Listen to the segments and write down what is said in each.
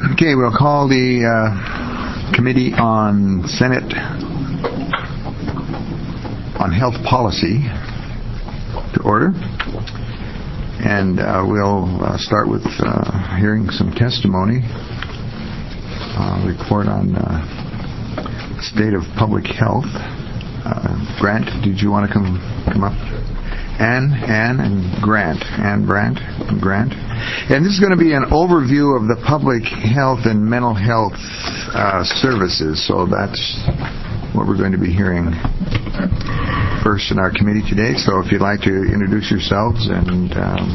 Okay, we'll call the Committee on Senate on Health Policy to order. And we'll start with hearing some testimony, report on state of public health. Grant, did you want to come up? Ann and Grant. Ann Brandt and Grant. And this is going to be an overview of the public health and mental health services. So that's what we're going to be hearing first in our committee today. So if you'd like to introduce yourselves and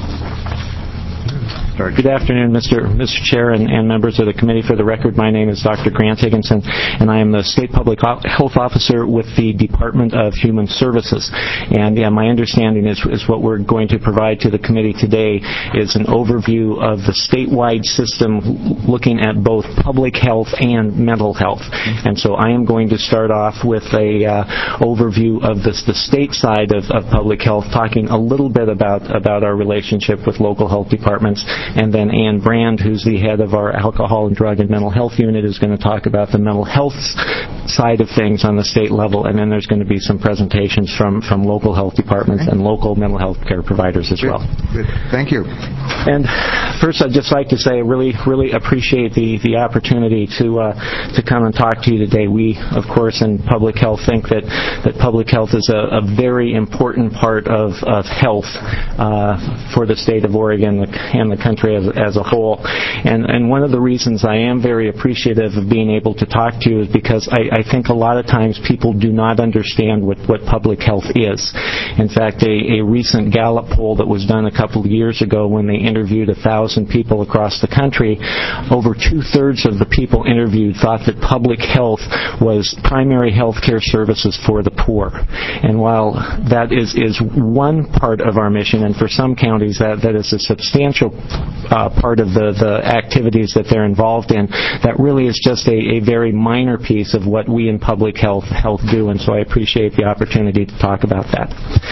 start. Good afternoon, Mr. Chair and members of the committee. For the record, my name is Dr. Grant Higginson, and I am the State Public Health Officer with the Department of Human Services. And my understanding is what we're going to provide to the committee today is an overview of the statewide system looking at both public health and mental health. And so I am going to start off with a overview of the state side of public health, talking a little bit about our relationship with local health departments. And then Ann Brand, who's the head of our Alcohol and Drug and Mental Health Unit, is going to talk about the mental health side of things on the state level. And then there's going to be some presentations from local health departments and local mental health care providers as well. Good. Thank you. And first, I'd just like to say I really appreciate the opportunity to come and talk to you today. We, of course, in public health think that public health is a very important part of health for the state of Oregon and the country as a whole. And one of the reasons I am very appreciative of being able to talk to you is because I think a lot of times people do not understand what public health is. In fact, a recent Gallup poll that was done a couple of years ago when they interviewed 1,000 people across the country, over 2/3 of the people interviewed thought that public health was primary health care services for the poor. And while that is one part of our mission, and for some counties that is a substantial part of the activities that they're involved in, that really is just a very minor piece of what we in public health do, and so I appreciate the opportunity to talk about that.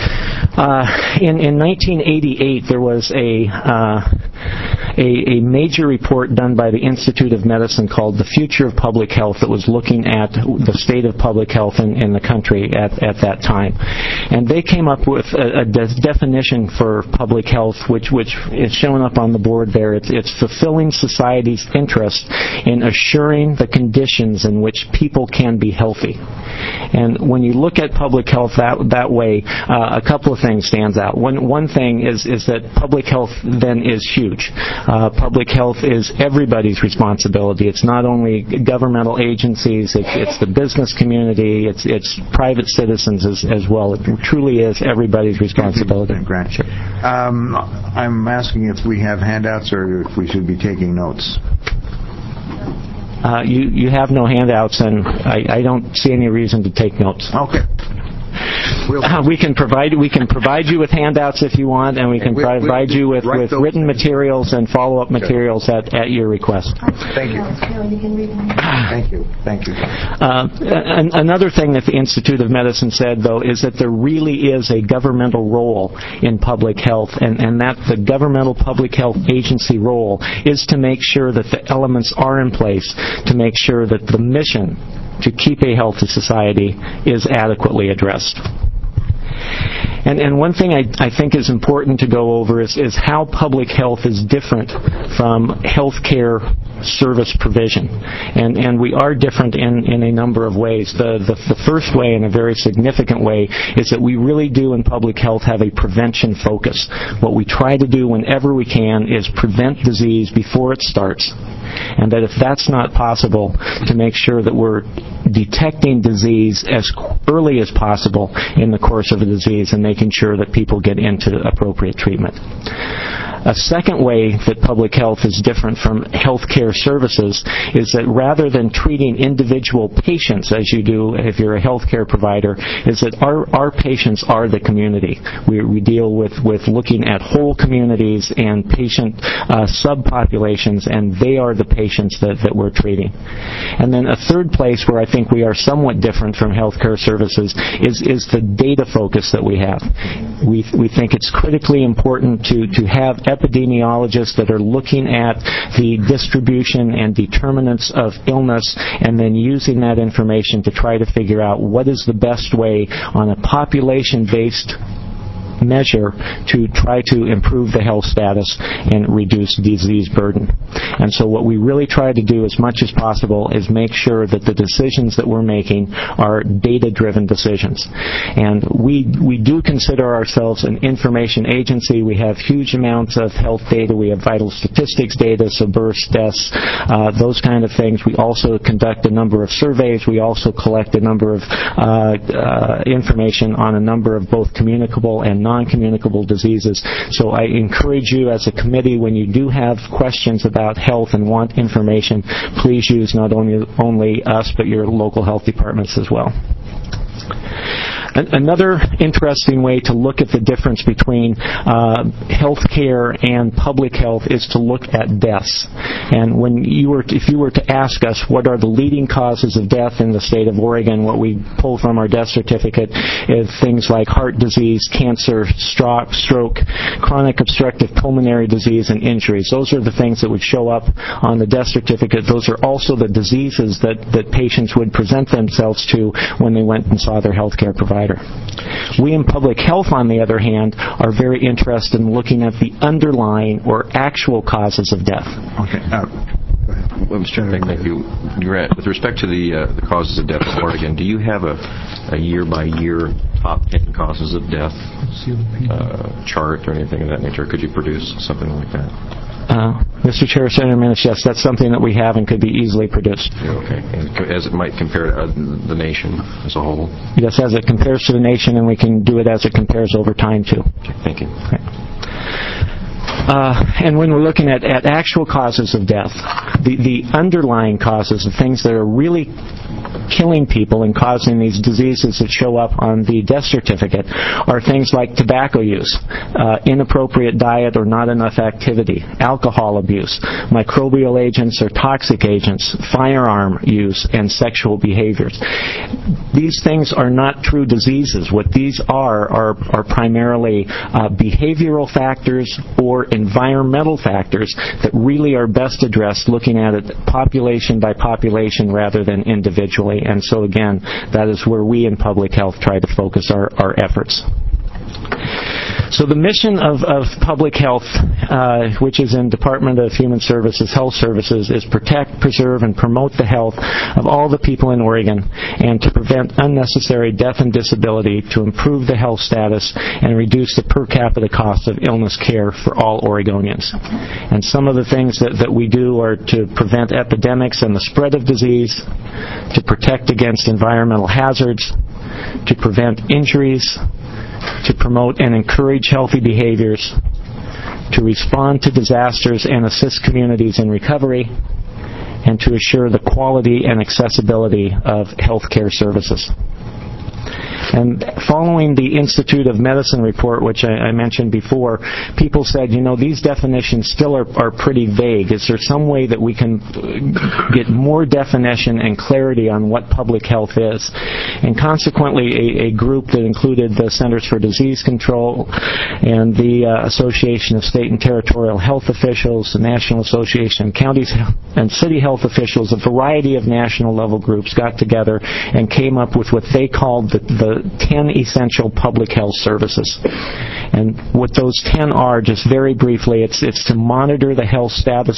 In 1988, there was a major report done by the Institute of Medicine called The Future of Public Health that was looking at the state of public health in the country at that time. And they came up with a definition for public health, which is shown up on the board there. It's fulfilling society's interest in assuring the conditions in which people can be healthy. And when you look at public health that way, a couple of things stands out. One thing is that public health then is huge. Public health is everybody's responsibility. It's not only governmental agencies, it's the business community, it's private citizens as well. It truly is everybody's responsibility. Grant. Sure. I'm asking if we have handouts or if we should be taking notes. You have no handouts, and I don't see any reason to take notes. Okay. We can provide you with handouts if you want, and we can provide you with written materials and follow-up materials at your request. Thank you. Thank you. Another thing that the Institute of Medicine said, though, is that there really is a governmental role in public health, and that the governmental public health agency role is to make sure that the elements are in place to make sure that the mission to keep a healthy society is adequately addressed. And one thing I think is important to go over is how public health is different from healthcare service provision. And we are different in a number of ways. The first way, in a very significant way, is that we really do in public health have a prevention focus. What we try to do whenever we can is prevent disease before it starts. And that if that's not possible, to make sure that we're detecting disease as early as possible in the course of the disease and making sure that people get into appropriate treatment. A second way that public health is different from healthcare services is that rather than treating individual patients as you do if you're a healthcare provider, is that our patients are the community. We deal with looking at whole communities and patient subpopulations, and they are the patients that we're treating. And then a third place where I think we are somewhat different from healthcare services is the data focus that we have. We think it's critically important to have epidemiologists that are looking at the distribution and determinants of illness and then using that information to try to figure out what is the best way on a population-based measure to try to improve the health status and reduce disease burden. And so what we really try to do as much as possible is make sure that the decisions that we're making are data-driven decisions. And we do consider ourselves an information agency. We have huge amounts of health data. We have vital statistics data, so births, deaths, those kind of things. We also conduct a number of surveys. We also collect a number of information on a number of both communicable and non-communicable diseases. So I encourage you as a committee, when you do have questions about health and want information, please use not only us, but your local health departments as well. Another interesting way to look at the difference between healthcare and public health is to look at deaths. And if you were to ask us what are the leading causes of death in the state of Oregon, what we pull from our death certificate is things like heart disease, cancer, stroke, chronic obstructive pulmonary disease, and injuries. Those are the things that would show up on the death certificate. Those are also the diseases that patients would present themselves to when they went and saw their healthcare provider. We in public health, on the other hand, are very interested in looking at the underlying or actual causes of death. Okay. Well, Mr. Chairman, thank you. Grant, with respect to the causes of death in Oregon, do you have a year-by-year top 10 causes of death chart or anything of that nature? Could you produce something like that? Mr. Chair, Senator Minish, yes, that's something that we have and could be easily produced. Okay. And as it might compare to the nation as a whole? Yes, as it compares to the nation, and we can do it as it compares over time, too. Okay, thank you. Okay. And when we're looking at actual causes of death, the underlying causes, the things that are really killing people and causing these diseases that show up on the death certificate are things like tobacco use, inappropriate diet or not enough activity, alcohol abuse, microbial agents or toxic agents, firearm use, and sexual behaviors. These things are not true diseases. What these are primarily behavioral factors or environmental factors that really are best addressed looking at it population by population rather than individually. And so again, that is where we in public health try to focus our efforts. So the mission of public health, which is in Department of Human Services, Health Services, is protect, preserve, and promote the health of all the people in Oregon and to prevent unnecessary death and disability, to improve the health status, and reduce the per capita cost of illness care for all Oregonians. And some of the things that we do are to prevent epidemics and the spread of disease, to protect against environmental hazards, to prevent injuries, to promote and encourage healthy behaviors, to respond to disasters and assist communities in recovery, and to assure the quality and accessibility of healthcare services. And following the Institute of Medicine report, which I mentioned before, people said, these definitions still are pretty vague. Is there some way that we can get more definition and clarity on what public health is? And consequently, a group that included the Centers for Disease Control and the Association of State and Territorial Health Officials, the National Association of Counties and City Health Officials, a variety of national level groups got together and came up with what they called the 10 essential public health services. And what those 10 are, just very briefly, it's to monitor the health status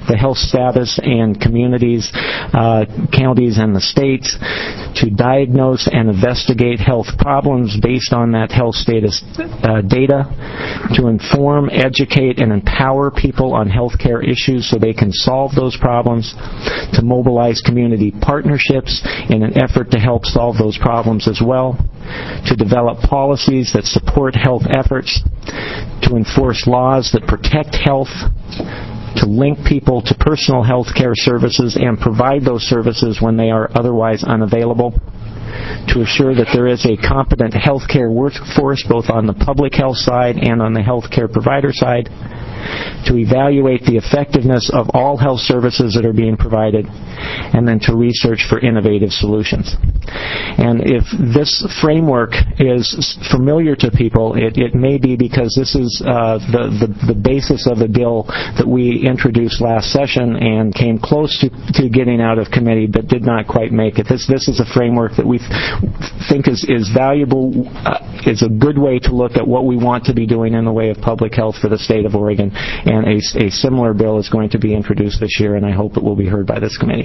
and communities, counties, and the states, to diagnose and investigate health problems based on that health status data, to inform, educate, and empower people on healthcare issues so they can solve those problems, to mobilize community partnerships in an effort to help solve those problems as well, to develop policies that support health efforts, to enforce laws that protect health, to link people to personal health care services and provide those services when they are otherwise unavailable, to assure that there is a competent healthcare workforce both on the public health side and on the healthcare provider side, to evaluate the effectiveness of all health services that are being provided, and then to research for innovative solutions. And if this framework is familiar to people, it may be because this is the basis of a bill that we introduced last session and came close to getting out of committee but did not quite make it. This is a framework that we think is valuable, is a good way to look at what we want to be doing in the way of public health for the state of Oregon, and a similar bill is going to be introduced this year, and I hope it will be heard by this committee.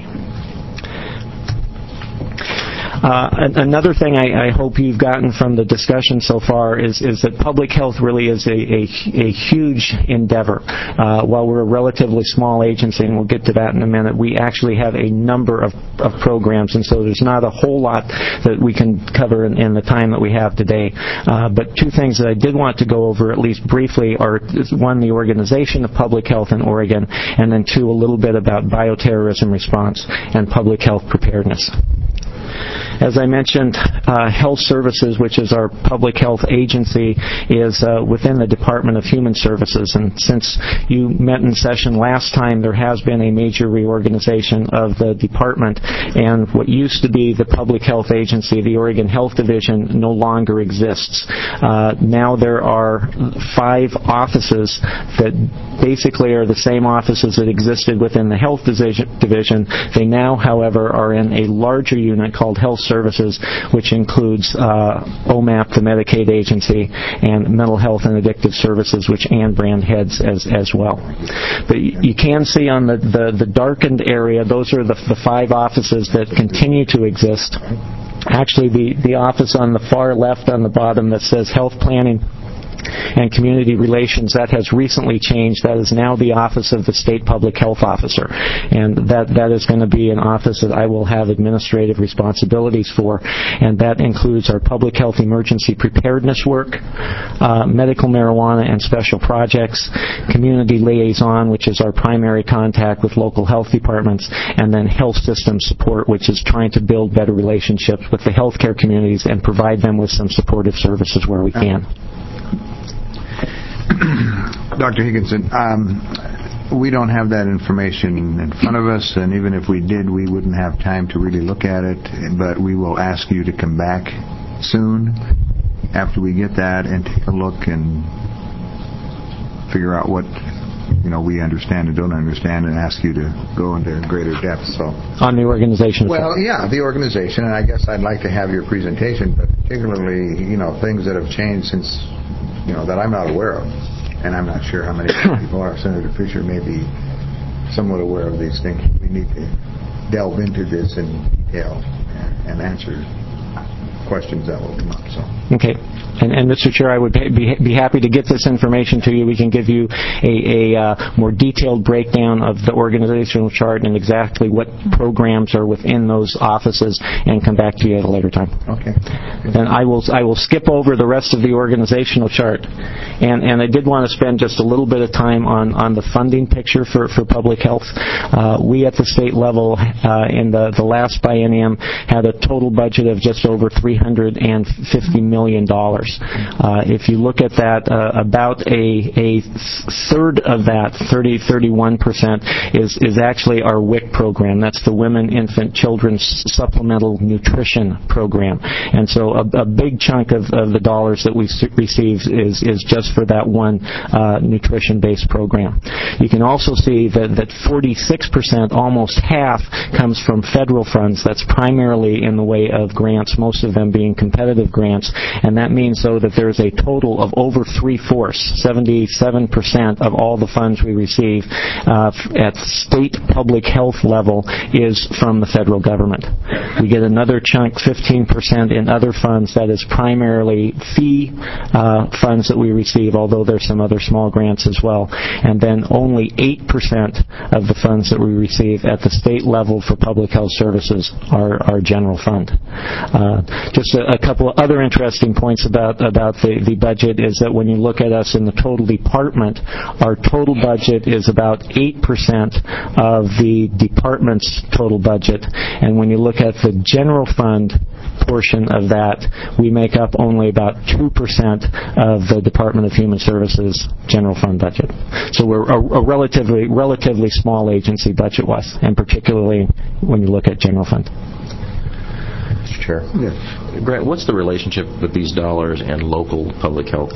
Another thing I hope you've gotten from the discussion so far is that public health really is a huge endeavor. While we're a relatively small agency, and we'll get to that in a minute, we actually have a number of programs, and so there's not a whole lot that we can cover in the time that we have today. But two things that I did want to go over, at least briefly, are one, the organization of public health in Oregon, and then two, a little bit about bioterrorism response and public health preparedness. As I mentioned, Health Services, which is our public health agency, is within the Department of Human Services. And since you met in session last time, there has been a major reorganization of the department. And what used to be the public health agency, the Oregon Health Division, no longer exists. Now there are 5 offices that basically are the same offices that existed within the Health Division. They now, however, are in a larger unit called Health Services, which includes OMAP, the Medicaid agency, and Mental Health and Addictive Services, which Ann Brand heads as well. But you can see on the darkened area, those are the 5 offices that continue to exist. Actually, the office on the far left on the bottom that says Health Planning and Community Relations, that has recently changed. That is now the Office of the State Public Health Officer, and that is going to be an office that I will have administrative responsibilities for, and that includes our public health emergency preparedness work, medical marijuana and special projects, community liaison, which is our primary contact with local health departments, and then health system support, which is trying to build better relationships with the healthcare communities and provide them with some supportive services where we can. Dr. Higginson, we don't have that information in front of us, and even if we did, we wouldn't have time to really look at it, but we will ask you to come back soon after we get that and take a look and figure out what we understand and don't understand, and ask you to go into greater depth. So on the organization. Well, yeah, the organization, and I guess I'd like to have your presentation, but particularly, things that have changed since, that I'm not aware of, and I'm not sure how many people are. Senator Fisher may be somewhat aware of these things. We need to delve into this in detail and answer questions that will come up. So. Okay. And Mr. Chair, I would be happy to get this information to you. We can give you a more detailed breakdown of the organizational chart and exactly what programs are within those offices, and come back to you at a later time. Okay. And I will skip over the rest of the organizational chart. And I did want to spend just a little bit of time on the funding picture for public health. We at the state level in the last biennium had a total budget of just over $350 million. If you look at that, about a third of that, 31%, is actually our WIC program. That's the Women, Infant, Children's Supplemental Nutrition Program. And so a big chunk of the dollars that we receive is just for that one nutrition-based program. You can also see that 46%, almost half, comes from federal funds. That's primarily in the way of grants, most of them being competitive grants, and that means, though, that there's a total of over 3/4, 77% of all the funds we receive at state public health level is from the federal government. We get another chunk, 15%, in other funds. That is primarily fee funds that we receive, although there's some other small grants as well. And then only 8% of the funds that we receive at the state level for public health services are general fund. Just a couple of other interesting points about the budget is that when you look at us in the total department, our total budget is about 8% of the department's total budget. And when you look at the general fund portion of that, we make up only about 2% of the Department of Human Services general fund budget. So we're a relatively small agency budget-wise, and particularly when you look at general fund. Mr. Chair. Yes. Grant, what's the relationship with these dollars and local public health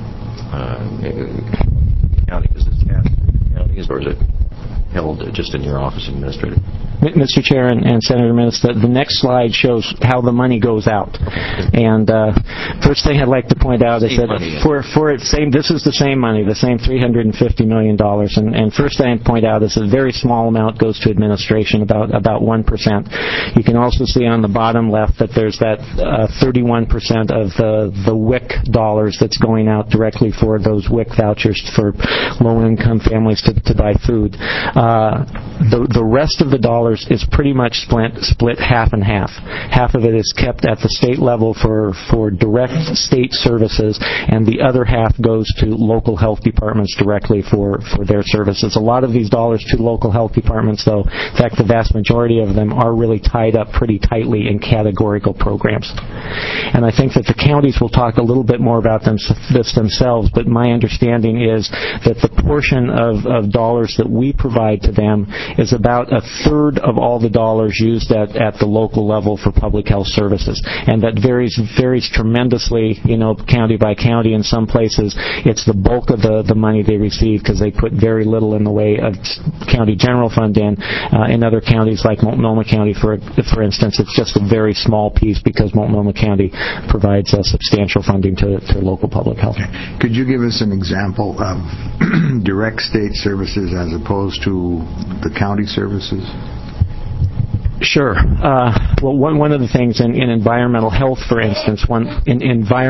county? Is this tasked to counties, or is it held just in your office, administrator? Mr. Chair and Senator Minnis, the next slide shows how the money goes out. And first thing I'd like to point out is that this is the same money, the same $350 million. And first thing I'd point out is a very small amount goes to administration, about 1%. You can also see on the bottom left that there's that 31% of the WIC dollars that's going out directly for those WIC vouchers for low-income families to buy food. The rest of the dollars is pretty much split half and half. Half of it is kept at the state level for direct state services, and the other half goes to local health departments directly for their services. A lot of these dollars to local health departments, though, in fact, the vast majority of them are really tied up pretty tightly in categorical programs. And I think that the counties will talk a little bit more about this themselves, but my understanding is that the portion of dollars that we provide to them is about a third of all the dollars used at the local level for public health services. And that varies tremendously, county by county. In some places, it's the bulk of the money they receive because they put very little in the way of county general fund in. In other counties, like Multnomah County, for instance, it's just a very small piece because Multnomah County provides substantial funding to local public health. Could you give us an example of direct state services as opposed to the county services? Sure. Well, one of the things in environmental health, for instance, one of the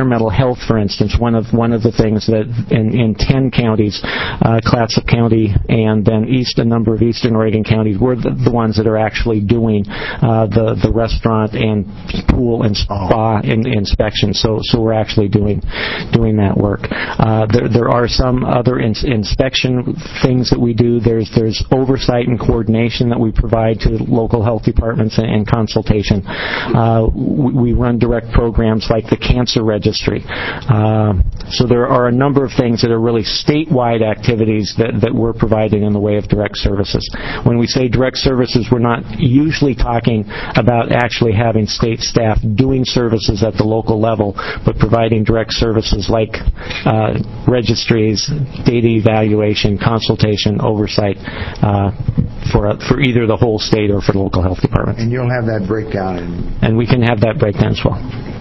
things that in 10 counties, Clatsop County and then a number of Eastern Oregon counties, we're the ones that are actually doing the restaurant and pool and spa inspections. So we're actually doing that work. There are some other inspection things that we do. There's oversight and coordination that we provide to local health departments and consultation. We run direct programs like the Cancer Registry. So there are a number of things that are really statewide activities that we're providing in the way of direct services. When we say direct services, we're not usually talking about actually having state staff doing services at the local level, but providing direct services like registries, data evaluation, consultation, oversight for either the whole state or for the local health department. And you'll have that breakdown. And we can have that breakdown as well.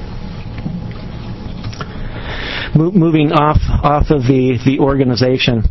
Moving off of the organization,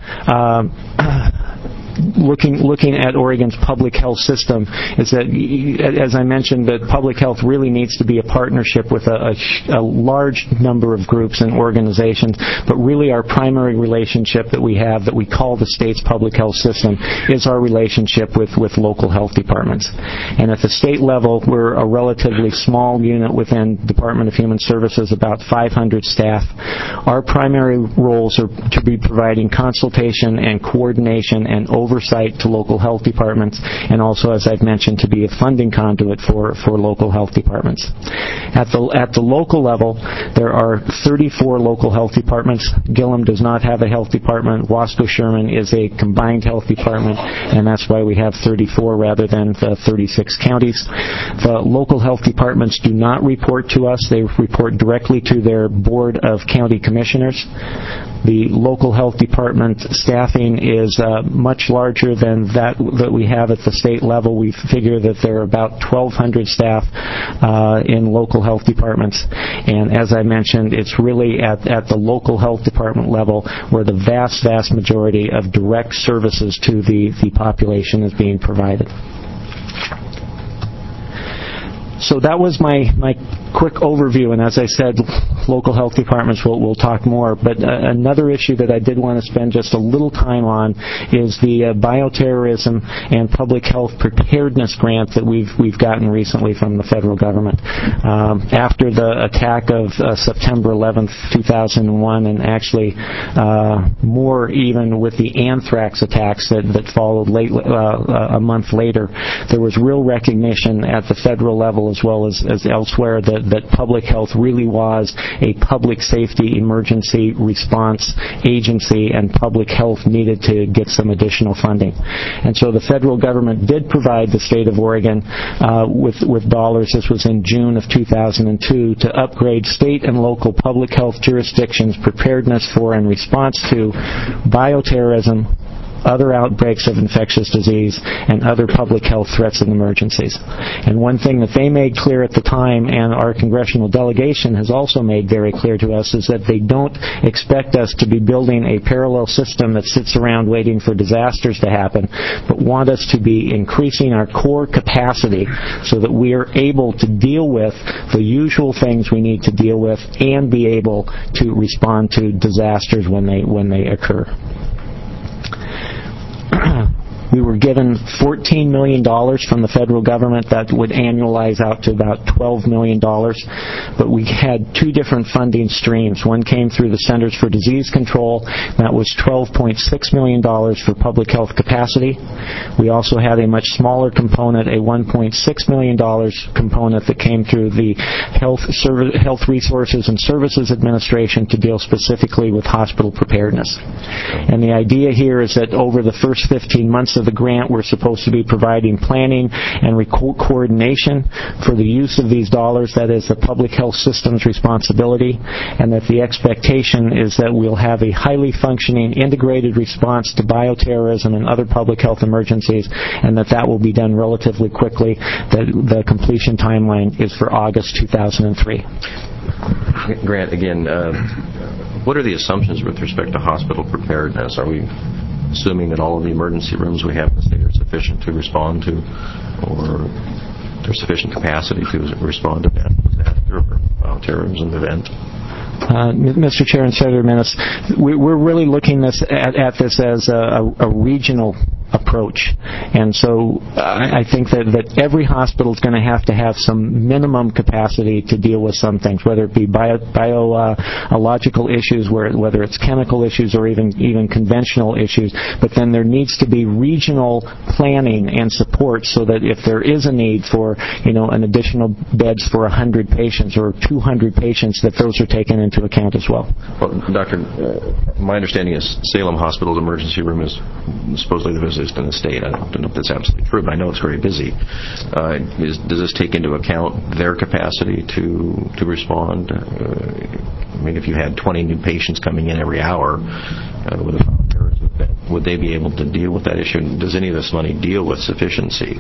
looking at Oregon's public health system is that, as I mentioned, that public health really needs to be a partnership with a large number of groups and organizations, but really our primary relationship that we have, that we call the state's public health system, is our relationship with local health departments. And at the state level, we're a relatively small unit within Department of Human Services, about 500 staff. Our primary roles are to be providing consultation and coordination and oversight to local health departments, and also, as I've mentioned, to be a funding conduit for local health departments. At the local level, there are 34 local health departments. Gillum does not have a health department. Wasco-Sherman is a combined health department, and that's why we have 34 rather than the 36 counties. The local health departments do not report to us. They report directly to their board of county commissioners. The local health department staffing is much larger than that we have at the state level. We figure that there are about 1,200 staff in local health departments. And as I mentioned, it's really at the local health department level where the vast majority of direct services to the population is being provided. So that was my quick overview, and as I said, local health departments will talk more. But another issue that I did want to spend just a little time on is the bioterrorism and public health preparedness grant that we've gotten recently from the federal government. After the attack of September 11th, 2001, and actually more even with the anthrax attacks that followed a month later, there was real recognition at the federal level as as well as elsewhere, that public health really was a public safety emergency response agency, and public health needed to get some additional funding. And so the federal government did provide the state of Oregon with dollars. This was in June of 2002 to upgrade state and local public health jurisdictions' preparedness for and response to bioterrorism, other outbreaks of infectious disease, and other public health threats and emergencies. And one thing that they made clear at the time, and our congressional delegation has also made very clear to us, is that they don't expect us to be building a parallel system that sits around waiting for disasters to happen, but want us to be increasing our core capacity so that we are able to deal with the usual things we need to deal with and be able to respond to disasters when they occur. We were given $14 million from the federal government. That would annualize out to about $12 million. But we had two different funding streams. One came through the Centers for Disease Control. That was $12.6 million for public health capacity. We also had a much smaller component, a $1.6 million component that came through the Health Resources and Services Administration to deal specifically with hospital preparedness. And the idea here is that over the first 15 months of the grant, we're supposed to be providing planning and coordination for the use of these dollars. That is the public health system's responsibility, and that the expectation is that we'll have a highly functioning integrated response to bioterrorism and other public health emergencies, and that will be done relatively quickly. The completion timeline is for August 2003. Grant, again, what are the assumptions with respect to hospital preparedness? Are we assuming that all of the emergency rooms we have in the state are sufficient to respond to, or there's sufficient capacity to respond to that disaster or terrorism event? Mr. Chair and Senator Menace, we're really looking at this as a regional approach. And so I think that every hospital is going to have some minimum capacity to deal with some things, whether it be biological issues, whether it's chemical issues, or even conventional issues. But then there needs to be regional planning and support so that if there is a need for an additional beds for 100 patients or 200 patients, that those are taken into account as well. Well, Doctor, my understanding is Salem Hospital's emergency room is supposedly the busiest in the state. I don't know if that's absolutely true, but I know it's very busy. Does this take into account their capacity to respond? I mean, if you had 20 new patients coming in every hour with a bioterrorism event, would they be able to deal with that issue? Does any of this money deal with sufficiency?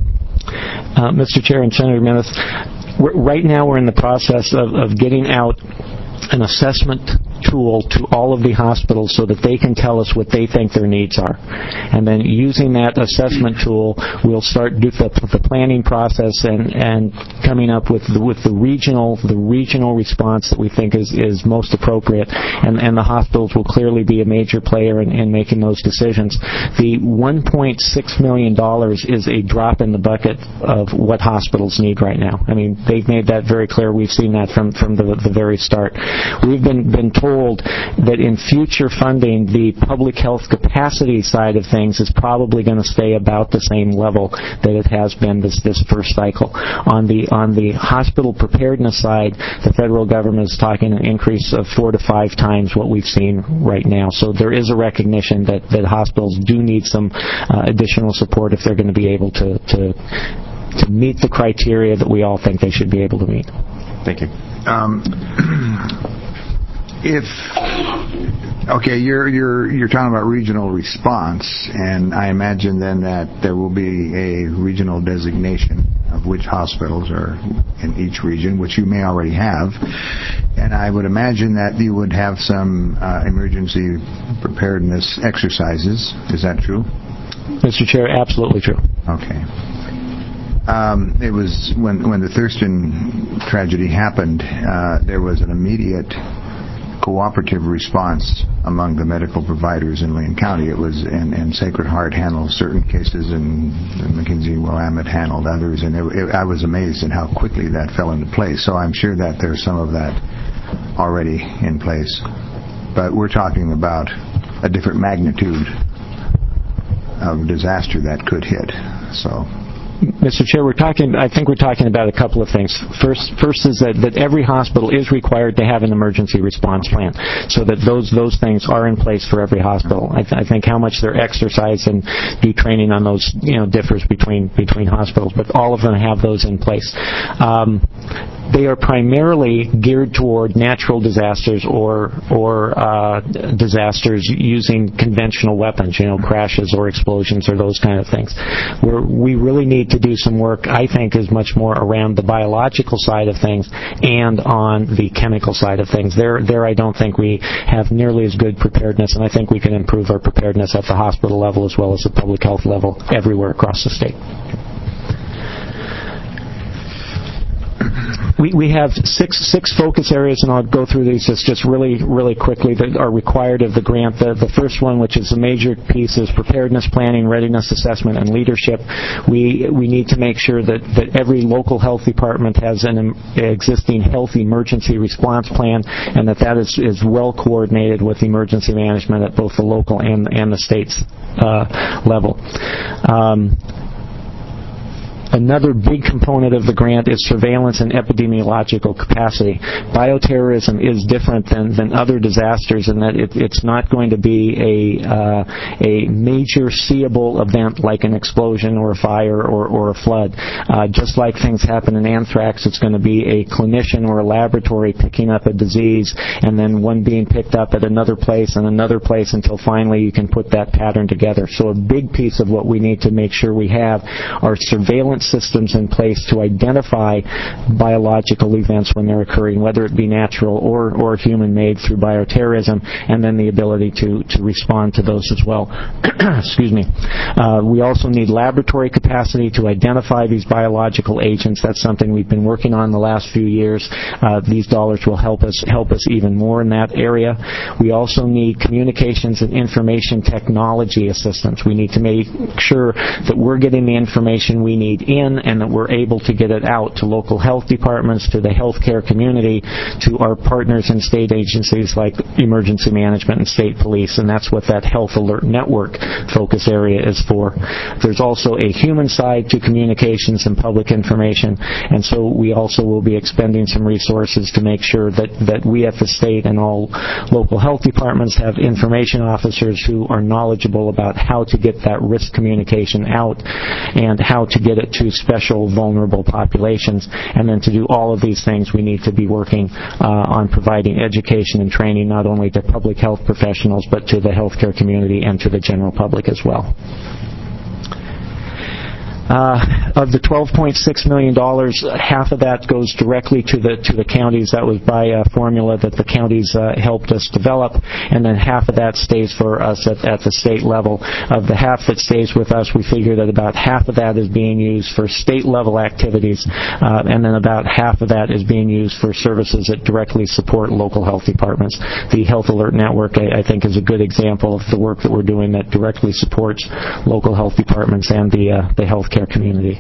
Mr. Chair and Senator Menace, right now we're in the process of getting out an assessment tool to all of the hospitals so that they can tell us what they think their needs are. And then using that assessment tool, we'll start the planning process and coming up with the regional response that we think is most appropriate. And the hospitals will clearly be a major player in making those decisions. The $1.6 million is a drop in the bucket of what hospitals need right now. I mean, they've made that very clear. We've seen that from the very start. We've been told that in future funding, the public health capacity side of things is probably going to stay about the same level that it has been this first cycle. On the hospital preparedness side, the federal government is talking an increase of 4 to 5 times what we've seen right now. So there is a recognition that hospitals do need some additional support if they're going to be able to meet the criteria that we all think they should be able to meet. Thank you. You're talking about regional response, and I imagine then that there will be a regional designation of which hospitals are in each region, which you may already have, and I would imagine that you would have some emergency preparedness exercises. Is that true? Mr. Chair, absolutely true. Okay. It was when the Thurston tragedy happened, there was an immediate cooperative response among the medical providers in Lane County. It was, and Sacred Heart handled certain cases, and McKinsey-Willamette handled others, and I was amazed at how quickly that fell into place. So I'm sure that there's some of that already in place. But we're talking about a different magnitude of disaster that could hit. So Mr. Chair, I think we're talking about a couple of things. First is that every hospital is required to have an emergency response plan, so that those things are in place for every hospital. I think how much they're exercised and do training on those, differs between hospitals, but all of them have those in place. They are primarily geared toward natural disasters or disasters using conventional weapons, crashes or explosions or those kind of things. We really need to do some work, I think, is much more around the biological side of things and on the chemical side of things. There I don't think we have nearly as good preparedness, and I think we can improve our preparedness at the hospital level as well as the public health level everywhere across the state. We have six focus areas, and I'll go through these just really quickly, that are required of the grant. The first one, which is a major piece, is preparedness planning, readiness assessment, and leadership. We need to make sure that every local health department has an existing health emergency response plan, and that is well coordinated with emergency management at both the local and the state's level. Another big component of the grant is surveillance and epidemiological capacity. Bioterrorism is different than other disasters in that it's not going to be a major seeable event like an explosion or a fire or a flood. Just like things happen in anthrax, it's going to be a clinician or a laboratory picking up a disease and then one being picked up at another place and another place until finally you can put that pattern together. So a big piece of what we need to make sure we have are surveillance systems in place to identify biological events when they're occurring, whether it be natural or human-made through bioterrorism, and then the ability to respond to those as well. Excuse me. We also need laboratory capacity to identify these biological agents. That's something we've been working on the last few years. These dollars will help us even more in that area. We also need communications and information technology assistance. We need to make sure that we're getting the information we need in, and that we're able to get it out to local health departments, to the healthcare community, to our partners in state agencies like emergency management and state police, and that's what that Health Alert Network focus area is for. There's also a human side to communications and public information, and so we also will be expending some resources to make sure that we at the state and all local health departments have information officers who are knowledgeable about how to get that risk communication out and how to get it to special vulnerable populations. And then to do all of these things, we need to be working on providing education and training not only to public health professionals but to the healthcare community and to the general public as well. Of the $12.6 million, half of that goes directly to the counties. That was by a formula that the counties helped us develop, and then half of that stays for us at the state level. Of the half that stays with us, we figure that about half of that is being used for state-level activities, and then about half of that is being used for services that directly support local health departments. The Health Alert Network, I think, is a good example of the work that we're doing that directly supports local health departments and the healthcare community.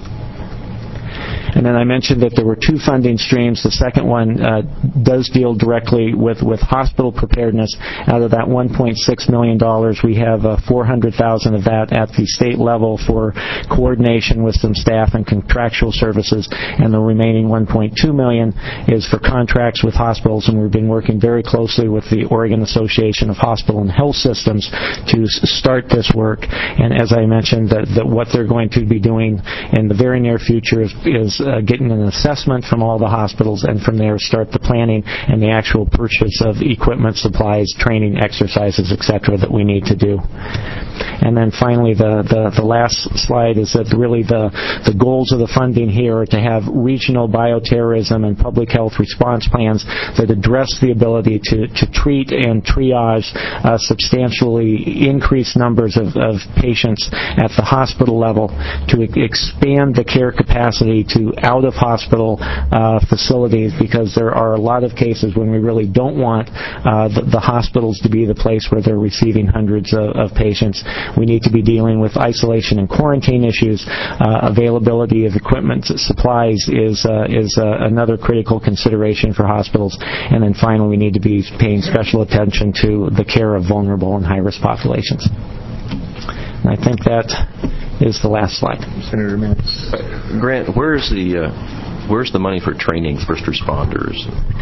And then I mentioned that there were two funding streams. The second one does deal directly with hospital preparedness. Out of that $1.6 million, we have $400,000 of that at the state level for coordination with some staff and contractual services, and the remaining $1.2 million is for contracts with hospitals, and we've been working very closely with the Oregon Association of Hospital and Health Systems to start this work. And as I mentioned, that what they're going to be doing in the very near future is getting an assessment from all the hospitals, and from there start the planning and the actual purchase of equipment, supplies, training, exercises, etc. that we need to do. And then finally, the last slide is that really the goals of the funding here are to have regional bioterrorism and public health response plans that address the ability to treat and triage substantially increased numbers of patients at the hospital level, to expand the care capacity to out-of-hospital facilities, because there are a lot of cases when we really don't want the hospitals to be the place where they're receiving hundreds of patients. We need to be dealing with isolation and quarantine issues. Availability of equipment, supplies is another critical consideration for hospitals. And then finally, we need to be paying special attention to the care of vulnerable and high-risk populations. And I think that is the last slide. Senator Minnis. Grant, where's the money for training first responders?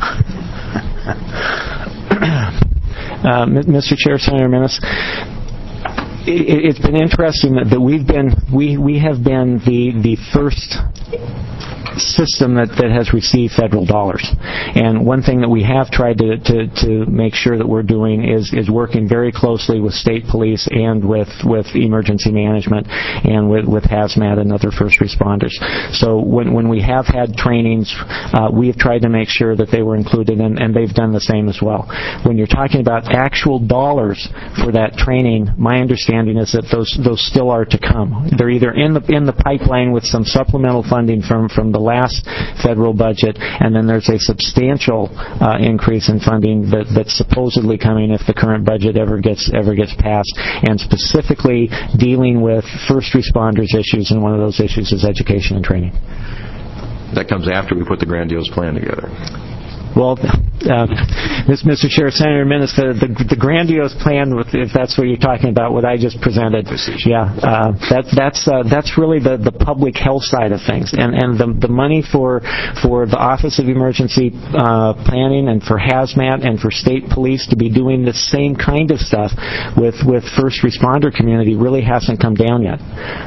Mr. Chair, Senator Minnis, it's been interesting that we have been the first system that has received federal dollars. And one thing that we have tried to make sure that we're doing is working very closely with state police and with emergency management and with hazmat and other first responders. So when we have had trainings, we have tried to make sure that they were included, and they've done the same as well. When you're talking about actual dollars for that training, my understanding is that those still are to come. They're either in the pipeline with some supplemental funding from the last federal budget, and then there's a substantial increase in funding that's supposedly coming if the current budget ever gets passed, and specifically dealing with first responders issues, and one of those issues is education and training. That comes after we put the grandiose plan together. Well, Mr. Chair, Senator Minnis, the grandiose plan, if that's what you're talking about, what I just presented, that's really the public health side of things, and the money for the Office of Emergency Planning and for hazmat and for state police to be doing the same kind of stuff with first responder community really hasn't come down yet,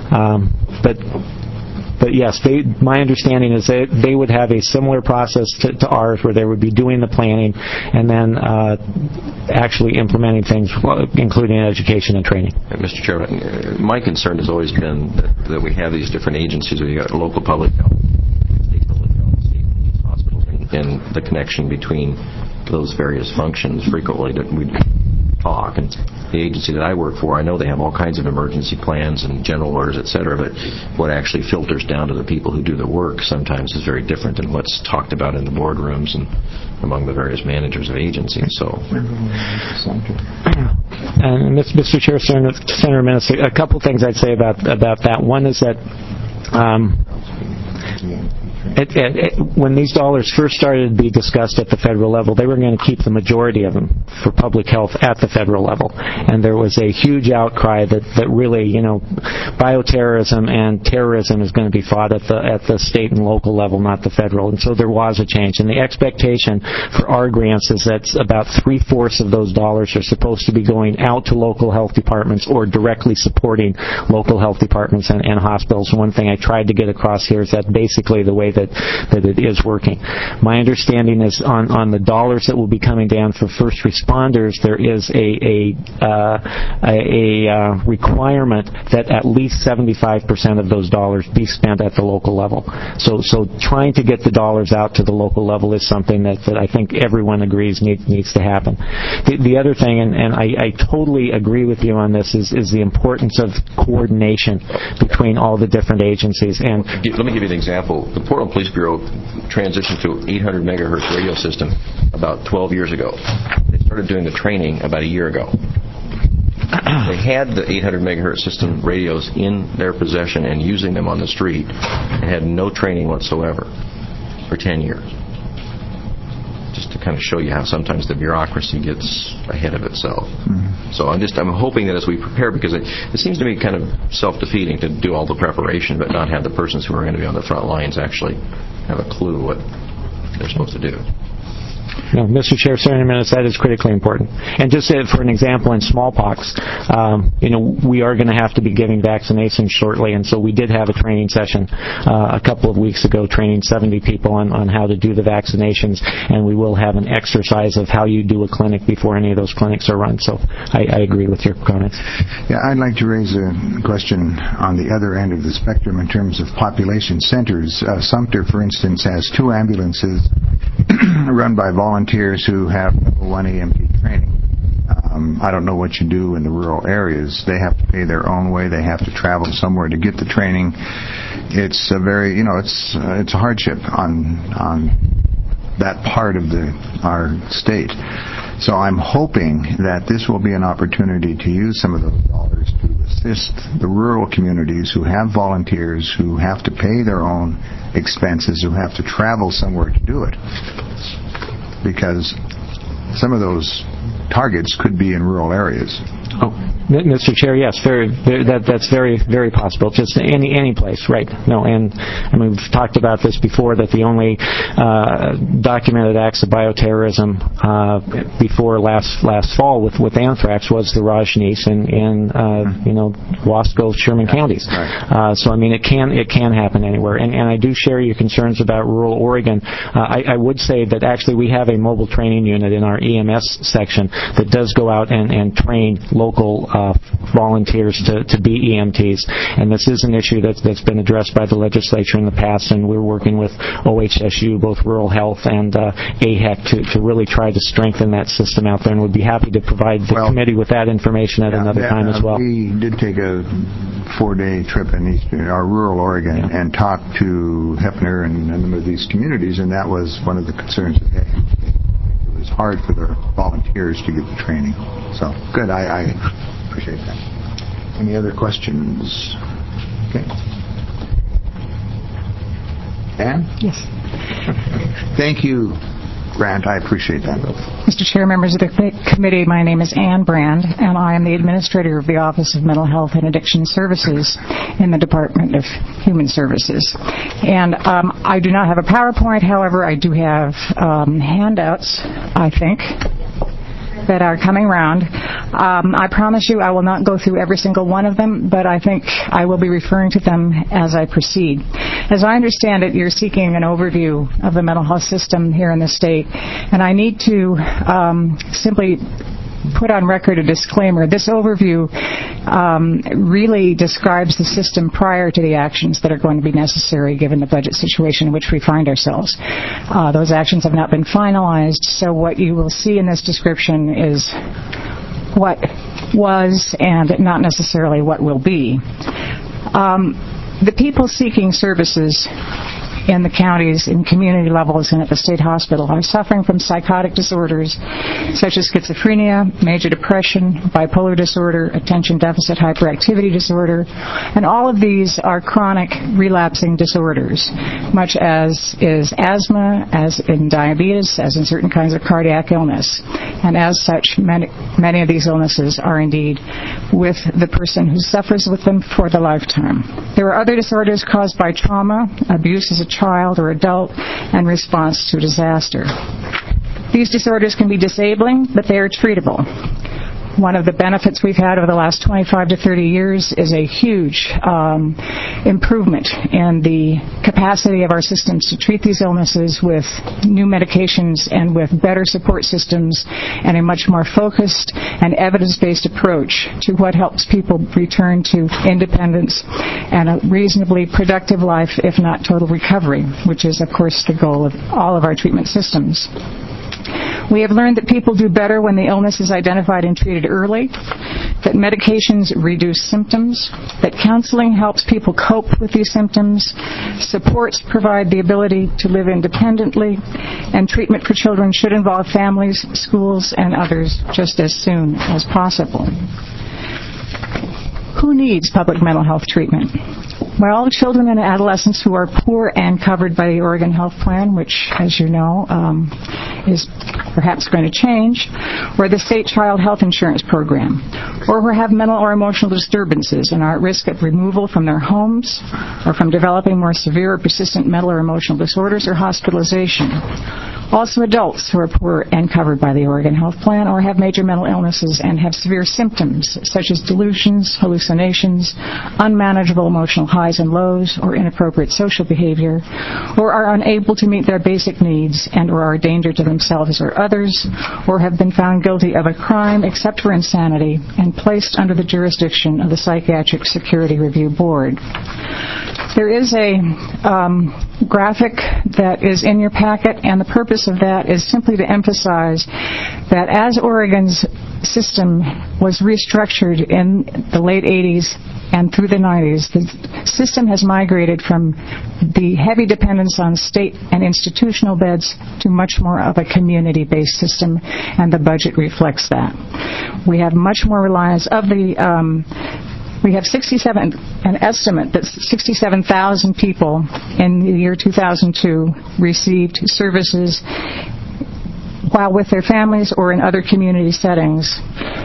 But yes, my understanding is they would have a similar process to ours, where they would be doing the planning and then actually implementing things, including education and training. Mr. Chairman, my concern has always been that we have these different agencies. We've got local public health, state public health, state police, hospitals, and the connection between those various functions frequently that we talk. And the agency that I work for, I know they have all kinds of emergency plans and general orders, etc., but what actually filters down to the people who do the work sometimes is very different than what's talked about in the boardrooms and among the various managers of agencies. So, and Mr. Chair, Senator Minnis, a couple things I'd say about that. One is that when these dollars first started to be discussed at the federal level, they were going to keep the majority of them for public health at the federal level. And there was a huge outcry that really, bioterrorism and terrorism is going to be fought at the state and local level, not the federal. And so there was a change. And the expectation for our grants is that about 3/4 of those dollars are supposed to be going out to local health departments or directly supporting local health departments and hospitals. One thing I tried to get across here is that basically the way that it is working. My understanding is on the dollars that will be coming down for first responders, there is a requirement that at least 75% of those dollars be spent at the local level. So trying to get the dollars out to the local level is something that I think everyone agrees needs to happen. The other thing, and I totally agree with you on this, is the importance of coordination between all the different agencies. And let me give you an example. The Portland Police Bureau transitioned to 800 megahertz radio system about 12 years ago. They started doing the training about a year ago. They had the 800 megahertz system radios in their possession and using them on the street and had no training whatsoever for 10 years. Just to kind of show you how sometimes the bureaucracy gets ahead of itself. Mm-hmm. So I'm hoping that as we prepare, because it seems to me kind of self-defeating to do all the preparation but not have the persons who are going to be on the front lines actually have a clue what they're supposed to do. No, Mr. Chair, Senator Minnis, that is critically important. And just for an example, in smallpox, we are going to have to be giving vaccinations shortly, and so we did have a training session a couple of weeks ago, training 70 people on how to do the vaccinations, and we will have an exercise of how you do a clinic before any of those clinics are run. So I agree with your comments. Yeah, I'd like to raise a question on the other end of the spectrum in terms of population centers. Sumter, for instance, has 2 ambulances run by volunteers who have level 1 EMT training. I don't know what you do in the rural areas. They have to pay their own way. They have to travel somewhere to get the training. It's a very, it's a hardship on that part of our state. So I'm hoping that this will be an opportunity to use some of those dollars to assist the rural communities who have volunteers, who have to pay their own expenses, who have to travel somewhere to do it. Because some of those targets could be in rural areas. Oh, Mr. Chair, yes, that's very, very possible. Just any place, right? No, and I mean, we've talked about this before, that the only documented acts of bioterrorism before last fall with anthrax was the Rajneesh in Wasco, Sherman counties. Right. So I mean, it can happen anywhere. And I do share your concerns about rural Oregon. I would say that actually we have a mobile training unit in our EMS section that does go out and train local volunteers to be EMTs. And this is an issue that's been addressed by the legislature in the past, and we're working with OHSU, both Rural Health and AHEC, to really try to strengthen that system out there, and would be happy to provide the committee with that information at another time as well. We did take a 4-day trip in our rural Oregon and talked to Hefner and a number of these communities, and that was one of the concerns that they had. It was hard for their volunteers to get the training. So, good. I appreciate that. Any other questions? Okay. Ann? Yes. Thank you, Grant. I appreciate that. Mr. Chair, members of the committee, my name is Ann Brand, and I am the administrator of the Office of Mental Health and Addiction Services in the Department of Human Services. And I do not have a PowerPoint. However, I do have handouts, I think, that are coming around. I promise you I will not go through every single one of them, but I think I will be referring to them as I proceed. As I understand it, you're seeking an overview of the mental health system here in the state, and I need to simply put on record a disclaimer. This overview really describes the system prior to the actions that are going to be necessary given the budget situation in which we find ourselves. Those actions have not been finalized, so what you will see in this description is what was and not necessarily what will be. The people seeking services in the counties, in community levels, and at the state hospital are suffering from psychotic disorders such as schizophrenia, major depression, bipolar disorder, attention deficit hyperactivity disorder, and all of these are chronic relapsing disorders, much as is asthma, as in diabetes, as in certain kinds of cardiac illness. And as such, many of these illnesses are indeed with the person who suffers with them for the lifetime. There are other disorders caused by trauma, abuse as a child or adult, and response to disaster. These disorders can be disabling, but they are treatable. One of the benefits we've had over the last 25 to 30 years is a huge improvement in the capacity of our systems to treat these illnesses with new medications and with better support systems and a much more focused and evidence-based approach to what helps people return to independence and a reasonably productive life, if not total recovery, which is, of course, the goal of all of our treatment systems. We have learned that people do better when the illness is identified and treated early, that medications reduce symptoms, that counseling helps people cope with these symptoms, supports provide the ability to live independently, and treatment for children should involve families, schools, and others just as soon as possible. Who needs public mental health treatment? Well, children and adolescents who are poor and covered by the Oregon Health Plan, which, as you know, is perhaps going to change, or the State Child Health Insurance Program, or who have mental or emotional disturbances and are at risk of removal from their homes, or from developing more severe or persistent mental or emotional disorders or hospitalization. Also adults who are poor and covered by the Oregon Health Plan or have major mental illnesses and have severe symptoms such as delusions, hallucinations, unmanageable emotional highs and lows, or inappropriate social behavior, or are unable to meet their basic needs and or are a danger to themselves or others, or have been found guilty of a crime except for insanity and placed under the jurisdiction of the Psychiatric Security Review Board. There is a graphic that is in your packet, and the purpose of that is simply to emphasize that as Oregon's system was restructured in the late 80s and through the 90s, the system has migrated from the heavy dependence on state and institutional beds to much more of a community-based system, and the budget reflects that. We have much more reliance of the we have an estimate that 67,000 people in the year 2002 received services while with their families or in other community settings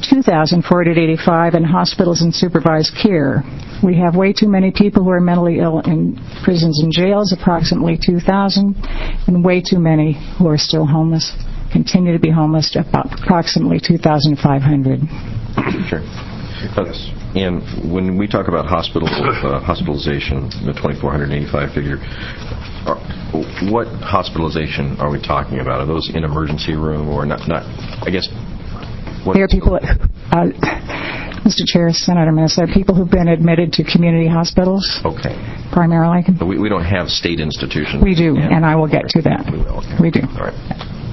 2,485 in hospitals and supervised care. We have way too many people who are mentally ill in prisons and jails, approximately 2,000, and way too many who are still homeless, continue to be homeless, about approximately 2,500. Sure. And when we talk about hospitalization, the 2,485 figure, what hospitalization are we talking about? Are those in emergency room or not? I guess. There are people, Mr. Chair, Senator Miss, there are people who've been admitted to community hospitals. Okay. Primarily. But we don't have state institutions. We do, and I will get to that. We will. Okay. We do. All right.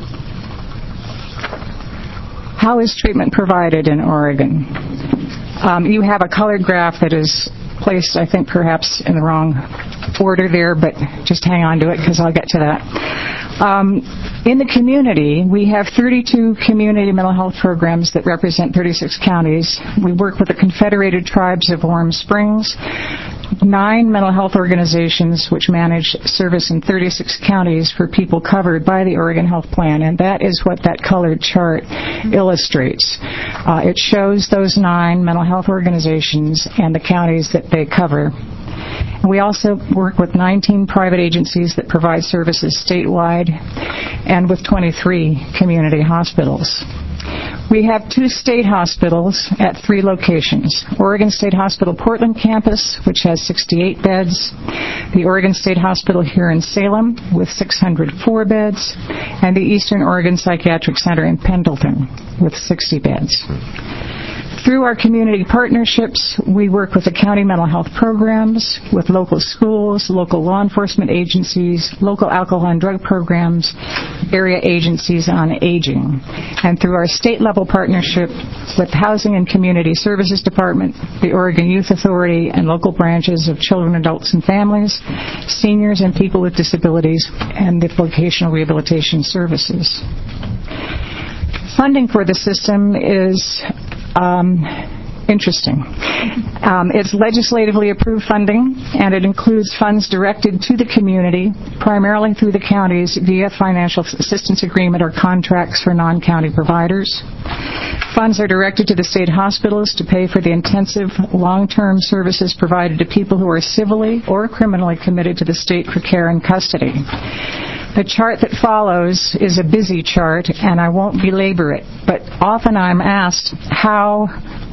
How is treatment provided in Oregon? You have a colored graph that is placed, I think, perhaps in the wrong order there, but just hang on to it because I'll get to that. In the community, we have 32 community mental health programs that represent 36 counties. We work with the Confederated Tribes of Warm Springs, 9 mental health organizations which manage service in 36 counties for people covered by the Oregon Health Plan, and that is what that colored chart illustrates. It shows those 9 mental health organizations and the counties that they cover. We also work with 19 private agencies that provide services statewide and with 23 community hospitals. We have 2 state hospitals at 3 locations. Oregon State Hospital Portland campus, which has 68 beds, the Oregon State Hospital here in Salem with 604 beds, and the Eastern Oregon Psychiatric Center in Pendleton with 60 beds. Through our community partnerships, we work with the county mental health programs, with local schools, local law enforcement agencies, local alcohol and drug programs, area agencies on aging. And through our state-level partnership with Housing and Community Services Department, the Oregon Youth Authority, and local branches of Children, Adults, and Families, seniors and people with disabilities, and the vocational rehabilitation services. Funding for the system is interesting. It's legislatively approved funding, and it includes funds directed to the community, primarily through the counties via financial assistance agreement or contracts for non-county providers. Funds are directed to the state hospitals to pay for the intensive long-term services provided to people who are civilly or criminally committed to the state for care and custody. The chart that follows is a busy chart, and I won't belabor it, but often I'm asked how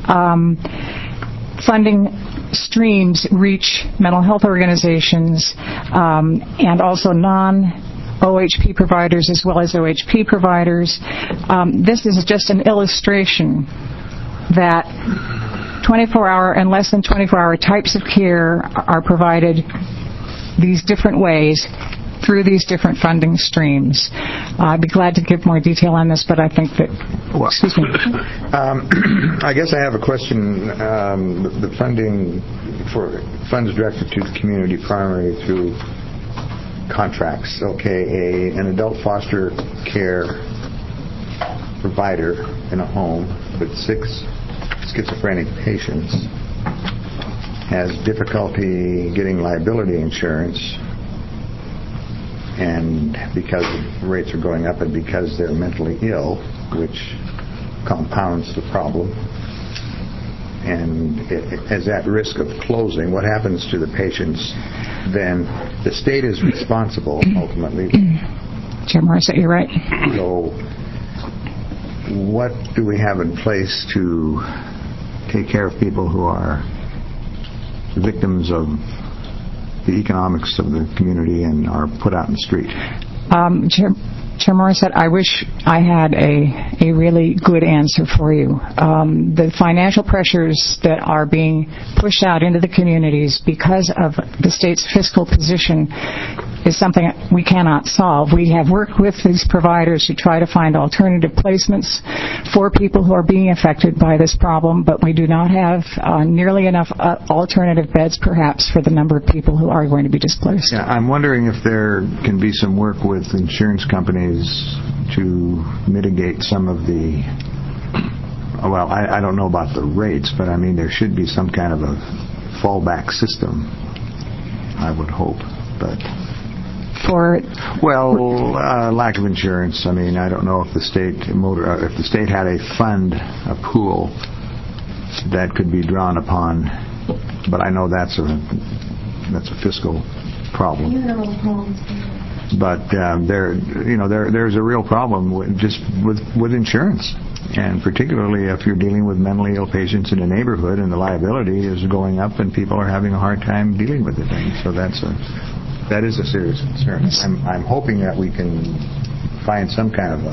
funding streams reach mental health organizations and also non-OHP providers as well as OHP providers. This is just an illustration that 24-hour and less than 24-hour types of care are provided these different ways through these different funding streams. I'd be glad to give more detail on this, but I think that... Well, excuse me. I guess I have a question. The funding for funds directed to the community primarily through contracts. Okay, an adult foster care provider in a home with 6 schizophrenic patients has difficulty getting liability insurance, and because the rates are going up and because they're mentally ill, which compounds the problem, and is at risk of closing, what happens to the patients then? The state is responsible ultimately. Chair Morissette, you're right. So what do we have in place to take care of people who are victims of the economics of the community and are put out in the street? Chair Morissette, I wish I had a really good answer for you. The financial pressures that are being pushed out into the communities because of the state's fiscal position is something we cannot solve. We have worked with these providers to try to find alternative placements for people who are being affected by this problem, but we do not have nearly enough alternative beds, perhaps, for the number of people who are going to be displaced. Yeah, I'm wondering if there can be some work with insurance companies to mitigate some of the... Well, I don't know about the rates, but I mean there should be some kind of a fallback system, I would hope, but... for? Well, lack of insurance. I mean, I don't know if the state had a fund, a pool that could be drawn upon, but I know that's a fiscal problem. But there's a real problem with insurance, and particularly if you're dealing with mentally ill patients in a neighborhood, and the liability is going up, and people are having a hard time dealing with the thing. So that is a serious concern. I'm hoping that we can find some kind of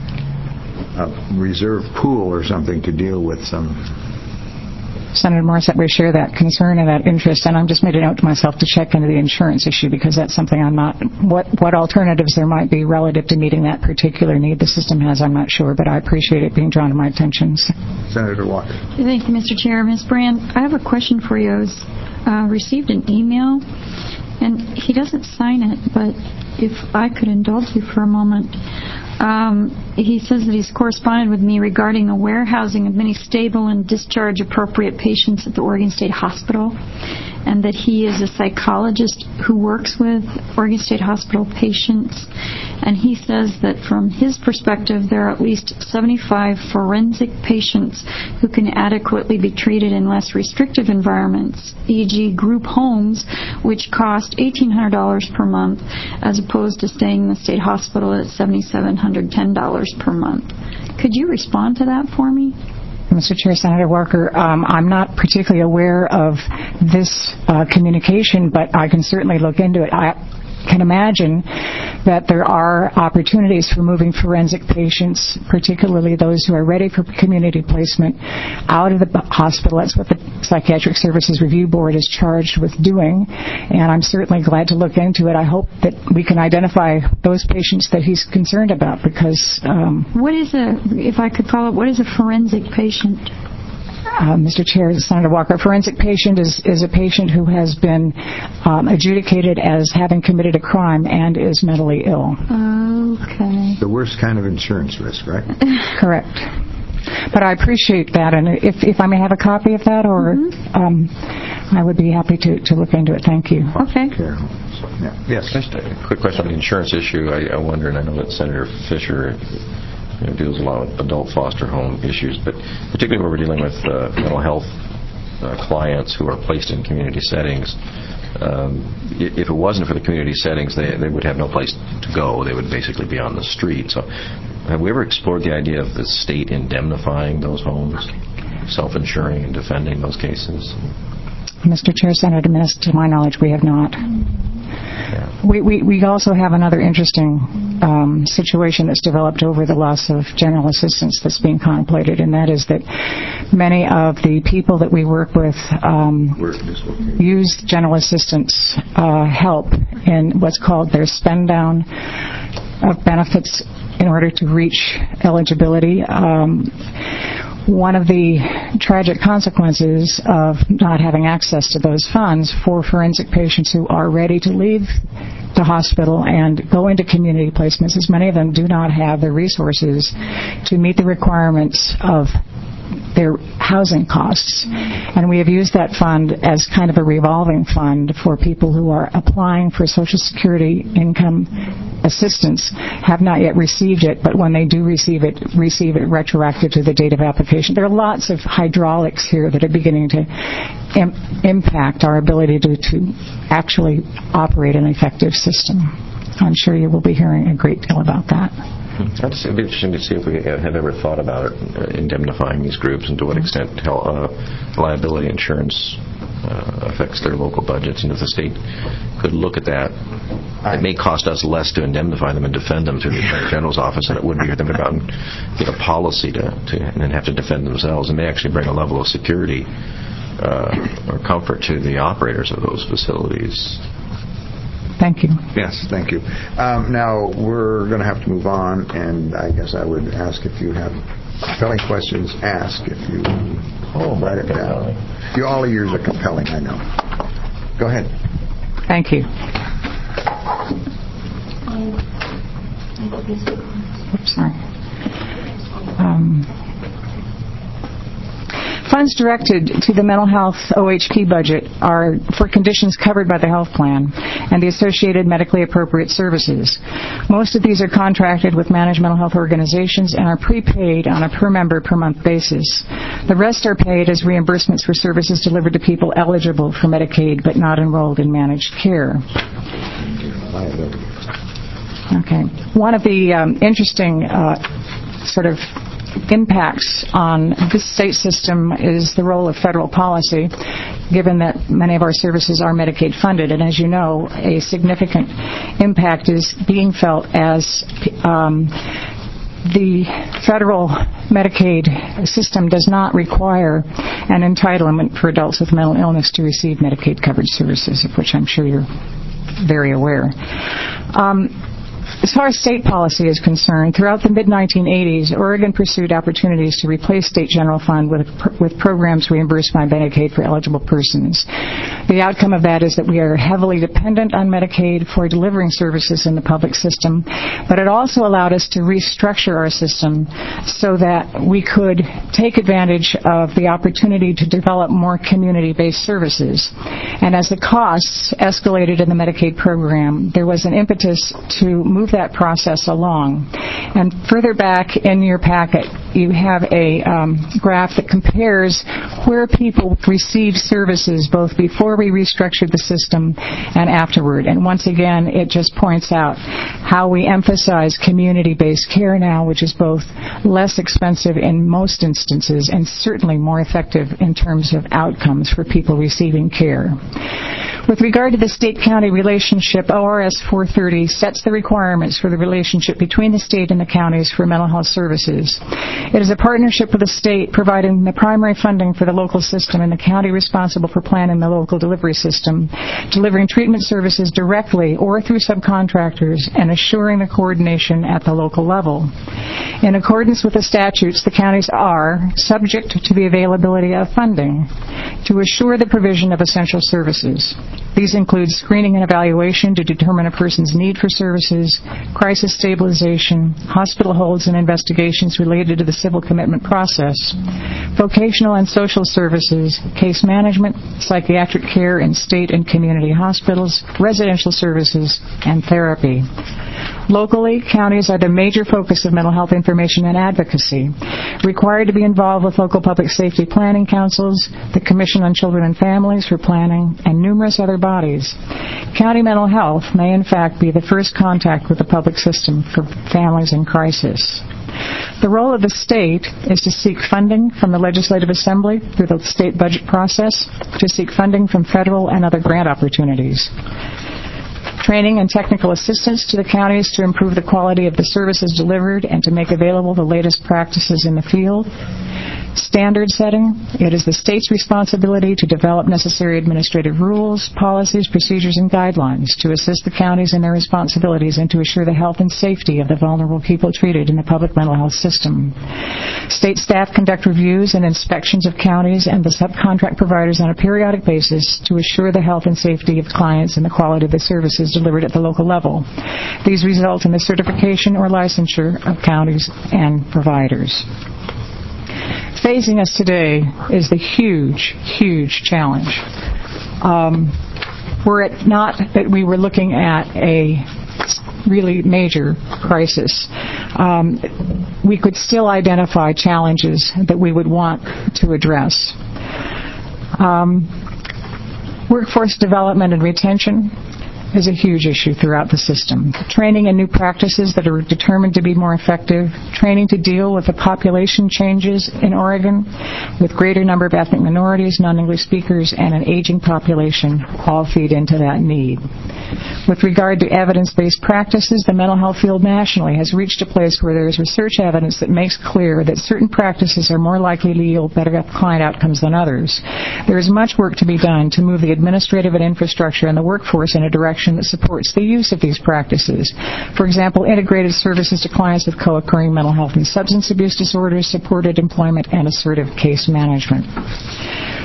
a reserve pool or something to deal with some. Senator Morissette, we share that concern and that interest, and I'm just made a note to myself to check into the insurance issue, because that's something I'm not. What alternatives there might be relative to meeting that particular need the system has, I'm not sure, but I appreciate it being drawn to my attention. Senator Walker. Thank you, Mr. Chair. Ms. Brand, I have a question for you. I received an email, and he doesn't sign it, but if I could indulge you for a moment. He says that he's corresponded with me regarding the warehousing of many stable and discharge-appropriate patients at the Oregon State Hospital, and that he is a psychologist who works with Oregon State Hospital patients. And he says that from his perspective, there are at least 75 forensic patients who can adequately be treated in less restrictive environments, e.g. group homes, which cost $1,800 per month, as opposed to staying in the state hospital at $7,710 per month. Could you respond to that for me? Mr. Chair, Senator Walker, I'm not particularly aware of this communication, but I can certainly look into it. I can imagine that there are opportunities for moving forensic patients, particularly those who are ready for community placement, out of the hospital. That's what the Psychiatric Services Review Board is charged with doing, and I'm certainly glad to look into it. I hope that we can identify those patients that he's concerned about, because... if I could follow up, what is a forensic patient? Mr. Chair, Senator Walker, a forensic patient is a patient who has been adjudicated as having committed a crime and is mentally ill. Okay. The worst kind of insurance risk, right? Correct. But I appreciate that, and if I may have a copy of that, or I would be happy to look into it. Thank you. Okay. Yeah. Yes. Just a quick question on the insurance issue. I wonder, and I know that Senator Fisher deals a lot with adult foster home issues, but particularly where we're dealing with mental health clients who are placed in community settings. If it wasn't for the community settings, they would have no place to go. They would basically be on the street. So have we ever explored the idea of the state indemnifying those homes, self-insuring and defending those cases? Mr. Chair, Senator Miss, to my knowledge, we have not. Yeah. We also have another interesting situation that's developed over the loss of general assistance that's being contemplated, and that is that many of the people that we work with use general assistance help in what's called their spend down of benefits in order to reach eligibility. One of the tragic consequences of not having access to those funds for forensic patients who are ready to leave the hospital and go into community placements is many of them do not have the resources to meet the requirements of their housing costs. And we have used that fund as kind of a revolving fund for people who are applying for Social Security income assistance, have not yet received it, but when they do receive it retroactive to the date of application. There are lots of hydraulics here that are beginning to impact our ability to actually operate an effective system. I'm sure you will be hearing a great deal about that. It would be interesting to see if we have ever thought about indemnifying these groups and to what extent liability insurance affects their local budgets. If the state could look at that, it may cost us less to indemnify them and defend them through the Attorney General's office than it would be for them to go out and get a policy and then have to defend themselves. It may actually bring a level of security or comfort to the operators of those facilities. Thank you. Yes, thank you. Now, we're going to have to move on, and I guess I would ask if you have compelling questions, ask if you... write it down. All of yours are compelling, I know. Go ahead. Thank you. Oops, sorry. funds directed to the mental health OHP budget are for conditions covered by the health plan and the associated medically appropriate services. Most of these are contracted with managed mental health organizations and are prepaid on a per-member per-month basis. The rest are paid as reimbursements for services delivered to people eligible for Medicaid but not enrolled in managed care. Okay. One of the interesting sort of impacts on this state system is the role of federal policy, given that many of our services are Medicaid funded. And as you know, a significant impact is being felt as the federal Medicaid system does not require an entitlement for adults with mental illness to receive Medicaid coverage services, of which I'm sure you're very aware. As far as state policy is concerned, throughout the mid-1980s, Oregon pursued opportunities to replace state general fund with programs reimbursed by Medicaid for eligible persons. The outcome of that is that we are heavily dependent on Medicaid for delivering services in the public system, but it also allowed us to restructure our system so that we could take advantage of the opportunity to develop more community-based services. And as the costs escalated in the Medicaid program, there was an impetus to move that process along. And further back in your packet, you have a graph that compares where people receive services both before we restructured the system and afterward. And once again, it just points out how we emphasize community-based care now, which is both less expensive in most instances and certainly more effective in terms of outcomes for people receiving care. With regard to the state-county relationship, ORS 430 sets the requirements for the relationship between the state and the counties for mental health services. It is a partnership with the state providing the primary funding for the local system and the county responsible for planning the local delivery system, delivering treatment services directly or through subcontractors, and assuring the coordination at the local level. In accordance with the statutes, the counties are subject to the availability of funding to assure the provision of essential services. These include screening and evaluation to determine a person's need for services, crisis stabilization, hospital holds and investigations related to the civil commitment process, vocational and social services, case management, psychiatric care in state and community hospitals, residential services, and therapy. Locally, counties are the major focus of mental health information and advocacy, required to be involved with local public safety planning councils, the Commission on Children and Families for planning, and numerous other bodies. County mental health may in fact be the first contact with the public system for families in crisis. The role of the state is to seek funding from the Legislative Assembly through the state budget process, to seek funding from federal and other grant opportunities. Training and technical assistance to the counties to improve the quality of the services delivered and to make available the latest practices in the field. Standard setting. It is the state's responsibility to develop necessary administrative rules, policies, procedures, and guidelines to assist the counties in their responsibilities and to assure the health and safety of the vulnerable people treated in the public mental health system. State staff conduct reviews and inspections of counties and the subcontract providers on a periodic basis to assure the health and safety of clients and the quality of the services delivered at the local level. These result in the certification or licensure of counties and providers. Facing us today is the huge, huge challenge. Were it not that we were looking at a really major crisis, we could still identify challenges that we would want to address. Workforce development and retention is a huge issue throughout the system. Training in new practices that are determined to be more effective, training to deal with the population changes in Oregon with greater number of ethnic minorities, non-English speakers, and an aging population all feed into that need. With regard to evidence-based practices, the mental health field nationally has reached a place where there is research evidence that makes clear that certain practices are more likely to yield better client outcomes than others. There is much work to be done to move the administrative and infrastructure and the workforce in a direction that supports the use of these practices. For example, integrated services to clients with co-occurring mental health and substance abuse disorders, supported employment, and assertive case management.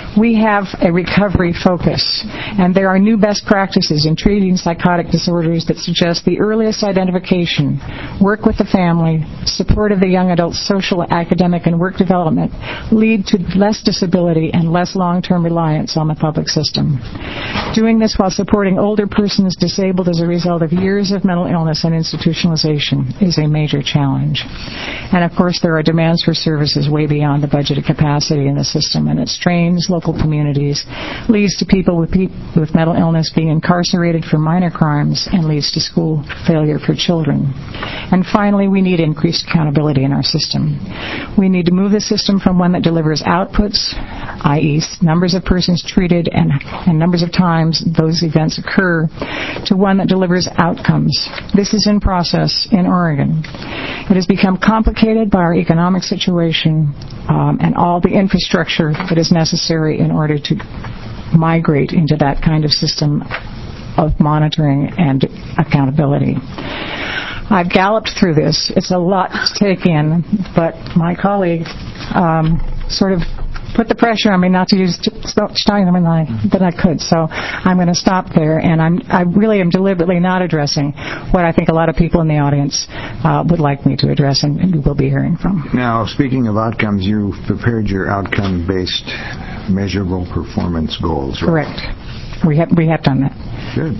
We have a recovery focus, and there are new best practices in treating psychotic disorders that suggest the earliest identification, work with the family, support of the young adult's social, academic, and work development lead to less disability and less long-term reliance on the public system. Doing this while supporting older persons disabled as a result of years of mental illness and institutionalization is a major challenge. And of course, there are demands for services way beyond the budgeted capacity in the system, and it strains local communities, leads to people with mental illness being incarcerated for minor crimes, and leads to school failure for children. And finally, we need increased accountability in our system. We need to move the system from one that delivers outputs, i.e. numbers of persons treated and numbers of times those events occur, to one that delivers outcomes. This is in process in Oregon. It has become complicated by our economic situation and all the infrastructure that is necessary in order to migrate into that kind of system of monitoring and accountability. I've galloped through this. It's a lot to take in, but my colleague sort of put the pressure on me not to use time than I could. So I'm going to stop there, and I really am deliberately not addressing what I think a lot of people in the audience would like me to address, and we will be hearing from. Now, speaking of outcomes, you prepared your outcome-based measurable performance goals, right? Correct. We have done that. Good.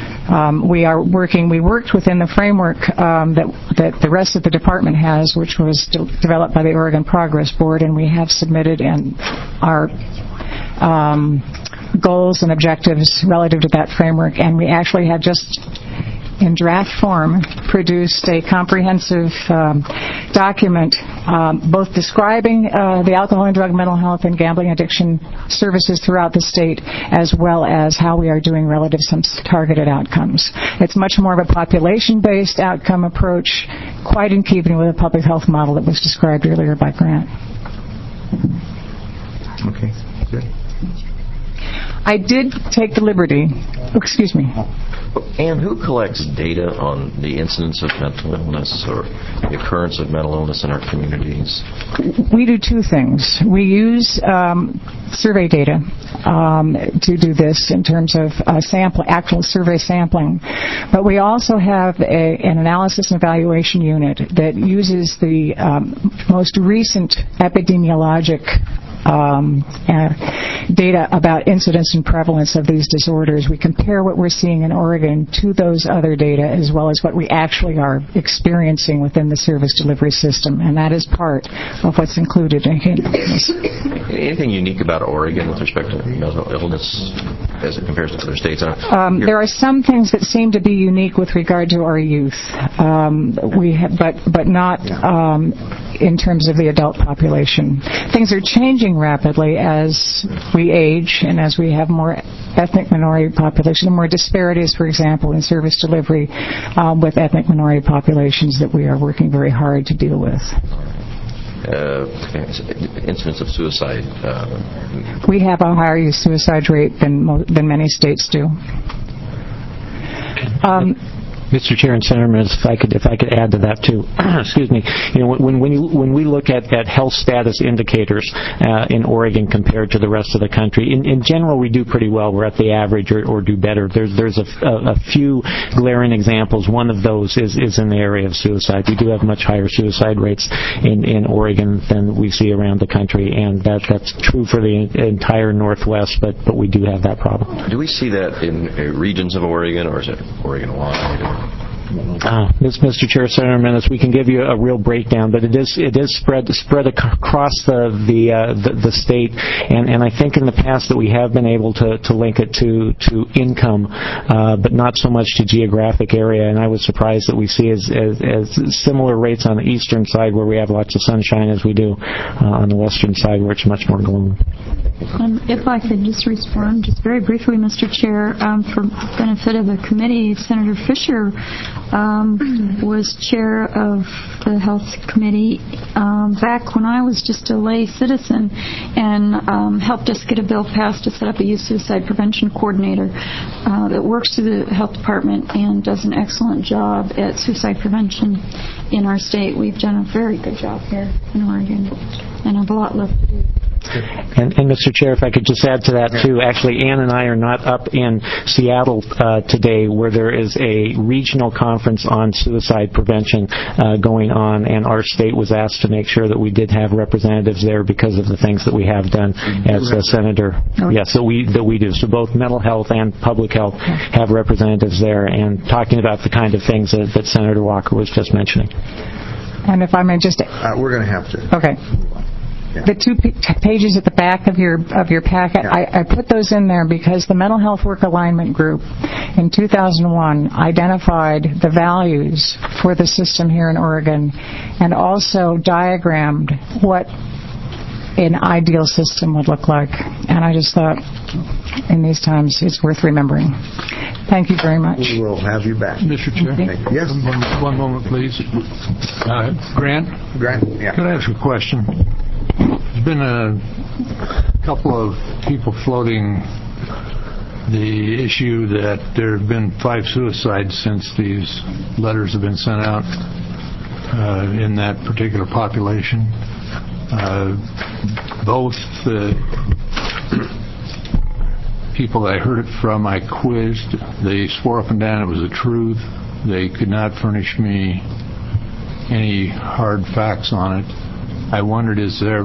We worked within the framework that the rest of the department has, which was developed by the Oregon Progress Board, and we have submitted our goals and objectives relative to that framework, and we actually had just in draft form produced a comprehensive document both describing the alcohol and drug, mental health, and gambling addiction services throughout the state, as well as how we are doing relative to some targeted outcomes. It's much more of a population-based outcome approach, quite in keeping with the public health model that was described earlier by Grant. Okay, good. I did take the liberty. Excuse me. And who collects data on the incidence of mental illness or the occurrence of mental illness in our communities? We do two things. We use survey data to do this in terms of actual survey sampling. But we also have an analysis and evaluation unit that uses the most recent epidemiologic data about incidence and prevalence of these disorders. We compare what we're seeing in Oregon to those other data, as well as what we actually are experiencing within the service delivery system, and that is part of what's included in this. Anything unique about Oregon with respect to mental illness as it compares to other states? There are some things that seem to be unique with regard to our youth, but not in terms of the adult population. Things are changing rapidly as we age and as we have more ethnic minority population, and more disparities, for example, in service delivery with ethnic minority populations that we are working very hard to deal with. Incidence of suicide. We have a higher suicide rate than many states do. Mr. Chair and Senator, if I could add to that too. Excuse me. When we look at health status indicators in Oregon compared to the rest of the country, in general we do pretty well. We're at the average or do better. There's a few glaring examples. One of those is in the area of suicide. We do have much higher suicide rates in Oregon than we see around the country, and that's true for the entire Northwest. But we do have that problem. Do we see that in regions of Oregon, or is it Oregon-wide? Mr. Chair, Senator Menace, we can give you a real breakdown, but it is spread across the state, and I think in the past that we have been able to link it to income, but not so much to geographic area. And I was surprised that we see as similar rates on the eastern side where we have lots of sunshine as we do on the western side where it's much more gloomy. If I could just respond just very briefly, Mr. Chair, for benefit of the committee, Senator Fisher was chair of the Health Committee back when I was just a lay citizen, and helped us get a bill passed to set up a youth suicide prevention coordinator that works through the health department and does an excellent job at suicide prevention in our state. We've done a very good job here in Oregon, and have a lot left to do. And Mr. Chair, if I could just add to that too, actually Ann and I are not up in Seattle today, where there is a regional conference on suicide prevention going on, and our state was asked to make sure that we did have representatives there because of the things that we have done as a senator. Yes, that we do. So both mental health and public health have representatives there, and talking about the kind of things that Senator Walker was just mentioning. And if I may just... we're going to have to. Okay. Yeah. The two pages at the back of your packet, I put those in there because the Mental Health Work Alignment Group in 2001 identified the values for the system here in Oregon and also diagrammed what an ideal system would look like. And I just thought, in these times, it's worth remembering. Thank you very much. We'll have you back. Mr. Chair? Yes? One moment, please. Grant? Grant, yeah. Could I ask a question? There's been a couple of people floating the issue that there have been 5 suicides since these letters have been sent out in that particular population. Both the people that I heard it from, I quizzed. They swore up and down it was the truth. They could not furnish me any hard facts on it. I wondered, is there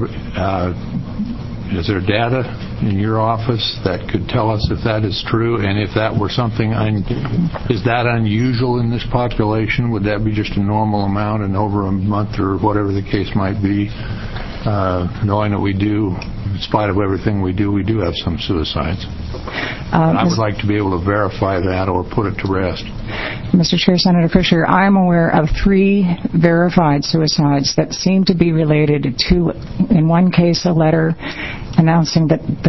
data in your office that could tell us if that is true, and if that were something, is that unusual in this population? Would that be just a normal amount, and over a month or whatever the case might be, knowing that we do, in spite of everything we do have some suicides? I would like to be able to verify that or put it to rest. Mr. Chair, Senator Fisher, I am aware of 3 verified suicides that seem to be related to, in one case, a letter announcing that the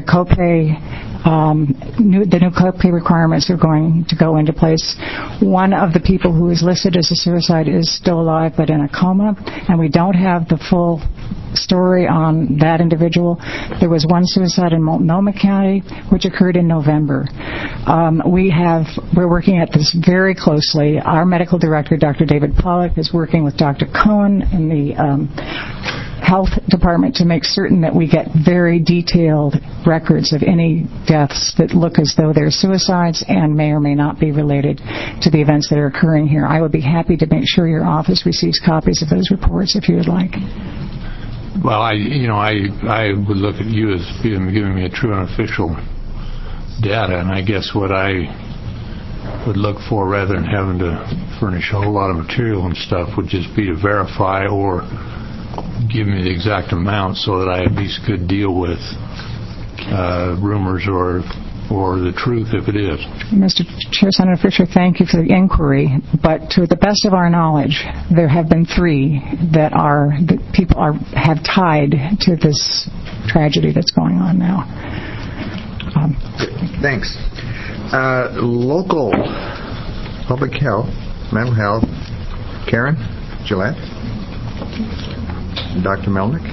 new copay requirements are going to go into place. One of the people who is listed as a suicide is still alive but in a coma, and we don't have the full story on that individual. There was one suicide in Multnomah County, which occurred in November. We're working at this very closely. Our medical director, Dr. David Pollack, is working with Dr. Cohen in the health department to make certain that we get very detailed records of any deaths that look as though they're suicides and may or may not be related to the events that are occurring here. I would be happy to make sure your office receives copies of those reports if you would like. Well, I would look at you as giving me a true and official data, and I guess what I would look for, rather than having to furnish a whole lot of material and stuff, would just be to verify or give me the exact amount so that I at least could deal with rumors or the truth if it is. Mr. Chair, Senator Fisher, thank you for the inquiry. But to the best of our knowledge, there have been 3 that people have tied to this tragedy that's going on now. Thanks. Local public health, mental health. Karen Gillette, Dr. Melnick.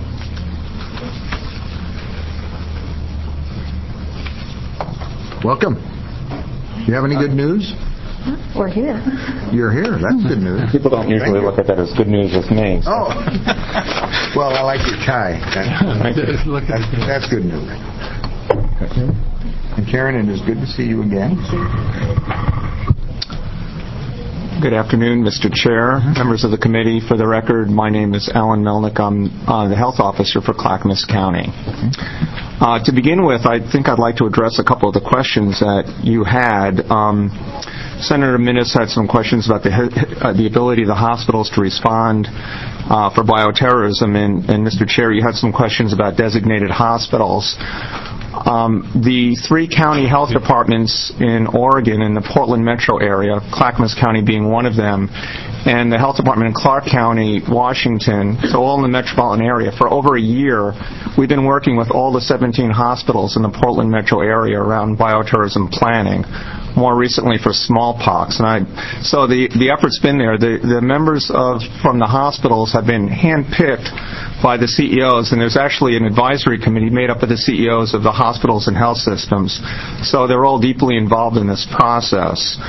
Welcome. You have any good news? We're here. You're here. That's good news. People don't usually look at that as good news with me. So. Oh. Well, I like your tie. That's good news. And Karen, it is good to see you again. Good afternoon, Mr. Chair, members of the committee. For the record, my name is Alan Melnick. I'm the health officer for Clackamas County. To begin with, I think I'd like to address a couple of the questions that you had. Senator Minnis had some questions about the ability of the hospitals to respond for bioterrorism, and Mr. Chair, you had some questions about designated hospitals. The 3 county health departments in Oregon in the Portland metro area, Clackamas County being one of them, and the health department in Clark County, Washington, so all in the metropolitan area. For over a year, we've been working with all the 17 hospitals in the Portland metro area around bioterrorism planning, more recently for smallpox. So the effort's been there. The members from the hospitals have been handpicked by the CEOs, and there's actually an advisory committee made up of the CEOs of the hospitals and health systems. So they're all deeply involved in this process.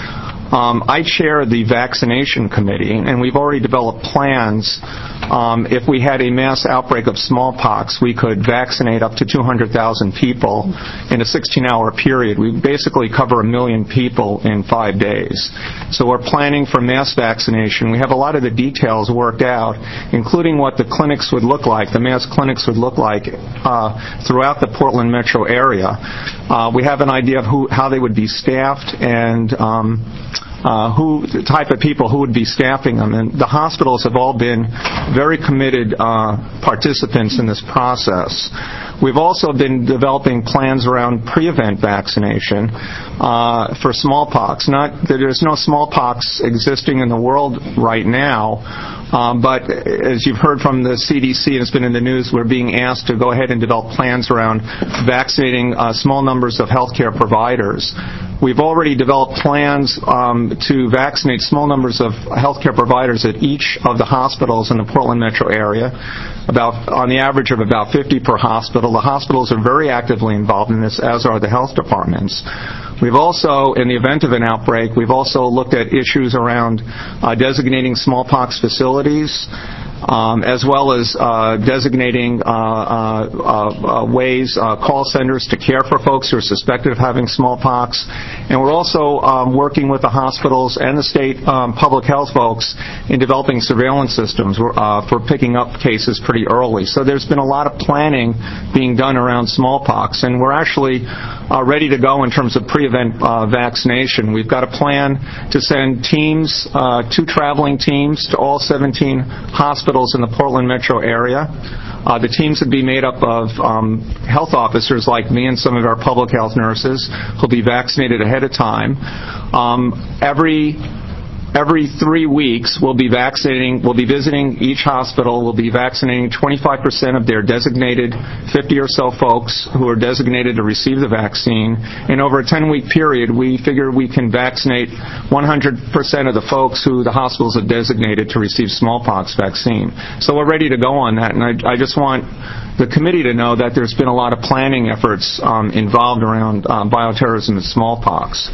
I chair the vaccination committee, and we've already developed plans. If we had a mass outbreak of smallpox, we could vaccinate up to 200,000 people in a 16-hour period. We basically cover 1 million people in 5 days. So we're planning for mass vaccination. We have a lot of the details worked out, including what the clinics would look like, the mass clinics would look like throughout the Portland metro area. We have an idea of how they would be staffed and the type of people who would be staffing them. And the hospitals have all been very committed participants in this process. We've also been developing plans around pre-event vaccination for smallpox. There's no smallpox existing in the world right now, but as you've heard from the CDC and it's been in the news, we're being asked to go ahead and develop plans around vaccinating small numbers of healthcare providers. We've already developed plans to vaccinate small numbers of healthcare providers at each of the hospitals in the Portland metro area, on the average of about 50 per hospital. The hospitals are very actively involved in this, as are the health departments. We've also, in the event of an outbreak, we've also looked at issues around designating smallpox facilities, as well as designating call centers to care for folks who are suspected of having smallpox. And we're also working with the hospitals and the state public health folks in developing surveillance systems for picking up cases pretty early. So there's been a lot of planning being done around smallpox, and we're actually ready to go in terms of pre-event vaccination. We've got a plan to send teams, 2 traveling teams, to all 17 hospitals in the Portland metro area. The teams would be made up of health officers like me and some of our public health nurses who'll be vaccinated ahead of time. Every 3 weeks, we'll be visiting each hospital. We'll be vaccinating 25% of their designated 50 or so folks who are designated to receive the vaccine. And over a 10-week period, we figure we can vaccinate 100% of the folks who the hospitals have designated to receive smallpox vaccine. So we're ready to go on that, and I just want the committee to know that there's been a lot of planning efforts involved around bioterrorism and smallpox.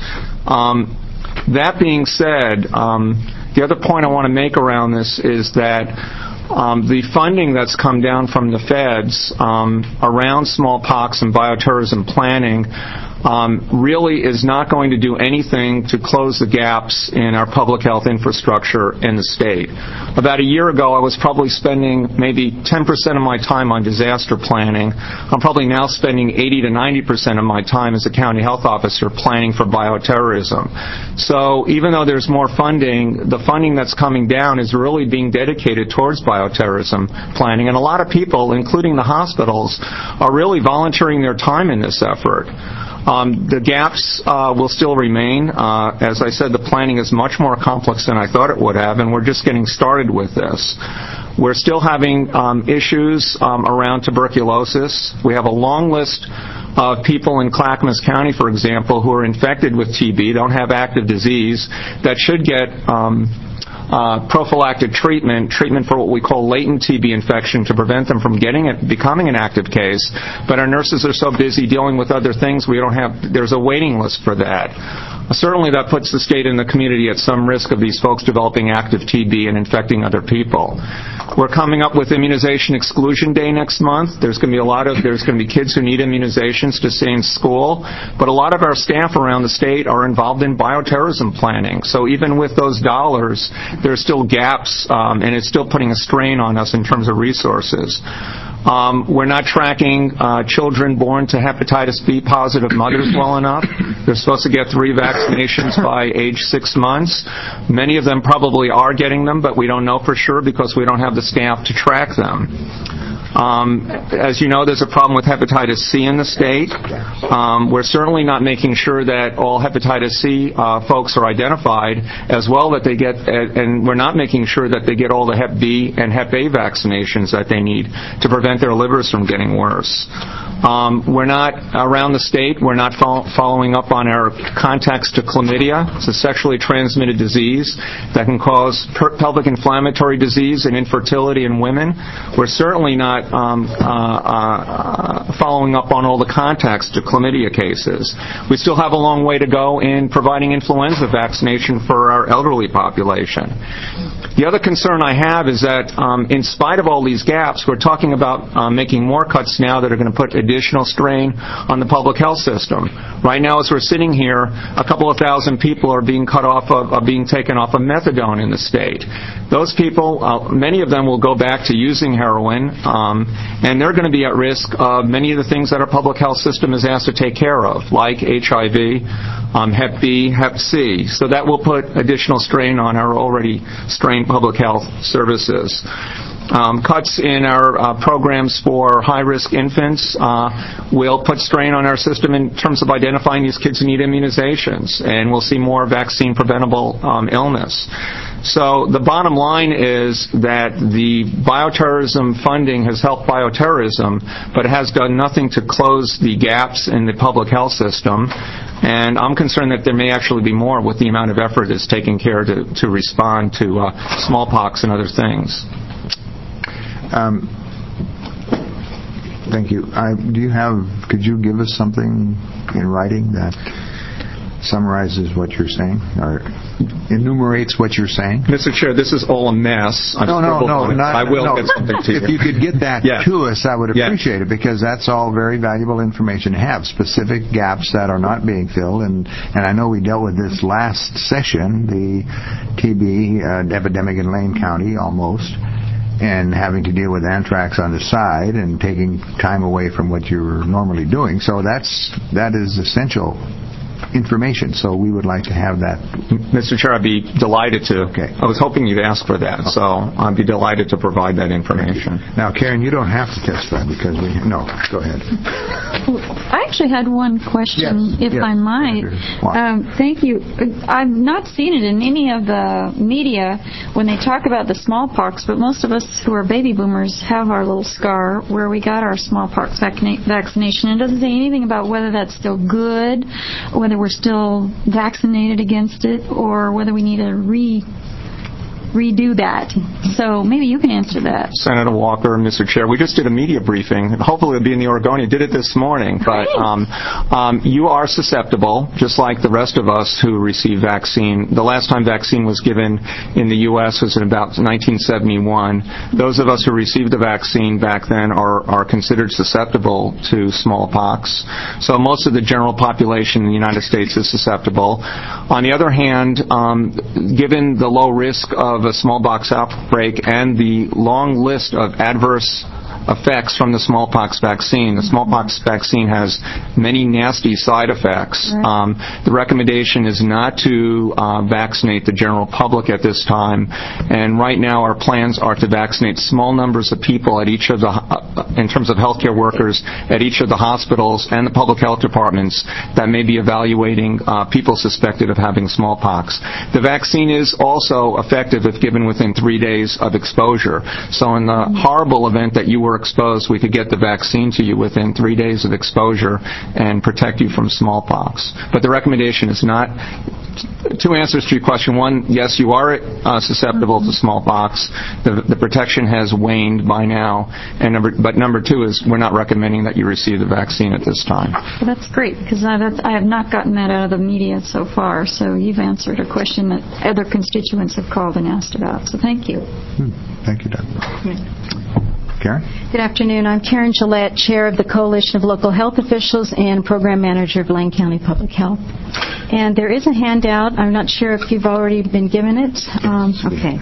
That being said, the other point I want to make around this is that the funding that's come down from the feds around smallpox and bioterrorism planning really is not going to do anything to close the gaps in our public health infrastructure in the state. About a year ago, I was probably spending maybe 10% of my time on disaster planning. I'm probably now spending 80 to 90% of my time as a county health officer planning for bioterrorism. So even though there's more funding, the funding that's coming down is really being dedicated towards bioterrorism planning. And a lot of people, including the hospitals, are really volunteering their time in this effort. The gaps will still remain. As I said, the planning is much more complex than I thought it would have, and we're just getting started with this. We're still having issues around tuberculosis. We have a long list of people in Clackamas County, for example, who are infected with TB, don't have active disease, that should get prophylactic treatment for what we call latent TB infection to prevent them from becoming an active case. But our nurses are so busy dealing with other things, there's a waiting list for that. Certainly that puts the state and the community at some risk of these folks developing active TB and infecting other people. We're coming up with Immunization Exclusion Day next month. There's going to be kids who need immunizations to stay in school, but a lot of our staff around the state are involved in bioterrorism planning. So even with those dollars, there's still gaps, and it's still putting a strain on us in terms of resources. We're not tracking children born to hepatitis B positive mothers well enough. They're supposed to get 3 vaccinations by age 6 months. Many of them probably are getting them, but we don't know for sure because we don't have the staff to track them. As you know, there's a problem with hepatitis C in the state. We're certainly not making sure that all hepatitis C folks are identified as well, and we're not making sure that they get all the Hep B and Hep A vaccinations that they need to prevent their livers from getting worse. We're not, around the state, we're not following up on our contacts to chlamydia. It's a sexually transmitted disease that can cause pelvic inflammatory disease and infertility in women. We're certainly not following up on all the contacts to chlamydia cases. We still have a long way to go in providing influenza vaccination for our elderly population. The other concern I have is that in spite of all these gaps, we're talking about making more cuts now that are going to put additional strain on the public health system. Right now, as we're sitting here, a couple of thousand people are being taken off of methadone in the state. Those people, many of them will go back to using heroin, and they're going to be at risk of many of the things that our public health system is asked to take care of, like HIV, Hep B, Hep C. So that will put additional strain on our already strained public health services. Cuts in our programs for high-risk infants will put strain on our system in terms of identifying these kids who need immunizations, and we'll see more vaccine-preventable illness. So the bottom line is that the bioterrorism funding has helped bioterrorism, but it has done nothing to close the gaps in the public health system. And I'm concerned that there may actually be more with the amount of effort it's taking care to respond to smallpox and other things. Thank you. Could you give us something in writing that summarizes what you're saying, or enumerates what you're saying? Mr. Chair, this is all a mess. No. I will get something to you. If you could get that to us, I would appreciate it, because that's all very valuable information to have. Specific gaps that are not being filled, and I know we dealt with this last session, the TB epidemic in Lane County, almost, and having to deal with anthrax on the side and taking time away from what you're normally doing. So that is essential information, so we would like to have that. Mr. Chair, I'd be delighted to. Okay. I was hoping you'd ask for that, so I'd be delighted to provide that information. Now, Karen, you don't have to testify because no, go ahead. I actually had one question, if I might. Thank you. I've not seen it in any of the media when they talk about the smallpox, but most of us who are baby boomers have our little scar where we got our smallpox vaccination. It doesn't say anything about whether that's still good, whether we're still vaccinated against it, or whether we need to redo that. So maybe you can answer that. Senator Walker, Mr. Chair, we just did a media briefing. Hopefully it'll be in the Oregonian. Did it this morning. But you are susceptible, just like the rest of us who receive vaccine. The last time vaccine was given in the U.S. was in about 1971. Those of us who received the vaccine back then are considered susceptible to smallpox. So most of the general population in the United States is susceptible. On the other hand, given the low risk of a smallpox outbreak and the long list of adverse effects from the smallpox vaccine. The smallpox vaccine has many nasty side effects. Right. The recommendation is not to vaccinate the general public at this time, and right now our plans are to vaccinate small numbers of people at each of the, in terms of healthcare workers, at each of the hospitals and the public health departments that may be evaluating people suspected of having smallpox. The vaccine is also effective if given within 3 days of exposure. So in the horrible event that you were exposed, we could get the vaccine to you within 3 days of exposure and protect you from smallpox. But the recommendation is not. Two answers to your question. One, yes, you are susceptible to smallpox. The protection has waned by now. But number two is we're not recommending that you receive the vaccine at this time. Well, that's great, because I have not gotten that out of the media so far. So you've answered a question that other constituents have called and asked about. So thank you. Thank you, Doug. Karen? Good afternoon. I'm Karen Gillette, Chair of the Coalition of Local Health Officials and Program Manager of Lane County Public Health. And there is a handout. I'm not sure if you've already been given it. Okay.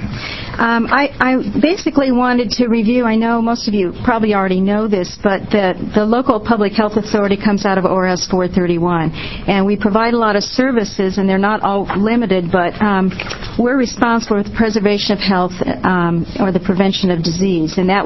I basically wanted to review, I know most of you probably already know this, but the local public health authority comes out of ORS 431. And we provide a lot of services, and they're not all limited, but we're responsible for the preservation of health or the prevention of disease. And that would include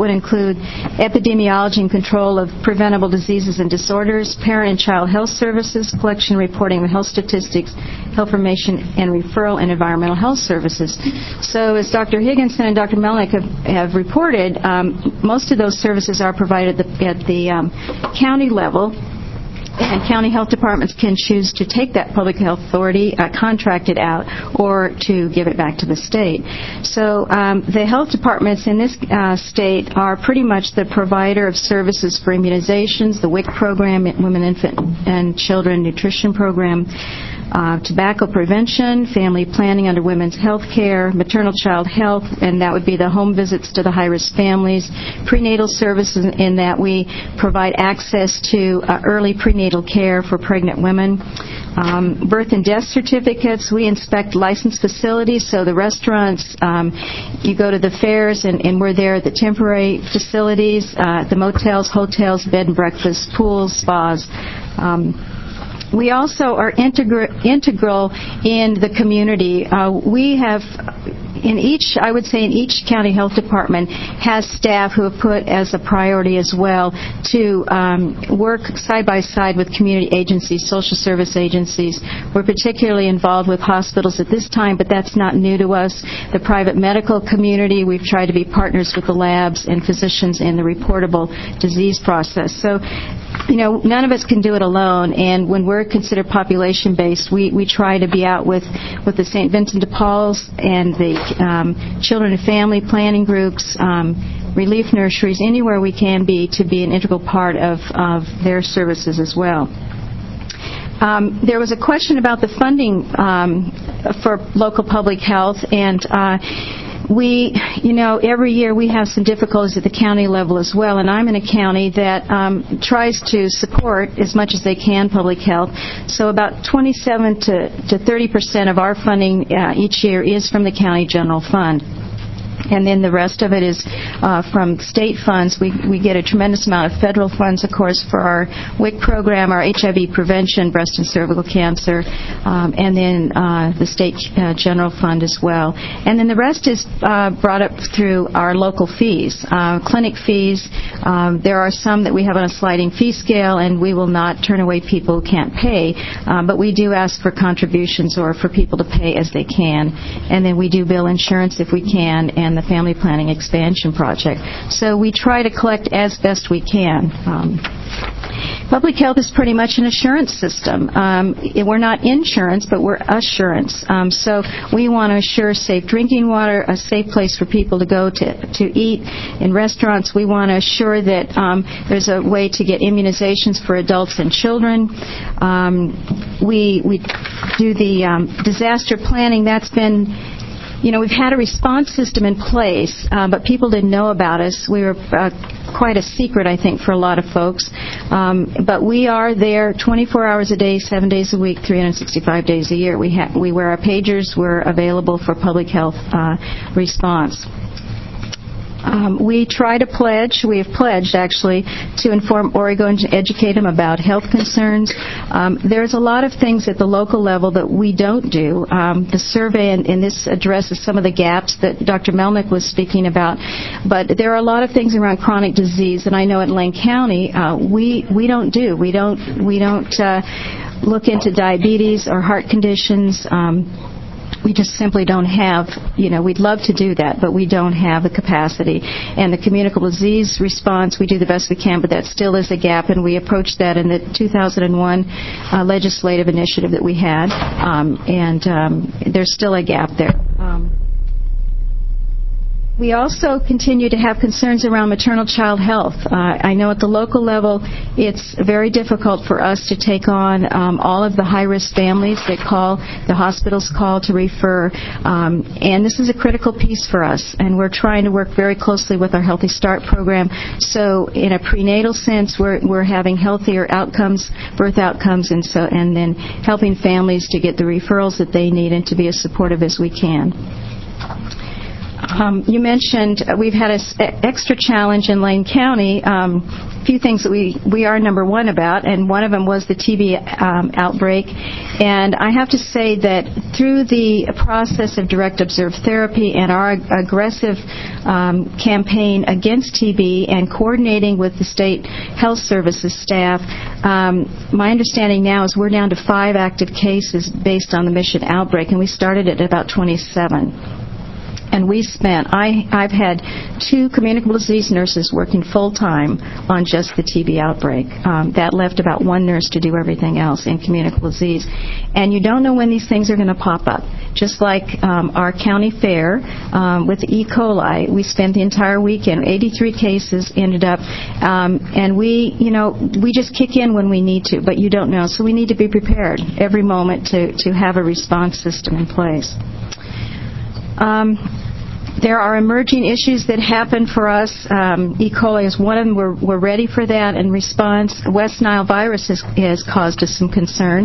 include epidemiology and control of preventable diseases and disorders, parent and child health services, collection and reporting of health statistics, health information and referral, and environmental health services. So as Dr. Higginson and Dr. Melnick have reported, most of those services are provided at the county level. And county health departments can choose to take that public health authority, contract it out, or to give it back to the state. So the health departments in this state are pretty much the provider of services for immunizations, the WIC program, Women, Infant, and Children Nutrition Program, tobacco prevention, family planning under women's health care, maternal child health, and that would be the home visits to the high-risk families, prenatal services in that we provide access to early prenatal care for pregnant women, birth and death certificates. We inspect licensed facilities, so the restaurants, you go to the fairs, and we're there at the temporary facilities, the motels, hotels, bed and breakfast, pools, spas. We also are integral in the community. We have, in each county health department has staff who have put as a priority as well to work side by side with community agencies, social service agencies. We're particularly involved with hospitals at this time, but that's not new to us. The private medical community, we've tried to be partners with the labs and physicians in the reportable disease process. So, none of us can do it alone, and when we're considered population-based, we try to be out with the St. Vincent de Paul's and the children and family planning groups, relief nurseries, anywhere we can be to be an integral part of their services as well. There was a question about the funding for local public health, and every year we have some difficulties at the county level as well, and I'm in a county that tries to support as much as they can public health. So about 27 to 30% of our funding each year is from the county general fund. And then the rest of it is from state funds. We get a tremendous amount of federal funds, of course, for our WIC program, our HIV prevention, breast and cervical cancer, and then the state general fund as well. And then the rest is brought up through our local fees, clinic fees. There are some that we have on a sliding fee scale, and we will not turn away people who can't pay, but we do ask for contributions or for people to pay as they can. And then we do bill insurance if we can, and the Family Planning Expansion Project. So we try to collect as best we can. Public health is pretty much an assurance system. We're not insurance, but we're assurance. So we want to assure safe drinking water, a safe place for people to go to eat. In restaurants, we want to assure that there's a way to get immunizations for adults and children. We do the disaster planning. That's been... we've had a response system in place, but people didn't know about us. We were quite a secret, I think, for a lot of folks. But we are there 24 hours a day, 7 days a week, 365 days a year. We wear our pagers. We're available for public health response. We try to pledge, we have pledged actually, to inform Oregonians and educate them about health concerns. There's a lot of things at the local level that we don't do. The survey, and this addresses some of the gaps that Dr. Melnick was speaking about, but there are a lot of things around chronic disease, and I know at Lane County we don't do. We don't look into diabetes or heart conditions. We just simply don't have, we'd love to do that, but we don't have the capacity. And the communicable disease response, we do the best we can, but that still is a gap, and we approached that in the 2001 legislative initiative that we had, and there's still a gap there. We also continue to have concerns around maternal child health. I know at the local level it's very difficult for us to take on all of the high-risk families that the hospitals call to refer, and this is a critical piece for us, and we're trying to work very closely with our Healthy Start program. So in a prenatal sense, we're having healthier outcomes, birth outcomes, and then helping families to get the referrals that they need and to be as supportive as we can. You mentioned we've had an extra challenge in Lane County. A few things that we are number one about, and one of them was the TB outbreak. And I have to say that through the process of direct observed therapy and our aggressive campaign against TB and coordinating with the state health services staff, my understanding now is we're down to 5 active cases based on the Mission outbreak, and we started at about 27. And I've had 2 communicable disease nurses working full-time on just the TB outbreak. That left about 1 nurse to do everything else in communicable disease. And you don't know when these things are going to pop up. Just like our county fair with the E. coli, we spent the entire weekend, 83 cases ended up, and we just kick in when we need to, but you don't know. So we need to be prepared every moment to have a response system in place. There are emerging issues that happen for us. E. coli is one of them. We're ready for that in response. West Nile virus has caused us some concern.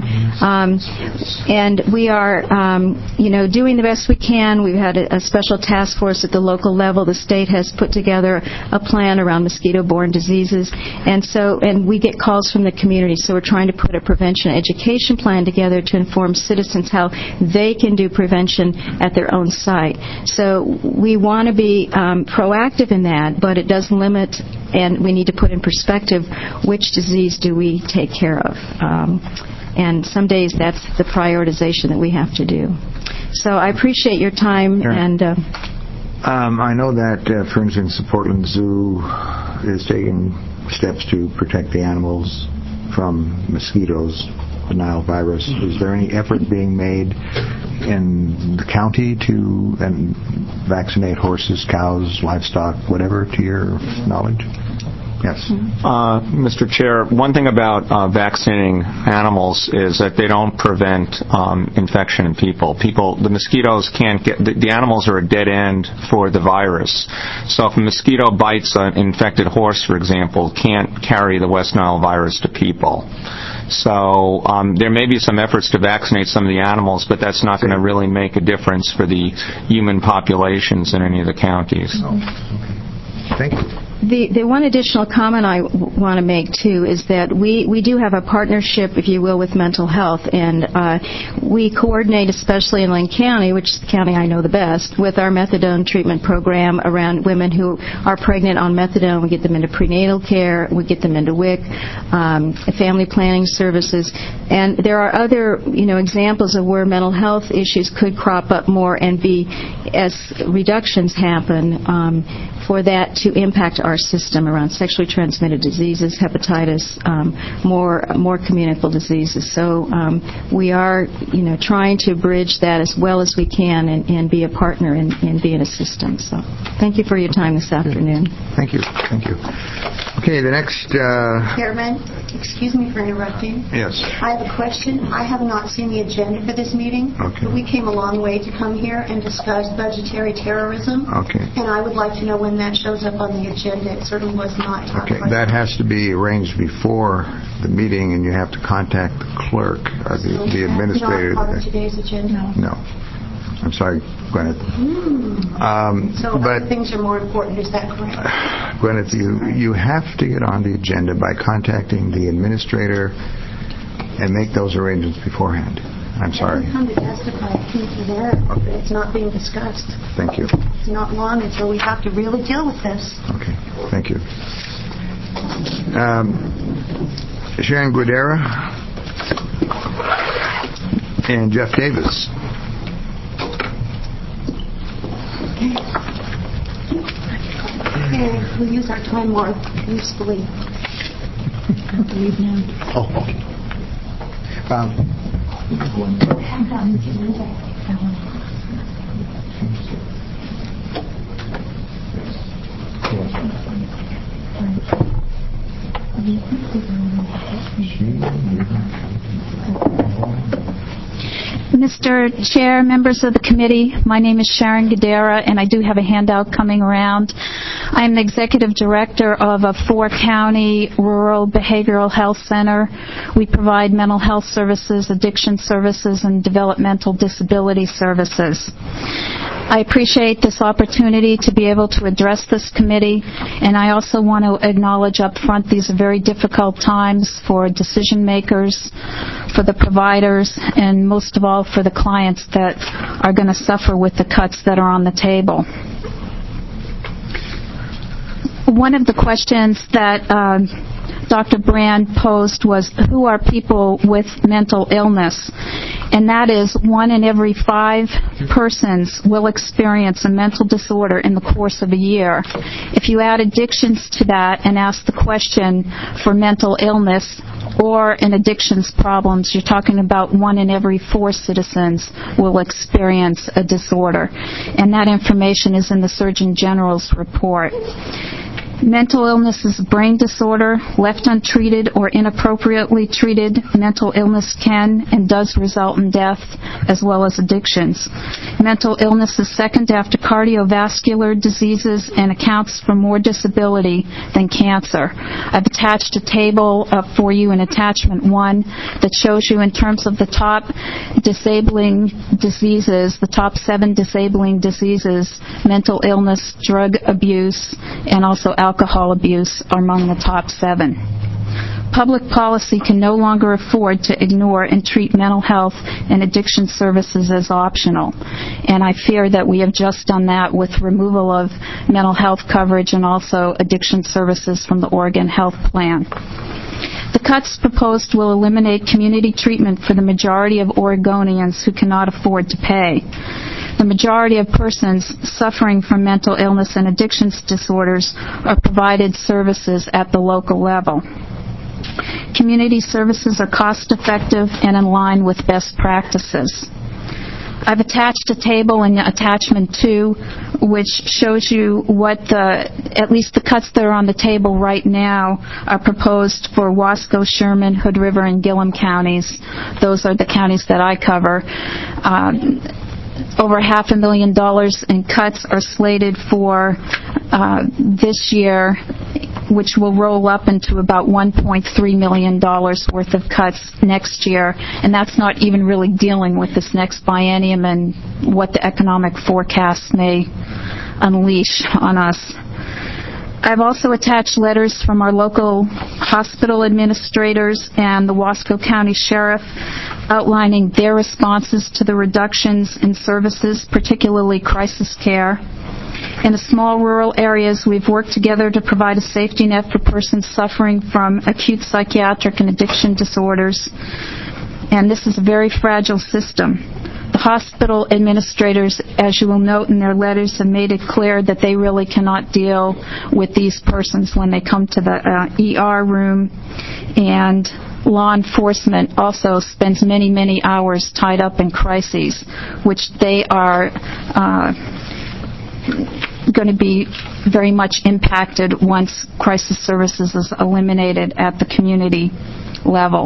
And we are, doing the best we can. We've had a special task force at the local level. The state has put together a plan around mosquito-borne diseases. And we get calls from the community. So we're trying to put a prevention education plan together to inform citizens how they can do prevention at their own site. So we want to be proactive in that, but it does limit, and we need to put in perspective which disease do we take care of. And some days that's the prioritization that we have to do. So I appreciate your time. Sure. And I know that, for instance, the Portland Zoo is taking steps to protect the animals from mosquitoes, the Nile virus. Is there any effort being made in the county to vaccinate horses, cows, livestock, whatever, to your knowledge? Yes. Mr. Chair, one thing about vaccinating animals is that they don't prevent infection in people. The mosquitoes can't get, the animals are a dead end for the virus. So if a mosquito bites an infected horse, for example, can't carry the West Nile virus to people. So there may be some efforts to vaccinate some of the animals, but that's not going to really make a difference for the human populations in any of the counties. Oh, okay. Thank you. The one additional comment I want to make, too, is that we do have a partnership, if you will, with mental health, and we coordinate, especially in Lane County, which is the county I know the best, with our methadone treatment program around women who are pregnant on methadone. We get them into prenatal care, we get them into WIC, family planning services, and there are other, examples of where mental health issues could crop up more and be, as reductions happen, for that to impact our system around sexually transmitted diseases, hepatitis, more communicable diseases. So we are, trying to bridge that as well as we can and be a partner in being a system. So thank you for your time this afternoon. Thank you. Thank you. Okay, the next... Chairman, excuse me for interrupting. Yes. I have a question. I have not seen the agenda for this meeting. Okay. But we came a long way to come here and discuss budgetary terrorism. Okay. And I would like to know when that shows up on the agenda. It certainly was not talked about. Okay, that has to be arranged before the meeting, and you have to contact the clerk, the administrator. Not part of today's agenda? No. I'm sorry, Gwyneth. So other things are more important, is that correct? Gwyneth, you have to get on the agenda by contacting the administrator and make those arrangements beforehand. I'm sorry. I come to testify to that, but it's not being discussed. Thank you. It's not long until we have to really deal with this. Okay, thank you. Sharon Guidera and Jeff Davis. Okay, we'll use our time more usefully. I believe now. Oh, okay. Mr. Chair, members of the committee, my name is Sharon Guidera, and I do have a handout coming around. I am the executive director of a 4-county rural behavioral health center. We provide mental health services, addiction services, and developmental disability services. I appreciate this opportunity to be able to address this committee, and I also want to acknowledge up front these are very difficult times for decision makers, for the providers, and most of all for the clients that are going to suffer with the cuts that are on the table. One of the questions that Dr. Brand posed was, who are people with mental illness? And that is 1 in every 5 persons will experience a mental disorder in the course of a year. If you add addictions to that and ask the question for mental illness or an addictions problems, you're talking about 1 in every 4 citizens will experience a disorder. And that information is in the Surgeon General's report. Mental illness is a brain disorder. Left untreated or inappropriately treated, mental illness can and does result in death as well as addictions. Mental illness is second after cardiovascular diseases and accounts for more disability than cancer. I've attached a table for you in attachment 1 that shows you in terms of the top disabling diseases, the top 7 disabling diseases, mental illness, drug abuse, and also alcohol abuse are among the top 7. Public policy can no longer afford to ignore and treat mental health and addiction services as optional. And I fear that we have just done that with removal of mental health coverage and also addiction services from the Oregon Health Plan. The cuts proposed will eliminate community treatment for the majority of Oregonians who cannot afford to pay. The majority of persons suffering from mental illness and addictions disorders are provided services at the local level. Community services are cost-effective and in line with best practices. I've attached a table in attachment 2 which shows you what at least the cuts that are on the table right now are proposed for Wasco, Sherman, Hood River, and Gillum counties. Those are the counties that I cover. Over $500,000 in cuts are slated for this year, which will roll up into about $1.3 million worth of cuts next year. And that's not even really dealing with this next biennium and what the economic forecasts may unleash on us. I've also attached letters from our local hospital administrators and the Wasco County Sheriff outlining their responses to the reductions in services, particularly crisis care. In the small rural areas, we've worked together to provide a safety net for persons suffering from acute psychiatric and addiction disorders. And this is a very fragile system. The hospital administrators, as you will note in their letters, have made it clear that they really cannot deal with these persons when they come to the ER room. And law enforcement also spends many, many hours tied up in crises, which they are going to be very much impacted once crisis services is eliminated at the community level.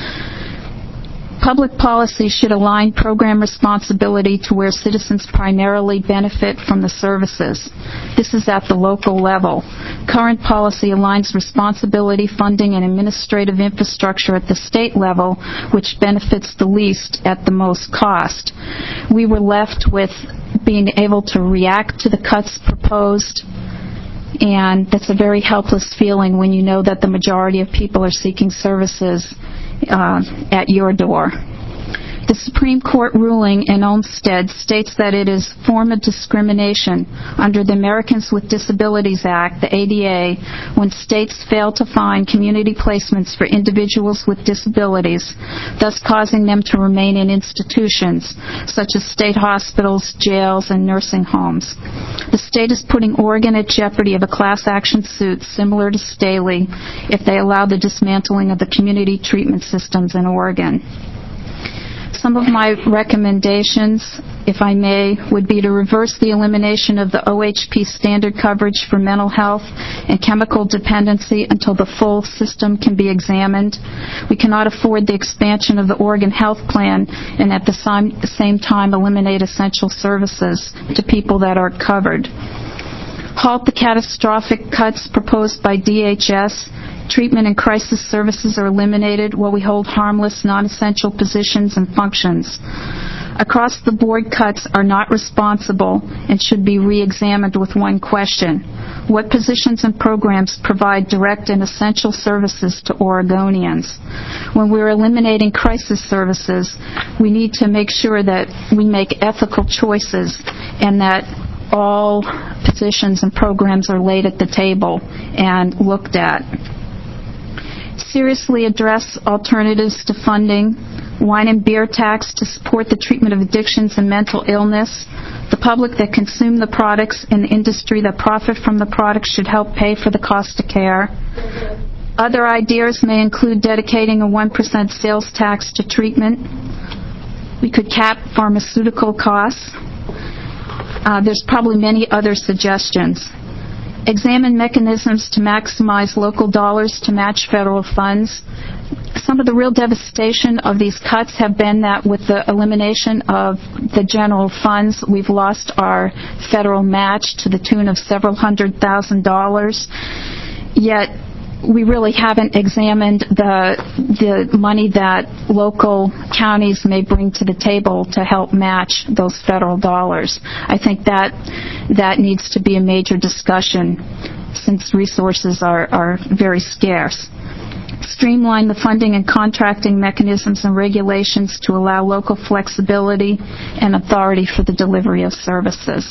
Public policy should align program responsibility to where citizens primarily benefit from the services. This is at the local level. Current policy aligns responsibility, funding, and administrative infrastructure at the state level, which benefits the least at the most cost. We were left with being able to react to the cuts proposed, and that's a very helpless feeling when you know that the majority of people are seeking services at your door. The Supreme Court ruling in Olmstead states that it is a form of discrimination under the Americans with Disabilities Act, the ADA, when states fail to find community placements for individuals with disabilities, thus causing them to remain in institutions such as state hospitals, jails, and nursing homes. The state is putting Oregon at jeopardy of a class action suit similar to Staley if they allow the dismantling of the community treatment systems in Oregon. Some of my recommendations, if I may, would be to reverse the elimination of the OHP standard coverage for mental health and chemical dependency until the full system can be examined. We cannot afford the expansion of the Oregon Health Plan and at the same time eliminate essential services to people that are covered. Halt the catastrophic cuts proposed by DHS. Treatment and crisis services are eliminated while we hold harmless, non-essential positions and functions. Across-the-board cuts are not responsible and should be re-examined with one question. What positions and programs provide direct and essential services to Oregonians? When we're eliminating crisis services, we need to make sure that we make ethical choices and that all positions and programs are laid at the table and looked at. Seriously address alternatives to funding. Wine and beer tax to support the treatment of addictions and mental illness. The public that consume the products and the industry that profit from the products should help pay for the cost of care. Other ideas may include dedicating a 1% sales tax to treatment. We could cap pharmaceutical costs. There's probably many other suggestions. Examine mechanisms to maximize local dollars to match federal funds. Some of the real devastation of these cuts have been that with the elimination of the general funds, we've lost our federal match to the tune of several $100,000. Yet we really haven't examined the money that local counties may bring to the table to help match those federal dollars. I think that needs to be a major discussion since resources are very scarce. Streamline the funding and contracting mechanisms and regulations to allow local flexibility and authority for the delivery of services.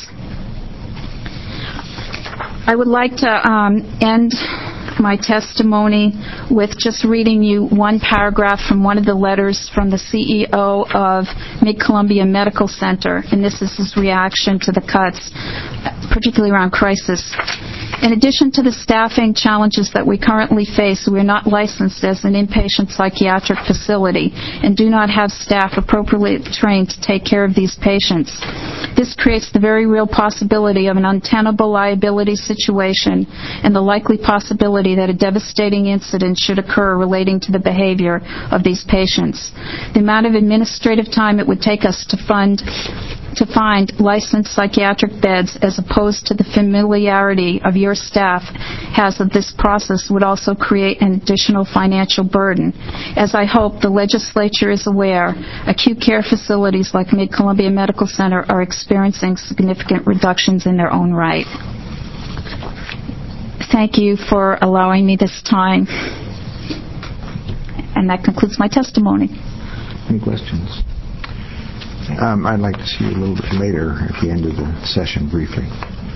I would like to end my testimony with just reading you one paragraph from one of the letters from the CEO of Mid-Columbia Medical Center, and this is his reaction to the cuts, particularly around crisis. In addition to the staffing challenges that we currently face, we are not licensed as an inpatient psychiatric facility and do not have staff appropriately trained to take care of these patients. This creates the very real possibility of an untenable liability situation and the likely possibility that a devastating incident should occur relating to the behavior of these patients. The amount of administrative time it would take us to find licensed psychiatric beds as opposed to the familiarity of your staff has of this process would also create an additional financial burden. As I hope the legislature is aware, acute care facilities like Mid-Columbia Medical Center are experiencing significant reductions in their own right. Thank you for allowing me this time. And that concludes my testimony. Any questions? I'd like to see you a little bit later at the end of the session briefly.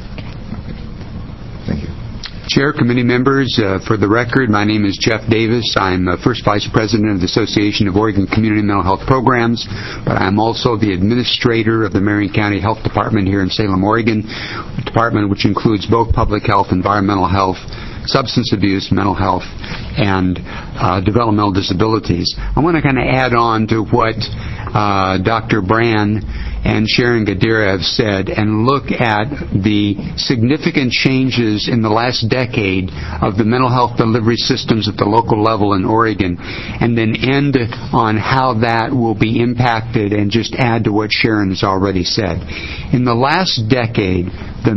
Thank you. Chair, committee members, for the record, my name is Jeff Davis. I'm First Vice President of the Association of Oregon Community Mental Health Programs, but I'm also the administrator of the Marion County Health Department here in Salem, Oregon, a department which includes both public health, environmental health, substance abuse, mental health, and developmental disabilities. I want to kind of add on to what Dr. Brand and Sharon Gadira have said and look at the significant changes in the last decade of the mental health delivery systems at the local level in Oregon, and then end on how that will be impacted and just add to what Sharon has already said. In the last decade, the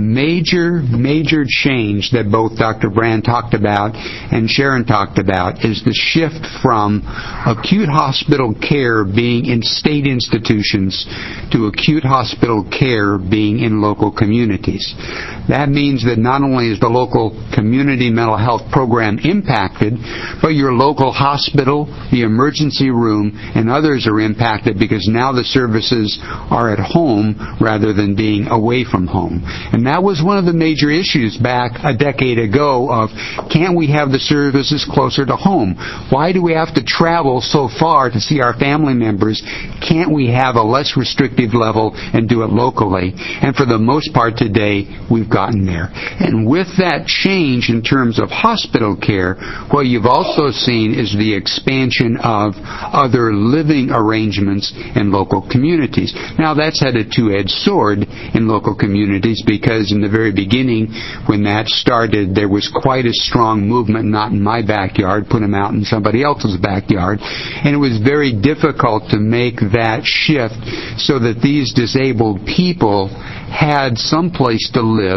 major change that both Dr. Brand talked about and Sharon talked about is the shift from acute hospital care being in state institutions to acute hospital care being in local communities. That means that not only is the local community mental health program impacted, but your local hospital, the emergency room, and others are impacted because now the services are at home rather than being away from home. And that was one of the major issues back a decade ago of, can't we have the services closer to home? Why do we have to travel so far to see our family members? Can't we have a less restrictive level and do it locally? And for the most part today, we've gotten there. And with that change in terms of hospital care, what you've also seen is the expansion of other living arrangements in local communities. Now that's had a two-edged sword in local communities because in the very beginning when that started, there was quite a strong movement, not in my backyard, put them out in somebody else's backyard. And it was very difficult to make that shift so that these disabled people had some place to live,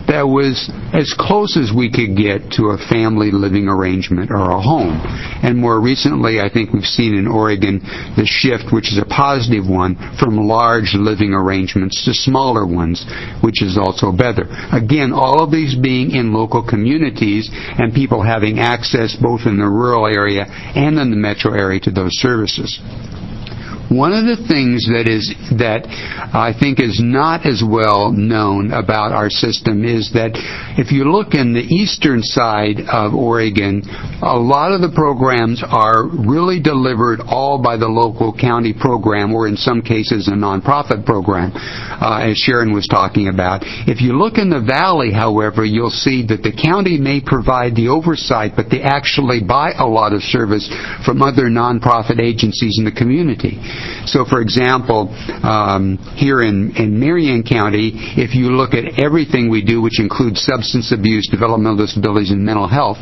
that was as close as we could get to a family living arrangement or a home. And more recently, I think we've seen in Oregon the shift, which is a positive one, from large living arrangements to smaller ones, which is also better. Again, all of these being in local communities and people having access both in the rural area and in the metro area to those services. One of the things that I think is not as well known about our system is that if you look in the eastern side of Oregon, a lot of the programs are really delivered all by the local county program, or in some cases a nonprofit program, as Sharon was talking about. If you look in the valley, however, you'll see that the county may provide the oversight, but they actually buy a lot of service from other nonprofit agencies in the community. So, for example, here in Marion County, if you look at everything we do, which includes substance abuse, developmental disabilities, and mental health,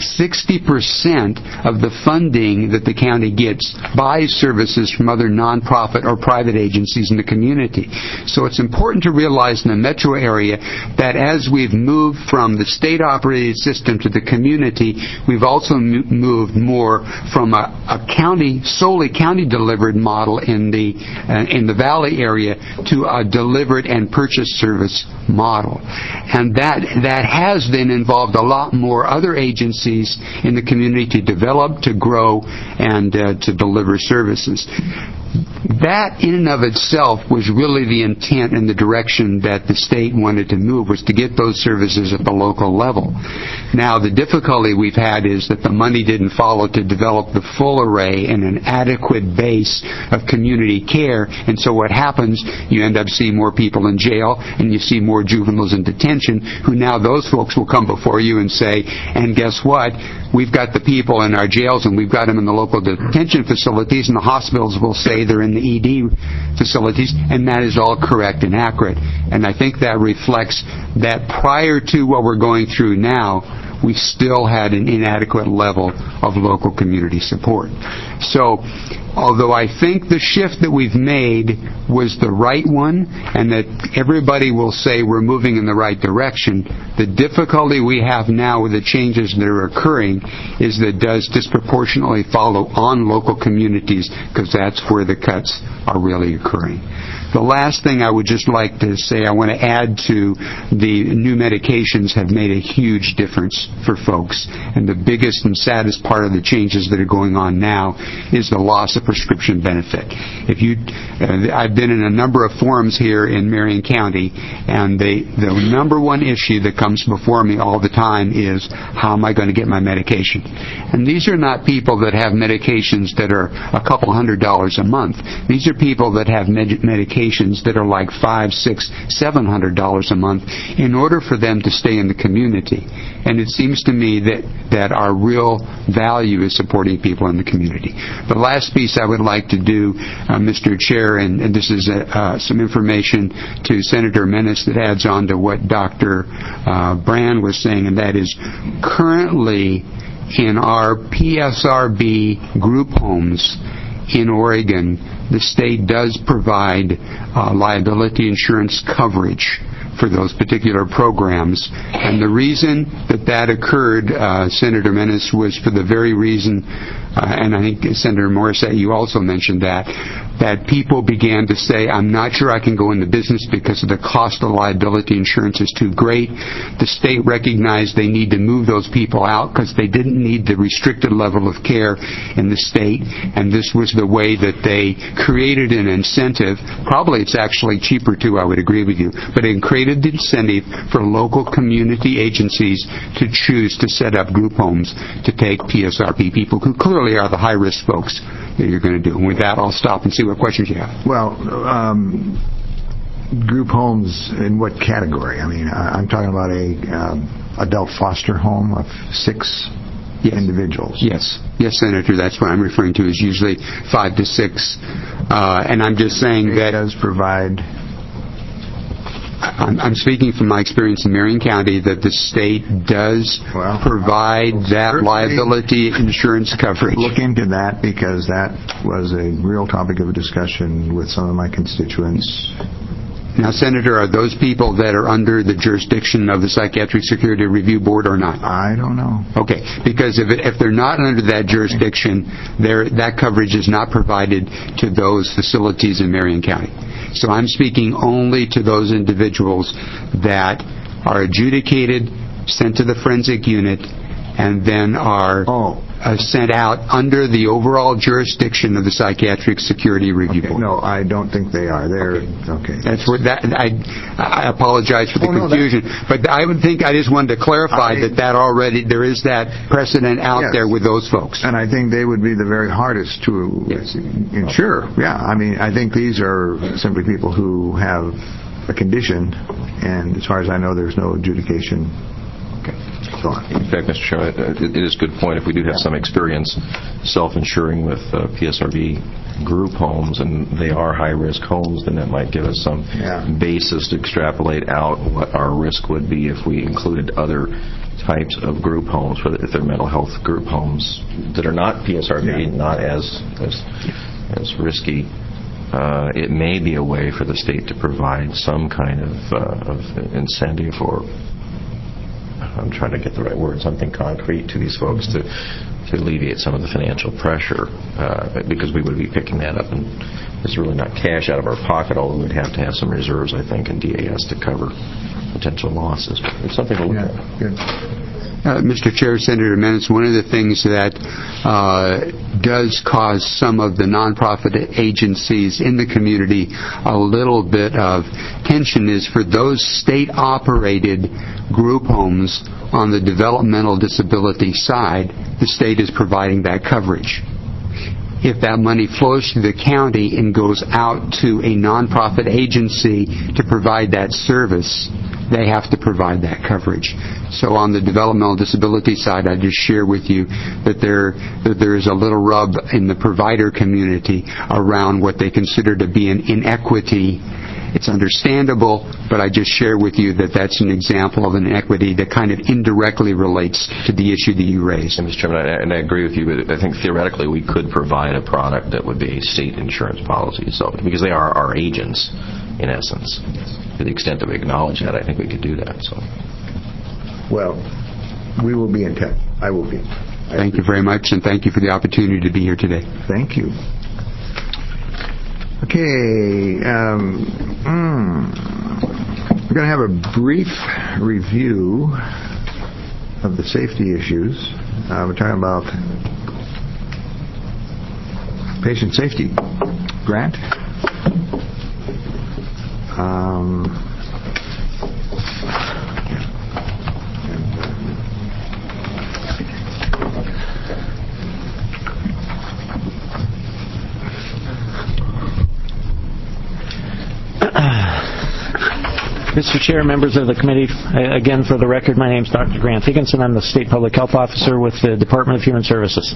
60% of the funding that the county gets buys services from other nonprofit or private agencies in the community. So it's important to realize in the metro area that as we've moved from the state-operated system to the community, we've also moved more from a solely county-delivered model in the valley area to a delivered and purchased service model. And that has then involved a lot more other agencies in the community to develop, to grow, and to deliver services. That in and of itself was really the intent and the direction that the state wanted to move, was to get those services at the local level. Now, the difficulty we've had is that the money didn't follow to develop the full array and an adequate base of community care, and so what happens, you end up seeing more people in jail, and you see more juveniles in detention, who now those folks will come before you and say, and guess what? We've got the people in our jails, and we've got them in the local detention facilities, and the hospitals will say they're in the ED facilities, and that is all correct and accurate. And I think that reflects that prior to what we're going through now, we still had an inadequate level of local community support. So, although I think the shift that we've made was the right one, and that everybody will say we're moving in the right direction, the difficulty we have now with the changes that are occurring is that it does disproportionately follow on local communities, because that's where the cuts are really occurring. The last thing I would just like to say, I want to add to the new medications have made a huge difference for folks. And the biggest and saddest part of the changes that are going on now is the loss of prescription benefit. I've been in a number of forums here in Marion County, and the number one issue that comes before me all the time is, how am I going to get my medication? And these are not people that have medications that are a couple $100 a month. These are people that have medications that are like $500, $600, $700 a month in order for them to stay in the community. And it seems to me that our real value is supporting people in the community. The last piece I would like to do, Mr. Chair, and this is some information to Senator Menace that adds on to what Dr. Brand was saying, and that is currently in our PSRB group homes in Oregon, the state does provide liability insurance coverage for those particular programs. And the reason that occurred, Senator Menace, was for the very reason, and I think Senator Morissette, you also mentioned that people began to say, I'm not sure I can go into business because of the cost of liability insurance is too great. The state recognized they need to move those people out because they didn't need the restricted level of care in the state, and this was the way that they created an incentive. Probably it's actually cheaper too, I would agree with you, but it created the incentive for local community agencies to choose to set up group homes to take PSRP people who clearly are the high-risk folks that you're going to do. And with that, I'll stop and see what questions you have. Well, group homes in what category? I mean, I'm talking about a adult foster home of 6 individuals. Yes, Senator, that's what I'm referring to, is usually 5 to 6. And I'm just saying that... It does provide... I'm speaking from my experience in Marion County that the state does provide that liability insurance coverage. Look into that, because that was a real topic of discussion with some of my constituents Now, Senator, are those people that are under the jurisdiction of the Psychiatric Security Review Board or not? I don't know. Okay, because if they're not under that jurisdiction, that coverage is not provided to those facilities in Marion County. So I'm speaking only to those individuals that are adjudicated, sent to the forensic unit, and then are sent out under the overall jurisdiction of the Psychiatric Security Review Board. No, I don't think they are. They're okay. That's where I apologize for the confusion, but I just wanted to clarify that already there is that precedent out there with those folks. And I think they would be the very hardest to insure. Yeah, I mean, I think these are simply people who have a condition, and as far as I know, there's no adjudication. In fact, Mr. Chairman, it is a good point. If we do have some experience self-insuring with PSRB group homes, and they are high-risk homes, then that might give us some basis to extrapolate out what our risk would be if we included other types of group homes, if they're mental health group homes that are not PSRB, not as risky. It may be a way for the state to provide some kind of incentive, or I'm trying to get the right word, something concrete to these folks to alleviate some of the financial pressure, because we would be picking that up, and it's really not cash out of our pocket, although we'd have to have some reserves, I think, in DAS to cover potential losses. It's something to look at. Good. Mr. Chair, Senator Menace, one of the things that does cause some of the nonprofit agencies in the community a little bit of tension is for those state-operated group homes on the developmental disability side, the state is providing that coverage. If that money flows through the county and goes out to a nonprofit agency to provide that service, they have to provide that coverage. So on the developmental disability side, I just share with you that there is a little rub in the provider community around what they consider to be an inequity. It's understandable, but I just share with you that that's an example of an inequity that kind of indirectly relates to the issue that you raised. Mr. Chairman, and I agree with you, but I think theoretically we could provide a product that would be a state insurance policy, so because they are our agents, in essence. To the extent that we acknowledge that, I think we could do that. So, well, we will be in touch. I will be. Thank you very much, and thank you for the opportunity to be here today. Thank you. Okay, we're going to have a brief review of the safety issues. We're talking about patient safety. Grant? Mr. Chair, members of the committee, again, for the record, my name is Dr. Grant Higginson. I'm the State Public Health Officer with the Department of Human Services.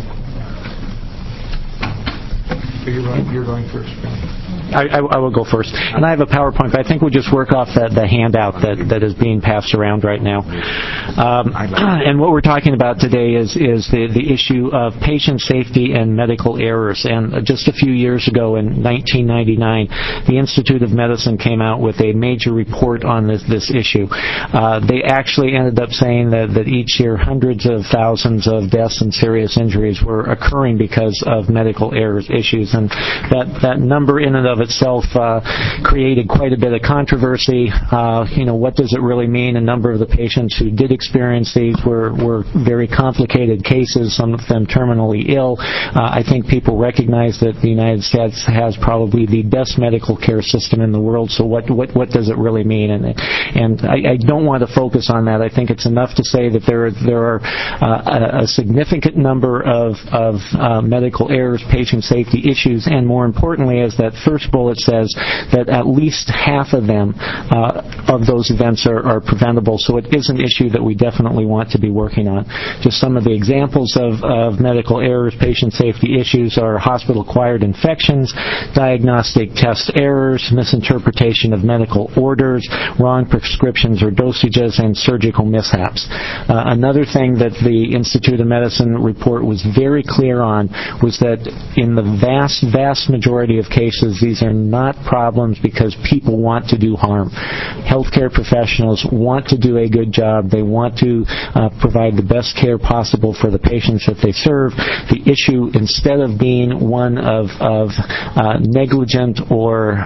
You're going first. I will go first. And I have a PowerPoint, but I think we'll just work off the handout that is being passed around right now. And what we're talking about today is the issue of patient safety and medical errors. And just a few years ago, in 1999, the Institute of Medicine came out with a major report on this issue. They actually ended up saying that each year hundreds of thousands of deaths and serious injuries were occurring because of medical errors issues. And that number in and of itself created quite a bit of controversy. What does it really mean? A number of the patients who did experience these were very complicated cases, some of them terminally ill. I think people recognize that the United States has probably the best medical care system in the world, so what does it really mean? And I don't want to focus on that. I think it's enough to say that there are a significant number of medical errors, patient safety issues, and more importantly, as that first bullet says, that at least half of them, of those events are preventable. So it is an issue that we definitely want to be working on. Just some of the examples of medical errors, patient safety issues are hospital-acquired infections, diagnostic test errors, misinterpretation of medical orders, wrong prescriptions or dosages, and surgical mishaps. Another thing that the Institute of Medicine report was very clear on was that in the vast majority of cases, these These are not problems because people want to do harm. Healthcare professionals want to do a good job. They want to provide the best care possible for the patients that they serve. The issue, instead of being one of negligent or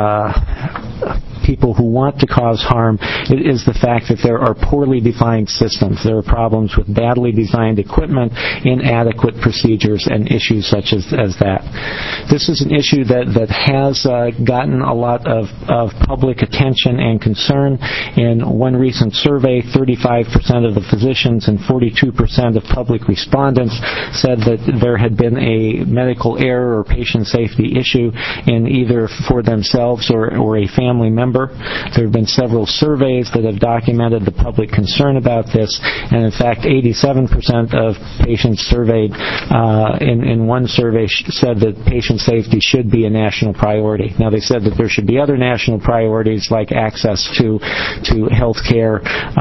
people who want to cause harm, it is the fact that there are poorly defined systems. There are problems with badly designed equipment, inadequate procedures, and issues such as that. This is an issue that has gotten a lot of public attention and concern. In one recent survey, 35% of the physicians and 42% of public respondents said that there had been a medical error or patient safety issue in either for themselves or a family member. There have been several surveys that have documented the public concern about this, and in fact 87% of patients surveyed in one survey said that patient safety should be a national priority. Now, they said that there should be other national priorities like access to health care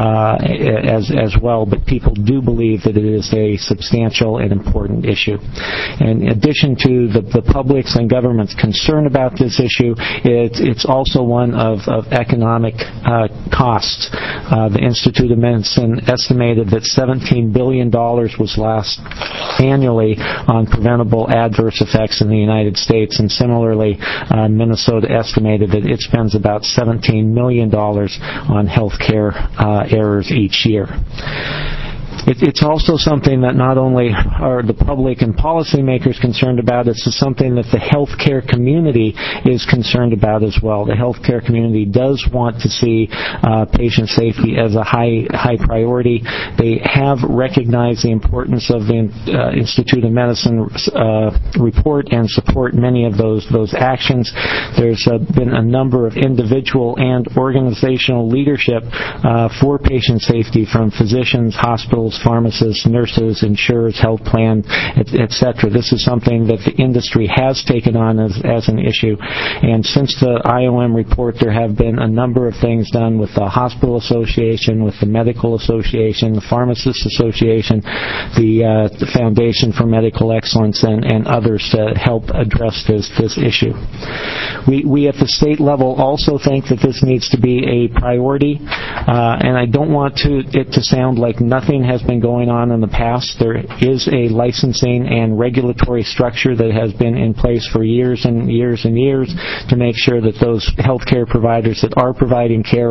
as well, but people do believe that it is a substantial and important issue. In addition to the public's and government's concern about this issue, it's also one of economic costs. The Institute of Medicine estimated that $17 billion was lost annually on preventable adverse effects in the United States, and similarly, Minnesota estimated that it spends about $17 million on health care errors each year. It's also something that not only are the public and policymakers concerned about, it's something that the healthcare community is concerned about as well. The healthcare community does want to see patient safety as a high priority. They have recognized the importance of the Institute of Medicine report and support many of those actions. There's been a number of individual and organizational leadership for patient safety from physicians, hospitals, pharmacists, nurses, insurers, health plan, etc. This is something that the industry has taken on as an issue. And since the IOM report, there have been a number of things done with the Hospital Association, with the Medical Association, the Pharmacists Association, the Foundation for Medical Excellence, and others to help address this issue. We at the state level also think that this needs to be a priority, and I don't want it to sound like nothing has been going on in the past. There is a licensing and regulatory structure that has been in place for years and years and years to make sure that those healthcare providers that are providing care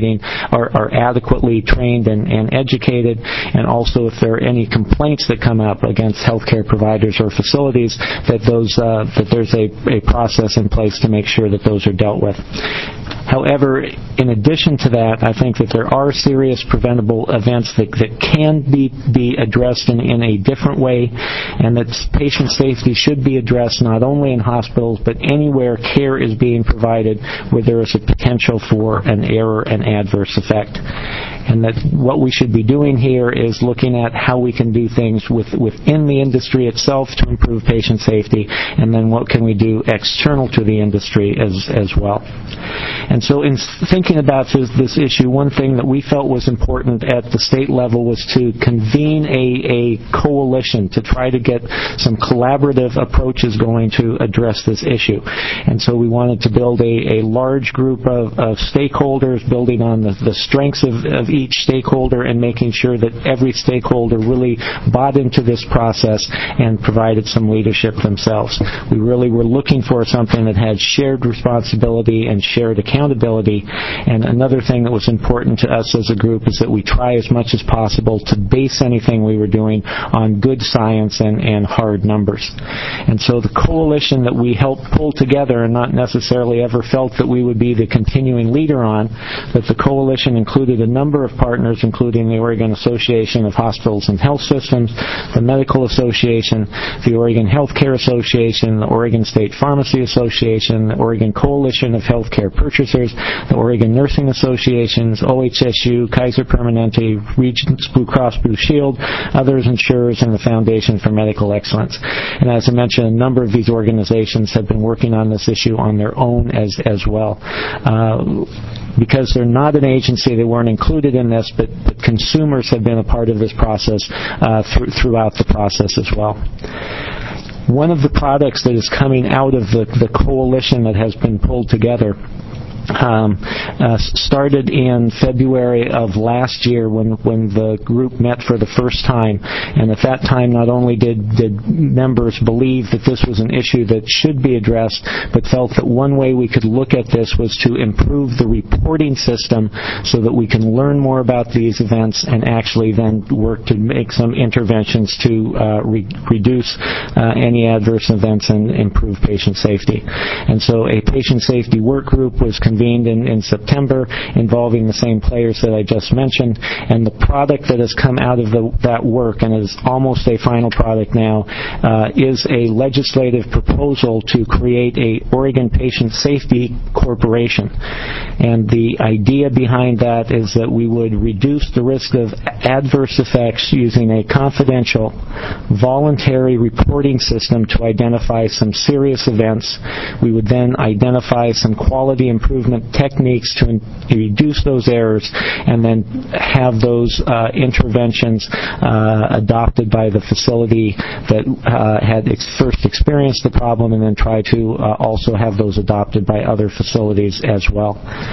are adequately trained and educated, and also if there are any complaints that come up against healthcare providers or facilities, that there's a process in place to make sure that those are dealt with. However, in addition to that, I think that there are serious preventable events that can be addressed in a different way, and that patient safety should be addressed not only in hospitals but anywhere care is being provided where there is a potential for an error and adverse effect. And that what we should be doing here is looking at how we can do things within the industry itself to improve patient safety, and then what can we do external to the industry as well. And so in thinking about this issue, one thing that we felt was important at the state level was to convene a coalition to try to get some collaborative approaches going to address this issue. And so we wanted to build a large group of stakeholders, building on the strengths of each stakeholder and making sure that every stakeholder really bought into this process and provided some leadership themselves. We really were looking for something that had shared responsibility and shared accountability. And another thing that was important to us as a group is that we try as much as possible to base anything we were doing on good science and hard numbers. And so the coalition that we helped pull together, and not necessarily ever felt that we would be the continuing leader on, but the coalition included a number of partners, including the Oregon Association of Hospitals and Health Systems, the Medical Association, the Oregon Healthcare Association, the Oregon State Pharmacy Association, the Oregon Coalition of Healthcare Purchasers, the Oregon Nursing Associations, OHSU, Kaiser Permanente, Regents Blue Cross Blue Shield, others insurers, and the Foundation for Medical Excellence. And as I mentioned, a number of these organizations have been working on this issue on their own as well. Because they're not an agency, they weren't included in this, but consumers have been a part of this process throughout the process as well. One of the products that is coming out of the coalition that has been pulled together started in February of last year when the group met for the first time. And at that time, not only did members believe that this was an issue that should be addressed, but felt that one way we could look at this was to improve the reporting system so that we can learn more about these events and actually then work to make some interventions to reduce any adverse events and improve patient safety. And so a patient safety work group was convened in September involving the same players that I just mentioned, and the product that has come out of that work and is almost a final product now is a legislative proposal to create a Oregon Patient Safety Corporation. And the idea behind that is that we would reduce the risk of adverse effects using a confidential, voluntary reporting system to identify some serious events. We would then identify some quality improvement techniques to reduce those errors and then have those interventions adopted by the facility that had first experienced the problem, and then try to also have those adopted by other facilities as well.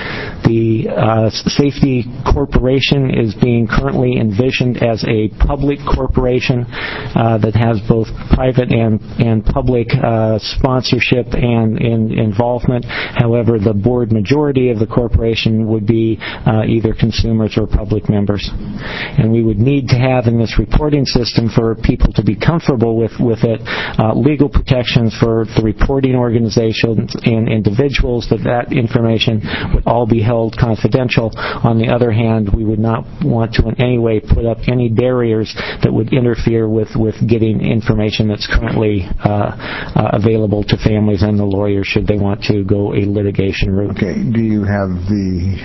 The Safety Corporation is being currently envisioned as a public corporation that has both private and public sponsorship and involvement. However, the board majority of the corporation would be either consumers or public members. And we would need to have in this reporting system for people to be comfortable with it legal protections for the reporting organizations and individuals that information would all be held confidential. On the other hand, we would not want to in any way put up any barriers that would interfere with getting information that's currently available to families and the lawyers should they want to go a litigation route. Okay. Do you have the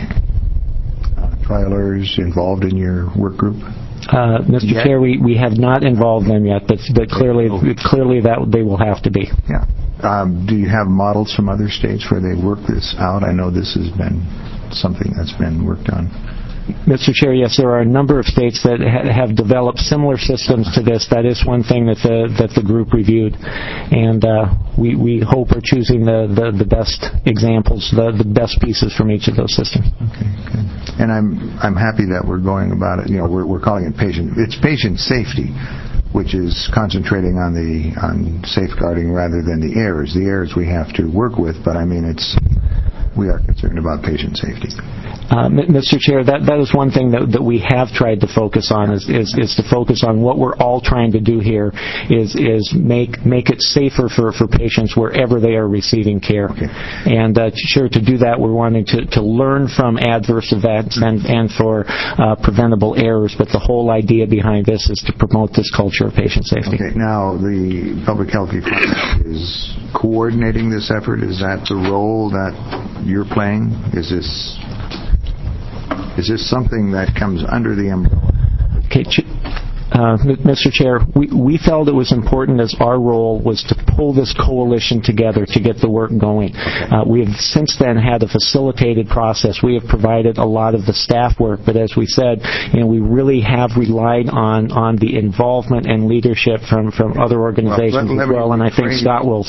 trialers involved in your work group? Mr. Chair, we have not involved them yet, but clearly that they will have to be. Yeah. Do you have models from other states where they work this out? I know this has been something that's been worked on. Mr. Chair, yes, there are a number of states that have developed similar systems to this. That is one thing that the group reviewed, and we hope are choosing the best examples, the best pieces from each of those systems. Okay, good. And I'm happy that we're going about it. You know, we're calling it patient safety, which is concentrating on safeguarding rather than the errors. The errors we have to work with, but I mean we are concerned about patient safety. Mr. Chair, that is one thing that we have tried to focus on is to focus on what we're all trying to do here is make it safer for patients wherever they are receiving care. Okay. And to do that, we're wanting to learn from adverse events and for preventable errors, but the whole idea behind this is to promote this culture of patient safety. Okay. Now, the Public Health Department is coordinating this effort. Is that the role that you're playing? Is this something that comes under the umbrella? Okay, Mr. Chair, we felt it was important as our role was to pull this coalition together to get the work going. We have since then had a facilitated process. We have provided a lot of the staff work, but as we said, we really have relied on the involvement and leadership from other organizations as well, and I think Scott will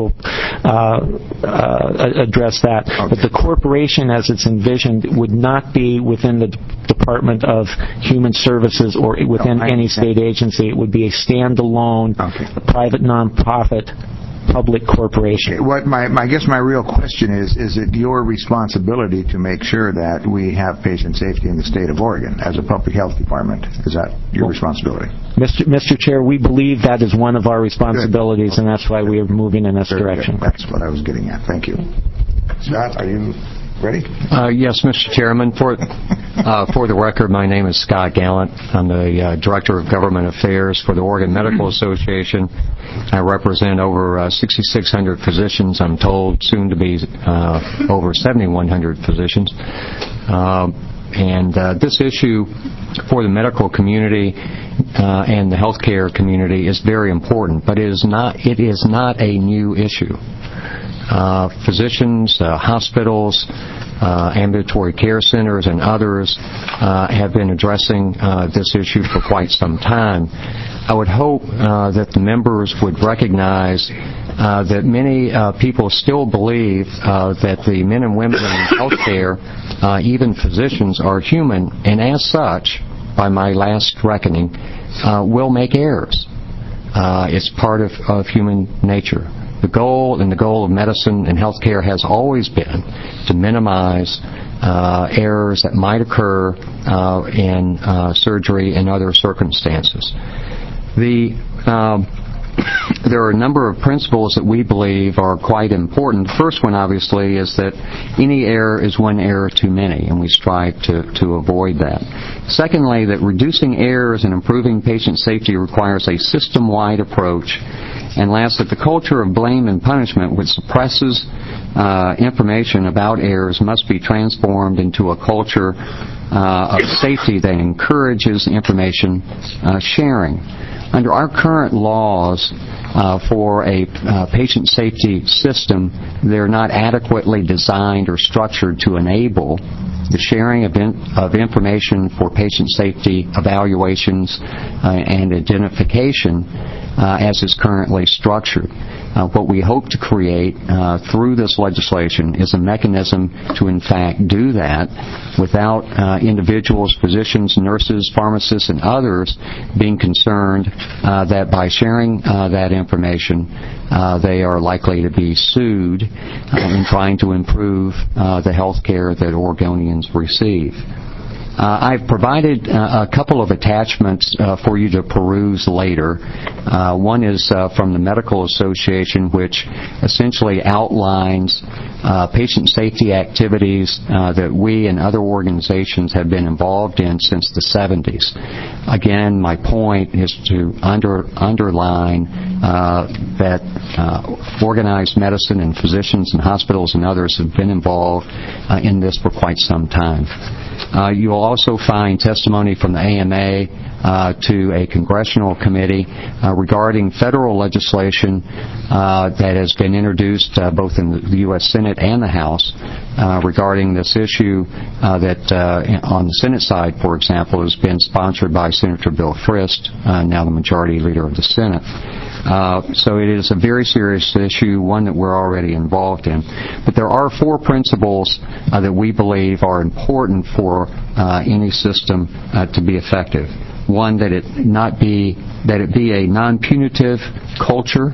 address that. Okay. But the corporation as it's envisioned would not be within the Department of Human Services or within any state agency. It would be a standalone, private nonprofit public corporation. Okay. I guess my real question is it your responsibility to make sure that we have patient safety in the state of Oregon as a public health department? Is that your responsibility? Mr. Chair, we believe that is one of our responsibilities, and that's why we are moving in this direction. That's what I was getting at. Thank you. Scott, are you ready? Yes, Mr. Chairman. For the record, my name is Scott Gallant. I'm the Director of Government Affairs for the Oregon Medical Association. I represent over 6,600 physicians, I'm told, soon to be over 7,100 physicians. And this issue for the medical community and the healthcare community is very important, but it is not a new issue. Physicians, hospitals, ambulatory care centers, and others have been addressing this issue for quite some time. I would hope that the members would recognize that many people still believe that the men and women in healthcare, even physicians, are human, and as such, by my last reckoning, will make errors. It's part of human nature. The goal of medicine and healthcare has always been to minimize errors that might occur in surgery and other circumstances. There are a number of principles that we believe are quite important. The first one, obviously, is that any error is one error too many, and we strive to avoid that. Secondly, that reducing errors and improving patient safety requires a system-wide approach. And lastly, the culture of blame and punishment, which suppresses information about errors, must be transformed into a culture of safety that encourages information sharing. Under our current laws for a patient safety system, they're not adequately designed or structured to enable the sharing of information for patient safety evaluations and identification as is currently structured. What we hope to create through this legislation is a mechanism to in fact do that without individuals, physicians, nurses, pharmacists, and others being concerned that by sharing that information they are likely to be sued in trying to improve the health care that Oregonians receive. I've provided a couple of attachments for you to peruse later. One is from the Medical Association, which essentially outlines patient safety activities that we and other organizations have been involved in since the 70s. Again, my point is to underline that organized medicine and physicians and hospitals and others have been involved in this for quite some time. You will also find testimony from the AMA to a congressional committee regarding federal legislation that has been introduced both in the U.S. Senate and the House regarding this issue that on the Senate side, for example, has been sponsored by Senator Bill Frist, now the majority leader of the Senate. So it is a very serious issue, one that we're already involved in. But there are 4 principles that we believe are important for any system to be effective. One, that it be a non-punitive culture.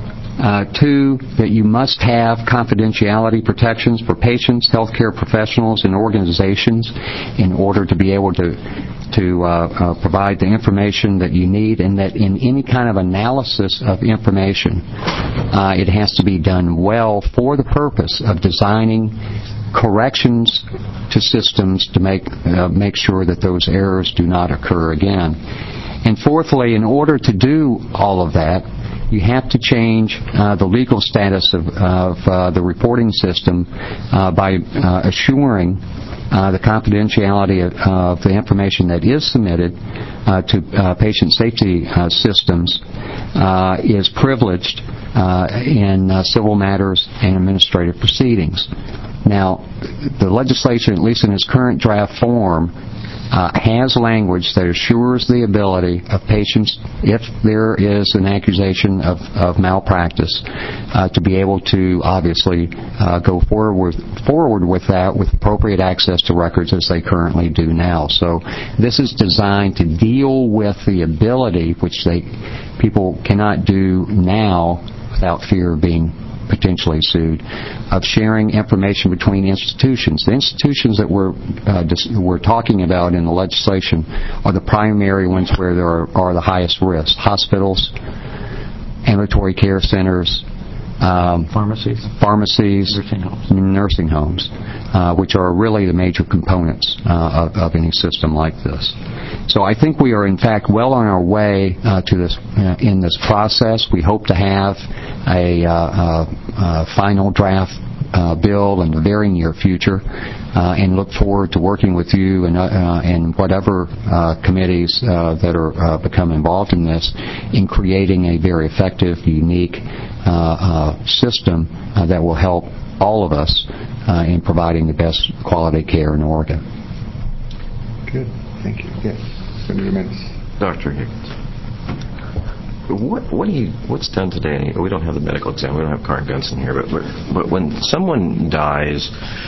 2, that you must have confidentiality protections for patients, healthcare professionals, and organizations in order to be able to provide the information that you need, and that in any kind of analysis of information, it has to be done well for the purpose of designing corrections to systems to make sure that those errors do not occur again. And fourthly, in order to do all of that, you have to change the legal status of the reporting system by assuring the confidentiality of the information that is submitted to patient safety systems is privileged in civil matters and administrative proceedings. Now, the legislation, at least in its current draft form, has language that assures the ability of patients, if there is an accusation of malpractice, to be able to obviously go forward with that with appropriate access to records as they currently do now. So this is designed to deal with the ability, which people cannot do now without fear of being potentially sued, of sharing information between institutions. The institutions that we're talking about in the legislation are the primary ones where there are the highest risks: hospitals, ambulatory care centers, pharmacies, nursing homes, which are really the major components of any system like this. So I think we are in fact well on our way to this in this process. We hope to have a final draft bill in the very near future, and look forward to working with you and whatever committees that are become involved in this in creating a very effective, unique system that will help all of us in providing the best quality care in Oregon. Good. Thank you. Yes. Senator Mendes. Dr. Higgins. what's done today? We don't have the medical exam. We don't have Karen Benson here, but when someone dies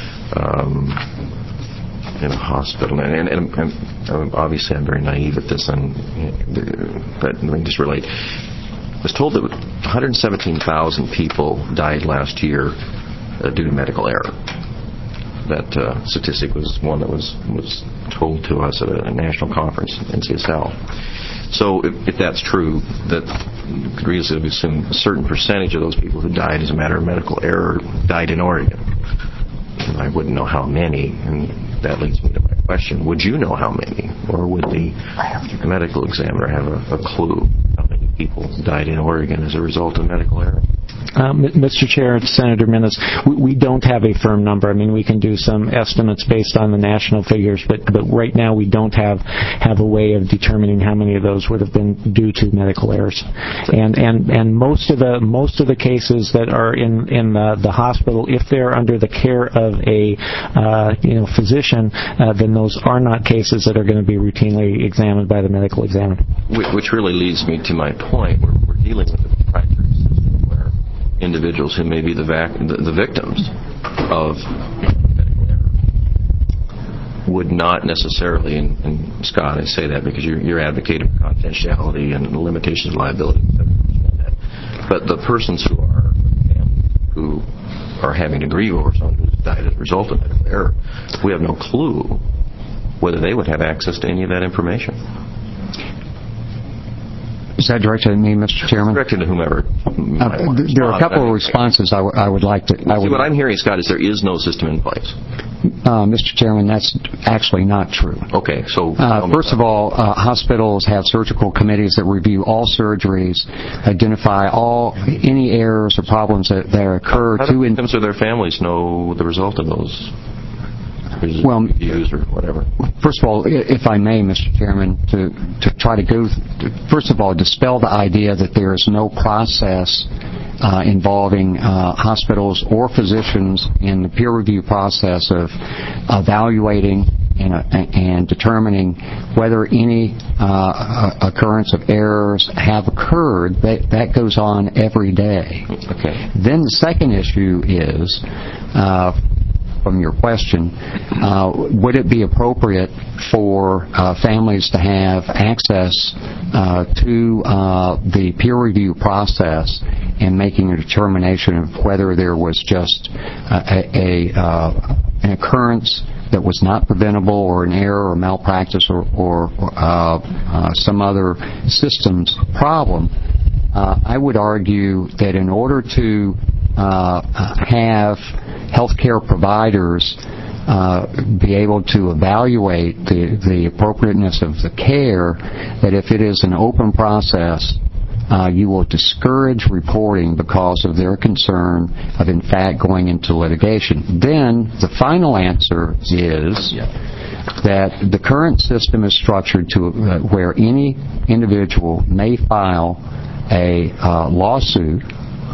in a hospital, and obviously I'm very naive at this, but let me just relate. I was told that 117,000 people died last year due to medical error. That statistic was one that was told to us at a national conference, NCSL. So if that's true, that you could reasonably assume a certain percentage of those people who died as a matter of medical error died in Oregon. And I wouldn't know how many, and that leads me to my question. Would you know how many, or would the medical examiner have a clue how many people died in Oregon as a result of medical error? Mr. Chair, Senator Minnis, we don't have a firm number. I mean, we can do some estimates based on the national figures, but right now we don't have a way of determining how many of those would have been due to medical errors. And most of the cases that are in the hospital, if they're under the care of a physician, then those are not cases that are going to be routinely examined by the medical examiner. Which really leads me to my point. We're dealing with a proprietary system where individuals who may be the victims of medical error would not necessarily, and Scott, I say that because you're advocating for confidentiality and limitations of liability, but the persons who are having to grieve over someone who's died as a result of medical error, we have no clue whether they would have access to any of that information. Is that directed at me, Mr. Chairman? Directed to whomever. There are a couple of responses I would like to... what I'm hearing, Scott, is there is no system in place. Mr. Chairman, that's actually not true. Okay, so... first of all, hospitals have surgical committees that review all surgeries, identify any errors or problems that occur. How do victims or their families know the result of those? Well, or whatever. First of all, if I may, Mr. Chairman, to try to first of all, dispel the idea that there is no process involving hospitals or physicians in the peer review process of evaluating and determining whether any occurrence of errors have occurred. That goes on every day. Okay. Then the second issue is, from your question, would it be appropriate for families to have access to the peer review process in making a determination of whether there was just an occurrence that was not preventable, or an error or malpractice or some other systems problem? I would argue that in order to have healthcare providers be able to evaluate the appropriateness of the care, that if it is an open process, you will discourage reporting because of their concern of, in fact, going into litigation. Then the final answer is that the current system is structured to where any individual may file a lawsuit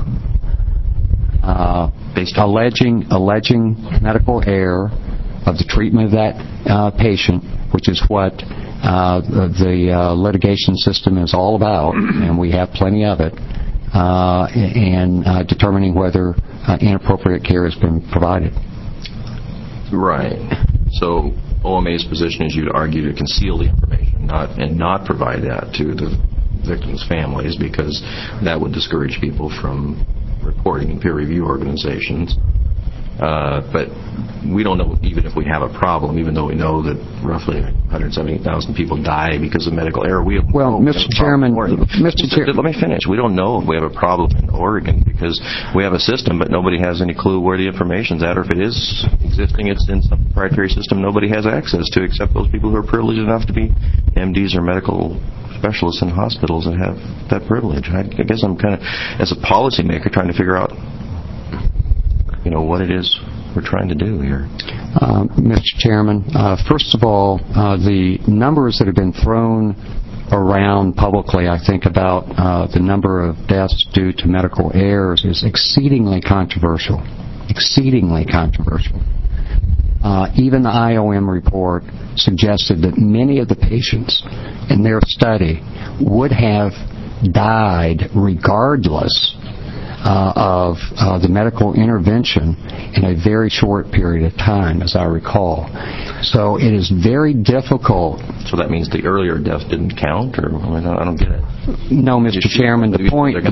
alleging medical error of the treatment of that patient, which is what the litigation system is all about, and we have plenty of it, and determining whether inappropriate care has been provided. Right. So OMA's position is you'd argue to conceal the information and not provide that to the victims' families, because that would discourage people from reporting in peer review organizations. But we don't know, even if we have a problem, even though we know that roughly 170,000 people die because of medical error. Mr. Chairman, let me finish. We don't know if we have a problem in Oregon because we have a system, but nobody has any clue where the information's at, or if it is existing, it's in some proprietary system nobody has access to except those people who are privileged enough to be MDs or medical specialists in hospitals that have that privilege. I guess I'm kind of, as a policymaker, trying to figure out, what it is we're trying to do here. Mr. Chairman, first of all, the numbers that have been thrown around publicly, I think, about the number of deaths due to medical errors is exceedingly controversial. Exceedingly controversial. Even the IOM report suggested that many of the patients in their study would have died regardless of the medical intervention in a very short period of time, as I recall. So it is very difficult. So that means the earlier death didn't count, or I don't get it. No, Mr. Chairman. The point of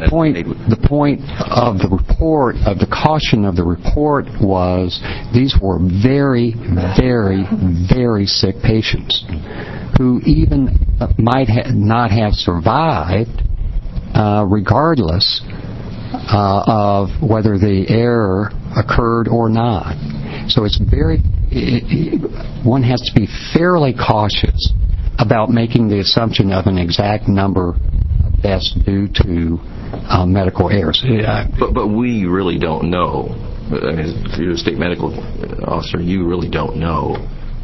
the report, of the caution of the report, was these were very, very, very sick patients who even might not have survived, regardless of whether the error occurred or not. So it's one has to be fairly cautious about making the assumption of an exact number of deaths due to medical errors. But we really don't know. I mean, if you're a state medical officer, you really don't know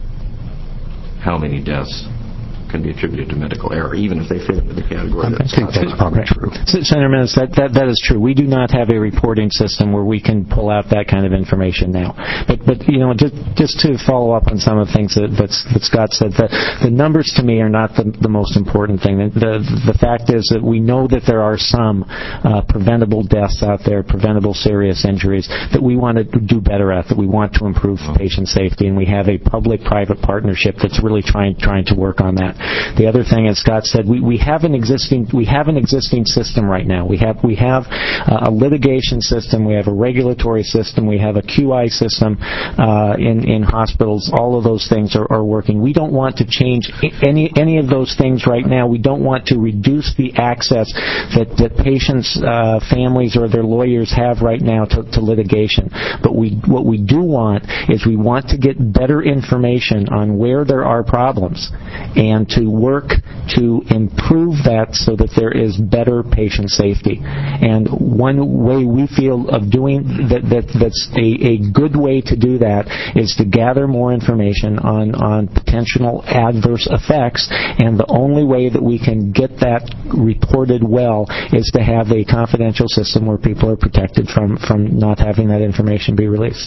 how many deaths can be attributed to medical error, even if they fit into the category. I think that's probably true. Senator Minnis, that is true. We do not have a reporting system where we can pull out that kind of information now. But just to follow up on some of the things that Scott said, the numbers to me are not the most important thing. The fact is that we know that there are some preventable deaths out there, preventable serious injuries that we want to do better at, that we want to improve patient safety, and we have a public-private partnership that's really trying to work on that. The other thing, as Scott said, we have an existing system right now. We have a litigation system, we have a regulatory system, we have a QI system in hospitals. All of those things are working. We don't want to change any of those things right now. We don't want to reduce the access that patients, families, or their lawyers have right now to litigation. But what we do want is we want to get better information on where there are problems and to work to improve that so that there is better patient safety. And one way we feel of doing that's a good way to do that is to gather more information on potential adverse effects, and the only way that we can get that reported well is to have a confidential system where people are protected from not having that information be released.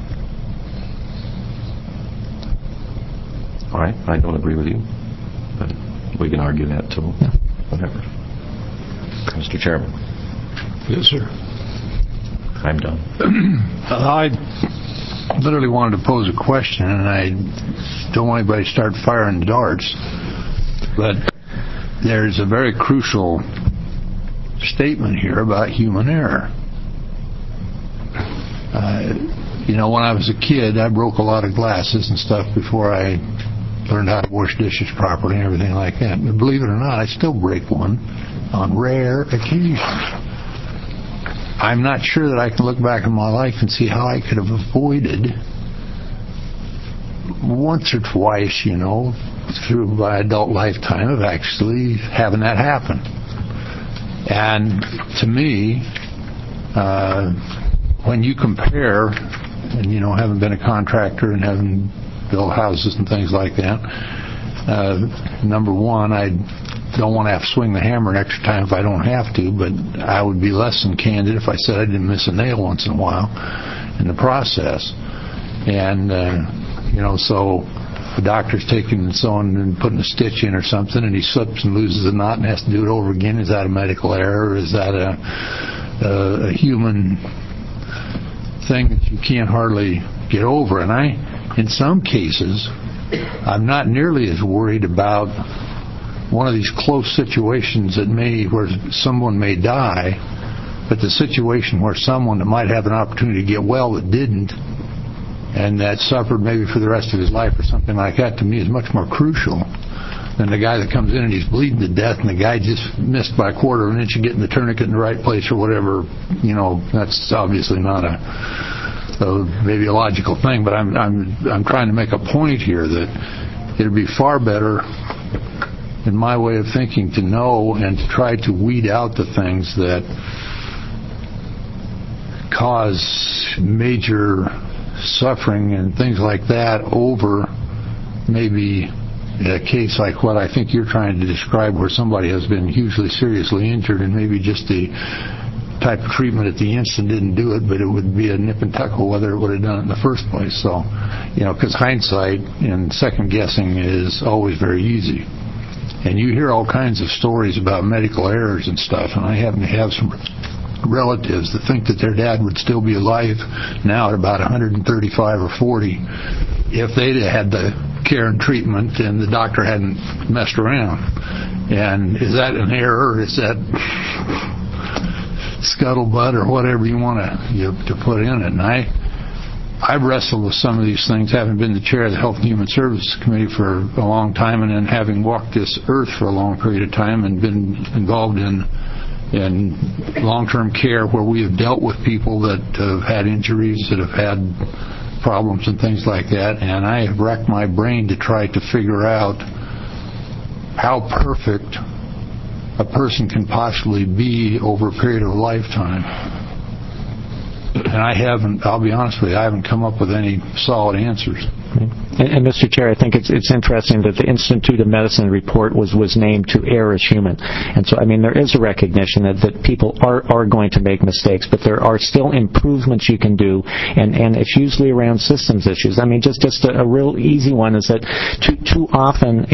All right, I don't agree with you, but we can argue that till whatever. Mr. Chairman. Yes, sir. I'm done. I literally wanted to pose a question, and I don't want anybody to start firing darts, but there's a very crucial statement here about human error. When I was a kid, I broke a lot of glasses and stuff before I learned how to wash dishes properly and everything like that. But believe it or not, I still break one on rare occasions. I'm not sure that I can look back in my life and see how I could have avoided once or twice, through my adult lifetime of actually having that happen. And to me, when you compare, and having been a contractor and having built houses and things like that, number one, I don't want to have to swing the hammer an extra time if I don't have to, but I would be less than candid if I said I didn't miss a nail once in a while in the process. And so the doctor's taking someone and putting a stitch in or something, and he slips and loses a knot and has to do it over again. Is that a medical error? Is that a human thing that you can't hardly get over? And in some cases, I'm not nearly as worried about one of these close situations where someone may die, but the situation where someone that might have an opportunity to get well that didn't, and that suffered maybe for the rest of his life or something like that, to me is much more crucial than the guy that comes in and he's bleeding to death and the guy just missed by a quarter of an inch of getting the tourniquet in the right place or whatever. That's obviously not maybe a logical thing, but I'm trying to make a point here that it'd be far better, in my way of thinking, to know and to try to weed out the things that cause major suffering and things like that over maybe a case like what I think you're trying to describe, where somebody has been hugely seriously injured and maybe just the type of treatment at the instant didn't do it, but it would be a nip and tuckle whether it would have done it in the first place. So, because hindsight and second guessing is always very easy. And you hear all kinds of stories about medical errors and stuff, and I happen to have some relatives that think that their dad would still be alive now at about 135 or 40 if they'd had the care and treatment and the doctor hadn't messed around. And is that an error? Is that scuttlebutt or whatever you want to put in it? And I've wrestled with some of these things, having been the chair of the Health and Human Services Committee for a long time, and then having walked this earth for a long period of time and been involved in long-term care where we have dealt with people that have had injuries, that have had problems and things like that. And I have racked my brain to try to figure out how perfect a person can possibly be over a period of a lifetime. And I'll be honest with you, I haven't come up with any solid answers. And Mr. Chair, I think it's interesting that the Institute of Medicine report was named to err as human. And so, I mean, there is a recognition that people are going to make mistakes, but there are still improvements you can do, and it's usually around systems issues. I mean, just a real easy one is that too often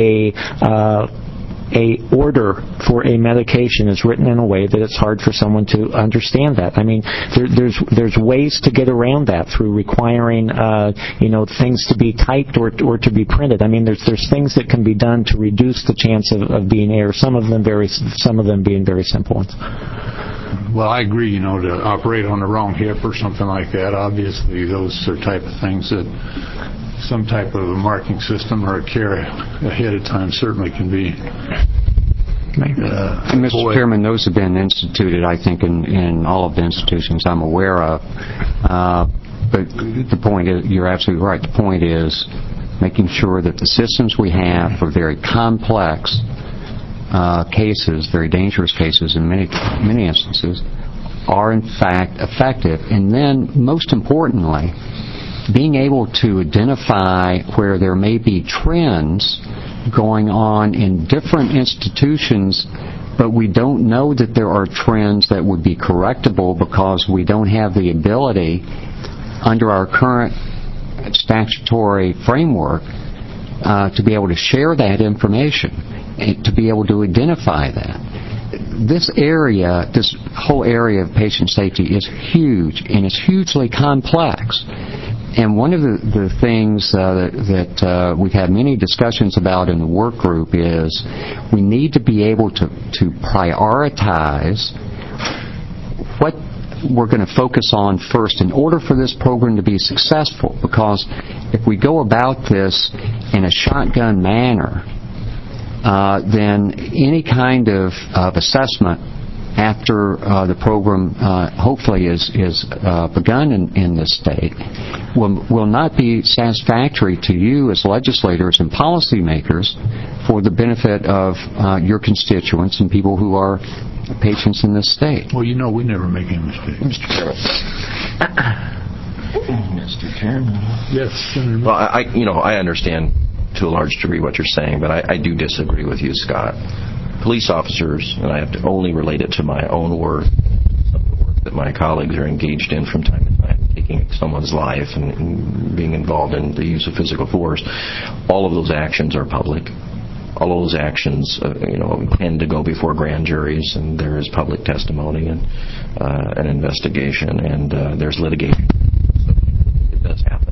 a order for a medication is written in a way that it's hard for someone to understand that. I mean, there's ways to get around that through requiring things to be typed or to be printed. I mean, there's things that can be done to reduce the chance of being error. Some of them being very simple ones. Well, I agree. To operate on the wrong hip or something like that. Obviously, those are type of things that some type of a marking system or a care ahead of time certainly can be. And Mr. Chairman, those have been instituted, I think, in all of the institutions I'm aware of. But the point is, you're absolutely right. The point is making sure that the systems we have for very complex cases, very dangerous cases in many instances, are in fact effective. And then, most importantly, being able to identify where there may be trends going on in different institutions, but we don't know that there are trends that would be correctable because we don't have the ability under our current statutory framework to be able to share that information and to be able to identify that. This whole area of patient safety is huge, and it's hugely complex. And one of the things that we've had many discussions about in the work group is we need to be able to prioritize what we're going to focus on first in order for this program to be successful. Because if we go about this in a shotgun manner, then any kind of assessment after the program hopefully is begun in this state will not be satisfactory to you as legislators and policymakers for the benefit of your constituents and people who are patients in this state. Well, we never make any mistakes. Mr. Chairman. Mr. Chairman. Yes, Senator. Well, I understand to a large degree what you're saying, but I do disagree with you, Scott. Police officers, and I have to only relate it to my own work, some of the work that my colleagues are engaged in from time to time, taking someone's life and being involved in the use of physical force. All of those actions are public. All of those actions, tend to go before grand juries, and there is public testimony and an investigation, and there's litigation. So it does happen.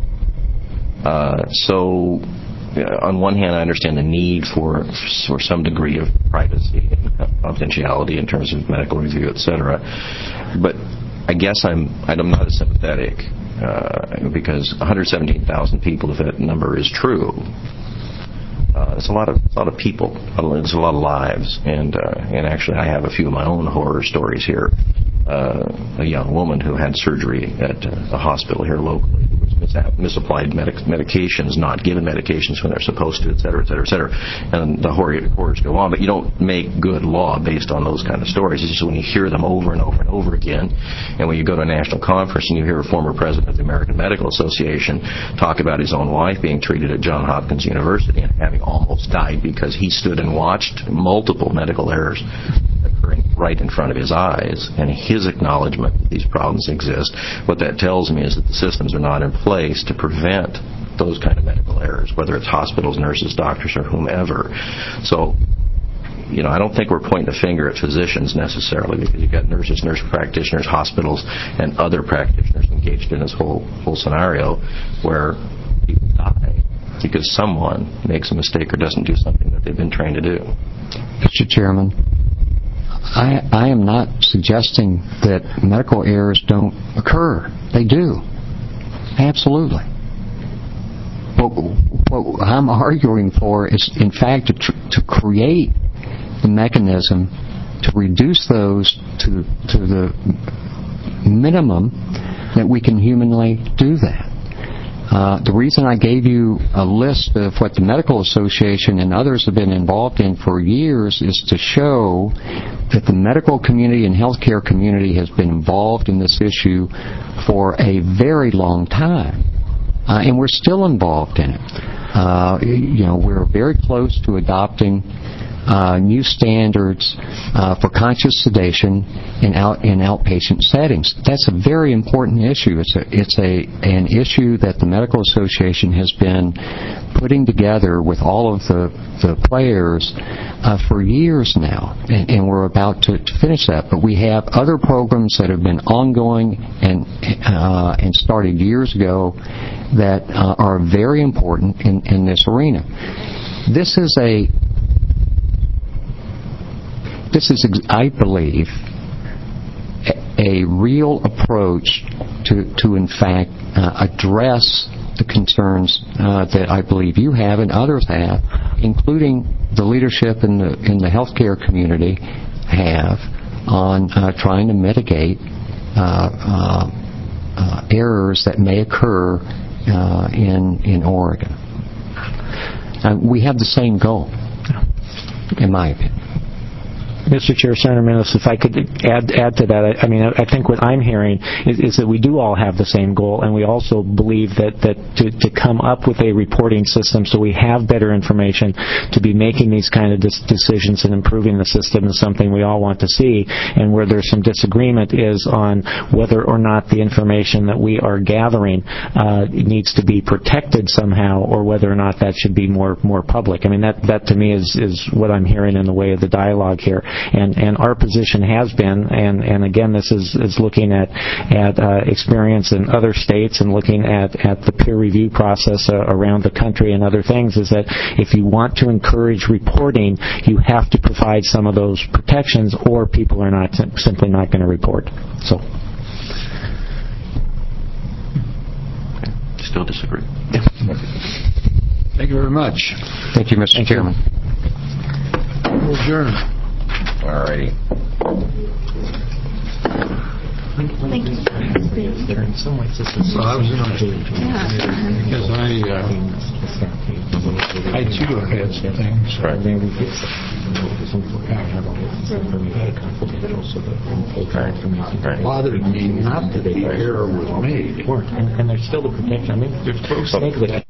On one hand, I understand the need for some degree of privacy and confidentiality in terms of medical review, etc. But I guess I'm not as sympathetic because 117,000 people, if that number is true, it's a lot of people. It's a lot of lives, and actually, I have a few of my own horror stories here. A young woman who had surgery at a hospital here locally, who was misapplied medications, not given medications when they're supposed to, et cetera, et cetera, et cetera. And the horrors go on, but you don't make good law based on those kind of stories. It's just when you hear them over and over and over again, and when you go to a national conference and you hear a former president of the American Medical Association talk about his own wife being treated at Johns Hopkins University and having almost died because he stood and watched multiple medical errors occurring right in front of his eyes, and his acknowledgement that these problems exist, what that tells me is that the systems are not in place to prevent those kind of medical errors, whether it's hospitals, nurses, doctors, or whomever. So, I don't think we're pointing a finger at physicians necessarily, because you've got nurses, nurse practitioners, hospitals, and other practitioners engaged in this whole scenario where people die because someone makes a mistake or doesn't do something that they've been trained to do. Mr. Chairman, I am not suggesting that medical errors don't occur. They do. Absolutely. But what I'm arguing for is, in fact, to create the mechanism to reduce those to the minimum that we can humanly do that. The reason I gave you a list of what the Medical Association and others have been involved in for years is to show that the medical community and healthcare community has been involved in this issue for a very long time. And we're still involved in it. We're very close to adopting new standards for conscious sedation in outpatient settings. That's a very important issue. It's an issue that the Medical Association has been putting together with all of the players for years now, and we're about to finish that. But we have other programs that have been ongoing and started years ago that are very important in this arena. This is, I believe, a real approach to in fact, address the concerns that I believe you have and others have, including the leadership in the healthcare community have, on trying to mitigate errors that may occur in Oregon. We have the same goal, in my opinion. Mr. Chair, Senator Meadows, if I could add to that, I think what I'm hearing is that we do all have the same goal, and we also believe that to come up with a reporting system so we have better information to be making these kind of decisions and improving the system is something we all want to see. And where there's some disagreement is on whether or not the information that we are gathering needs to be protected somehow, or whether or not that should be more public. That to me is what I'm hearing in the way of the dialogue here. And our position has been, and again, this is looking at experience in other states and looking at the peer review process around the country and other things, is that if you want to encourage reporting, you have to provide some of those protections, or people are simply not going to report. So. Still disagree. Yeah. Thank you very much. Thank you, Mr. Chairman. We'll adjourn. All righty. Thank you. In some ways, this is I was interested because I too have had some things. Right. Bothered me not that the error was made. And there's still the protection. There's both things that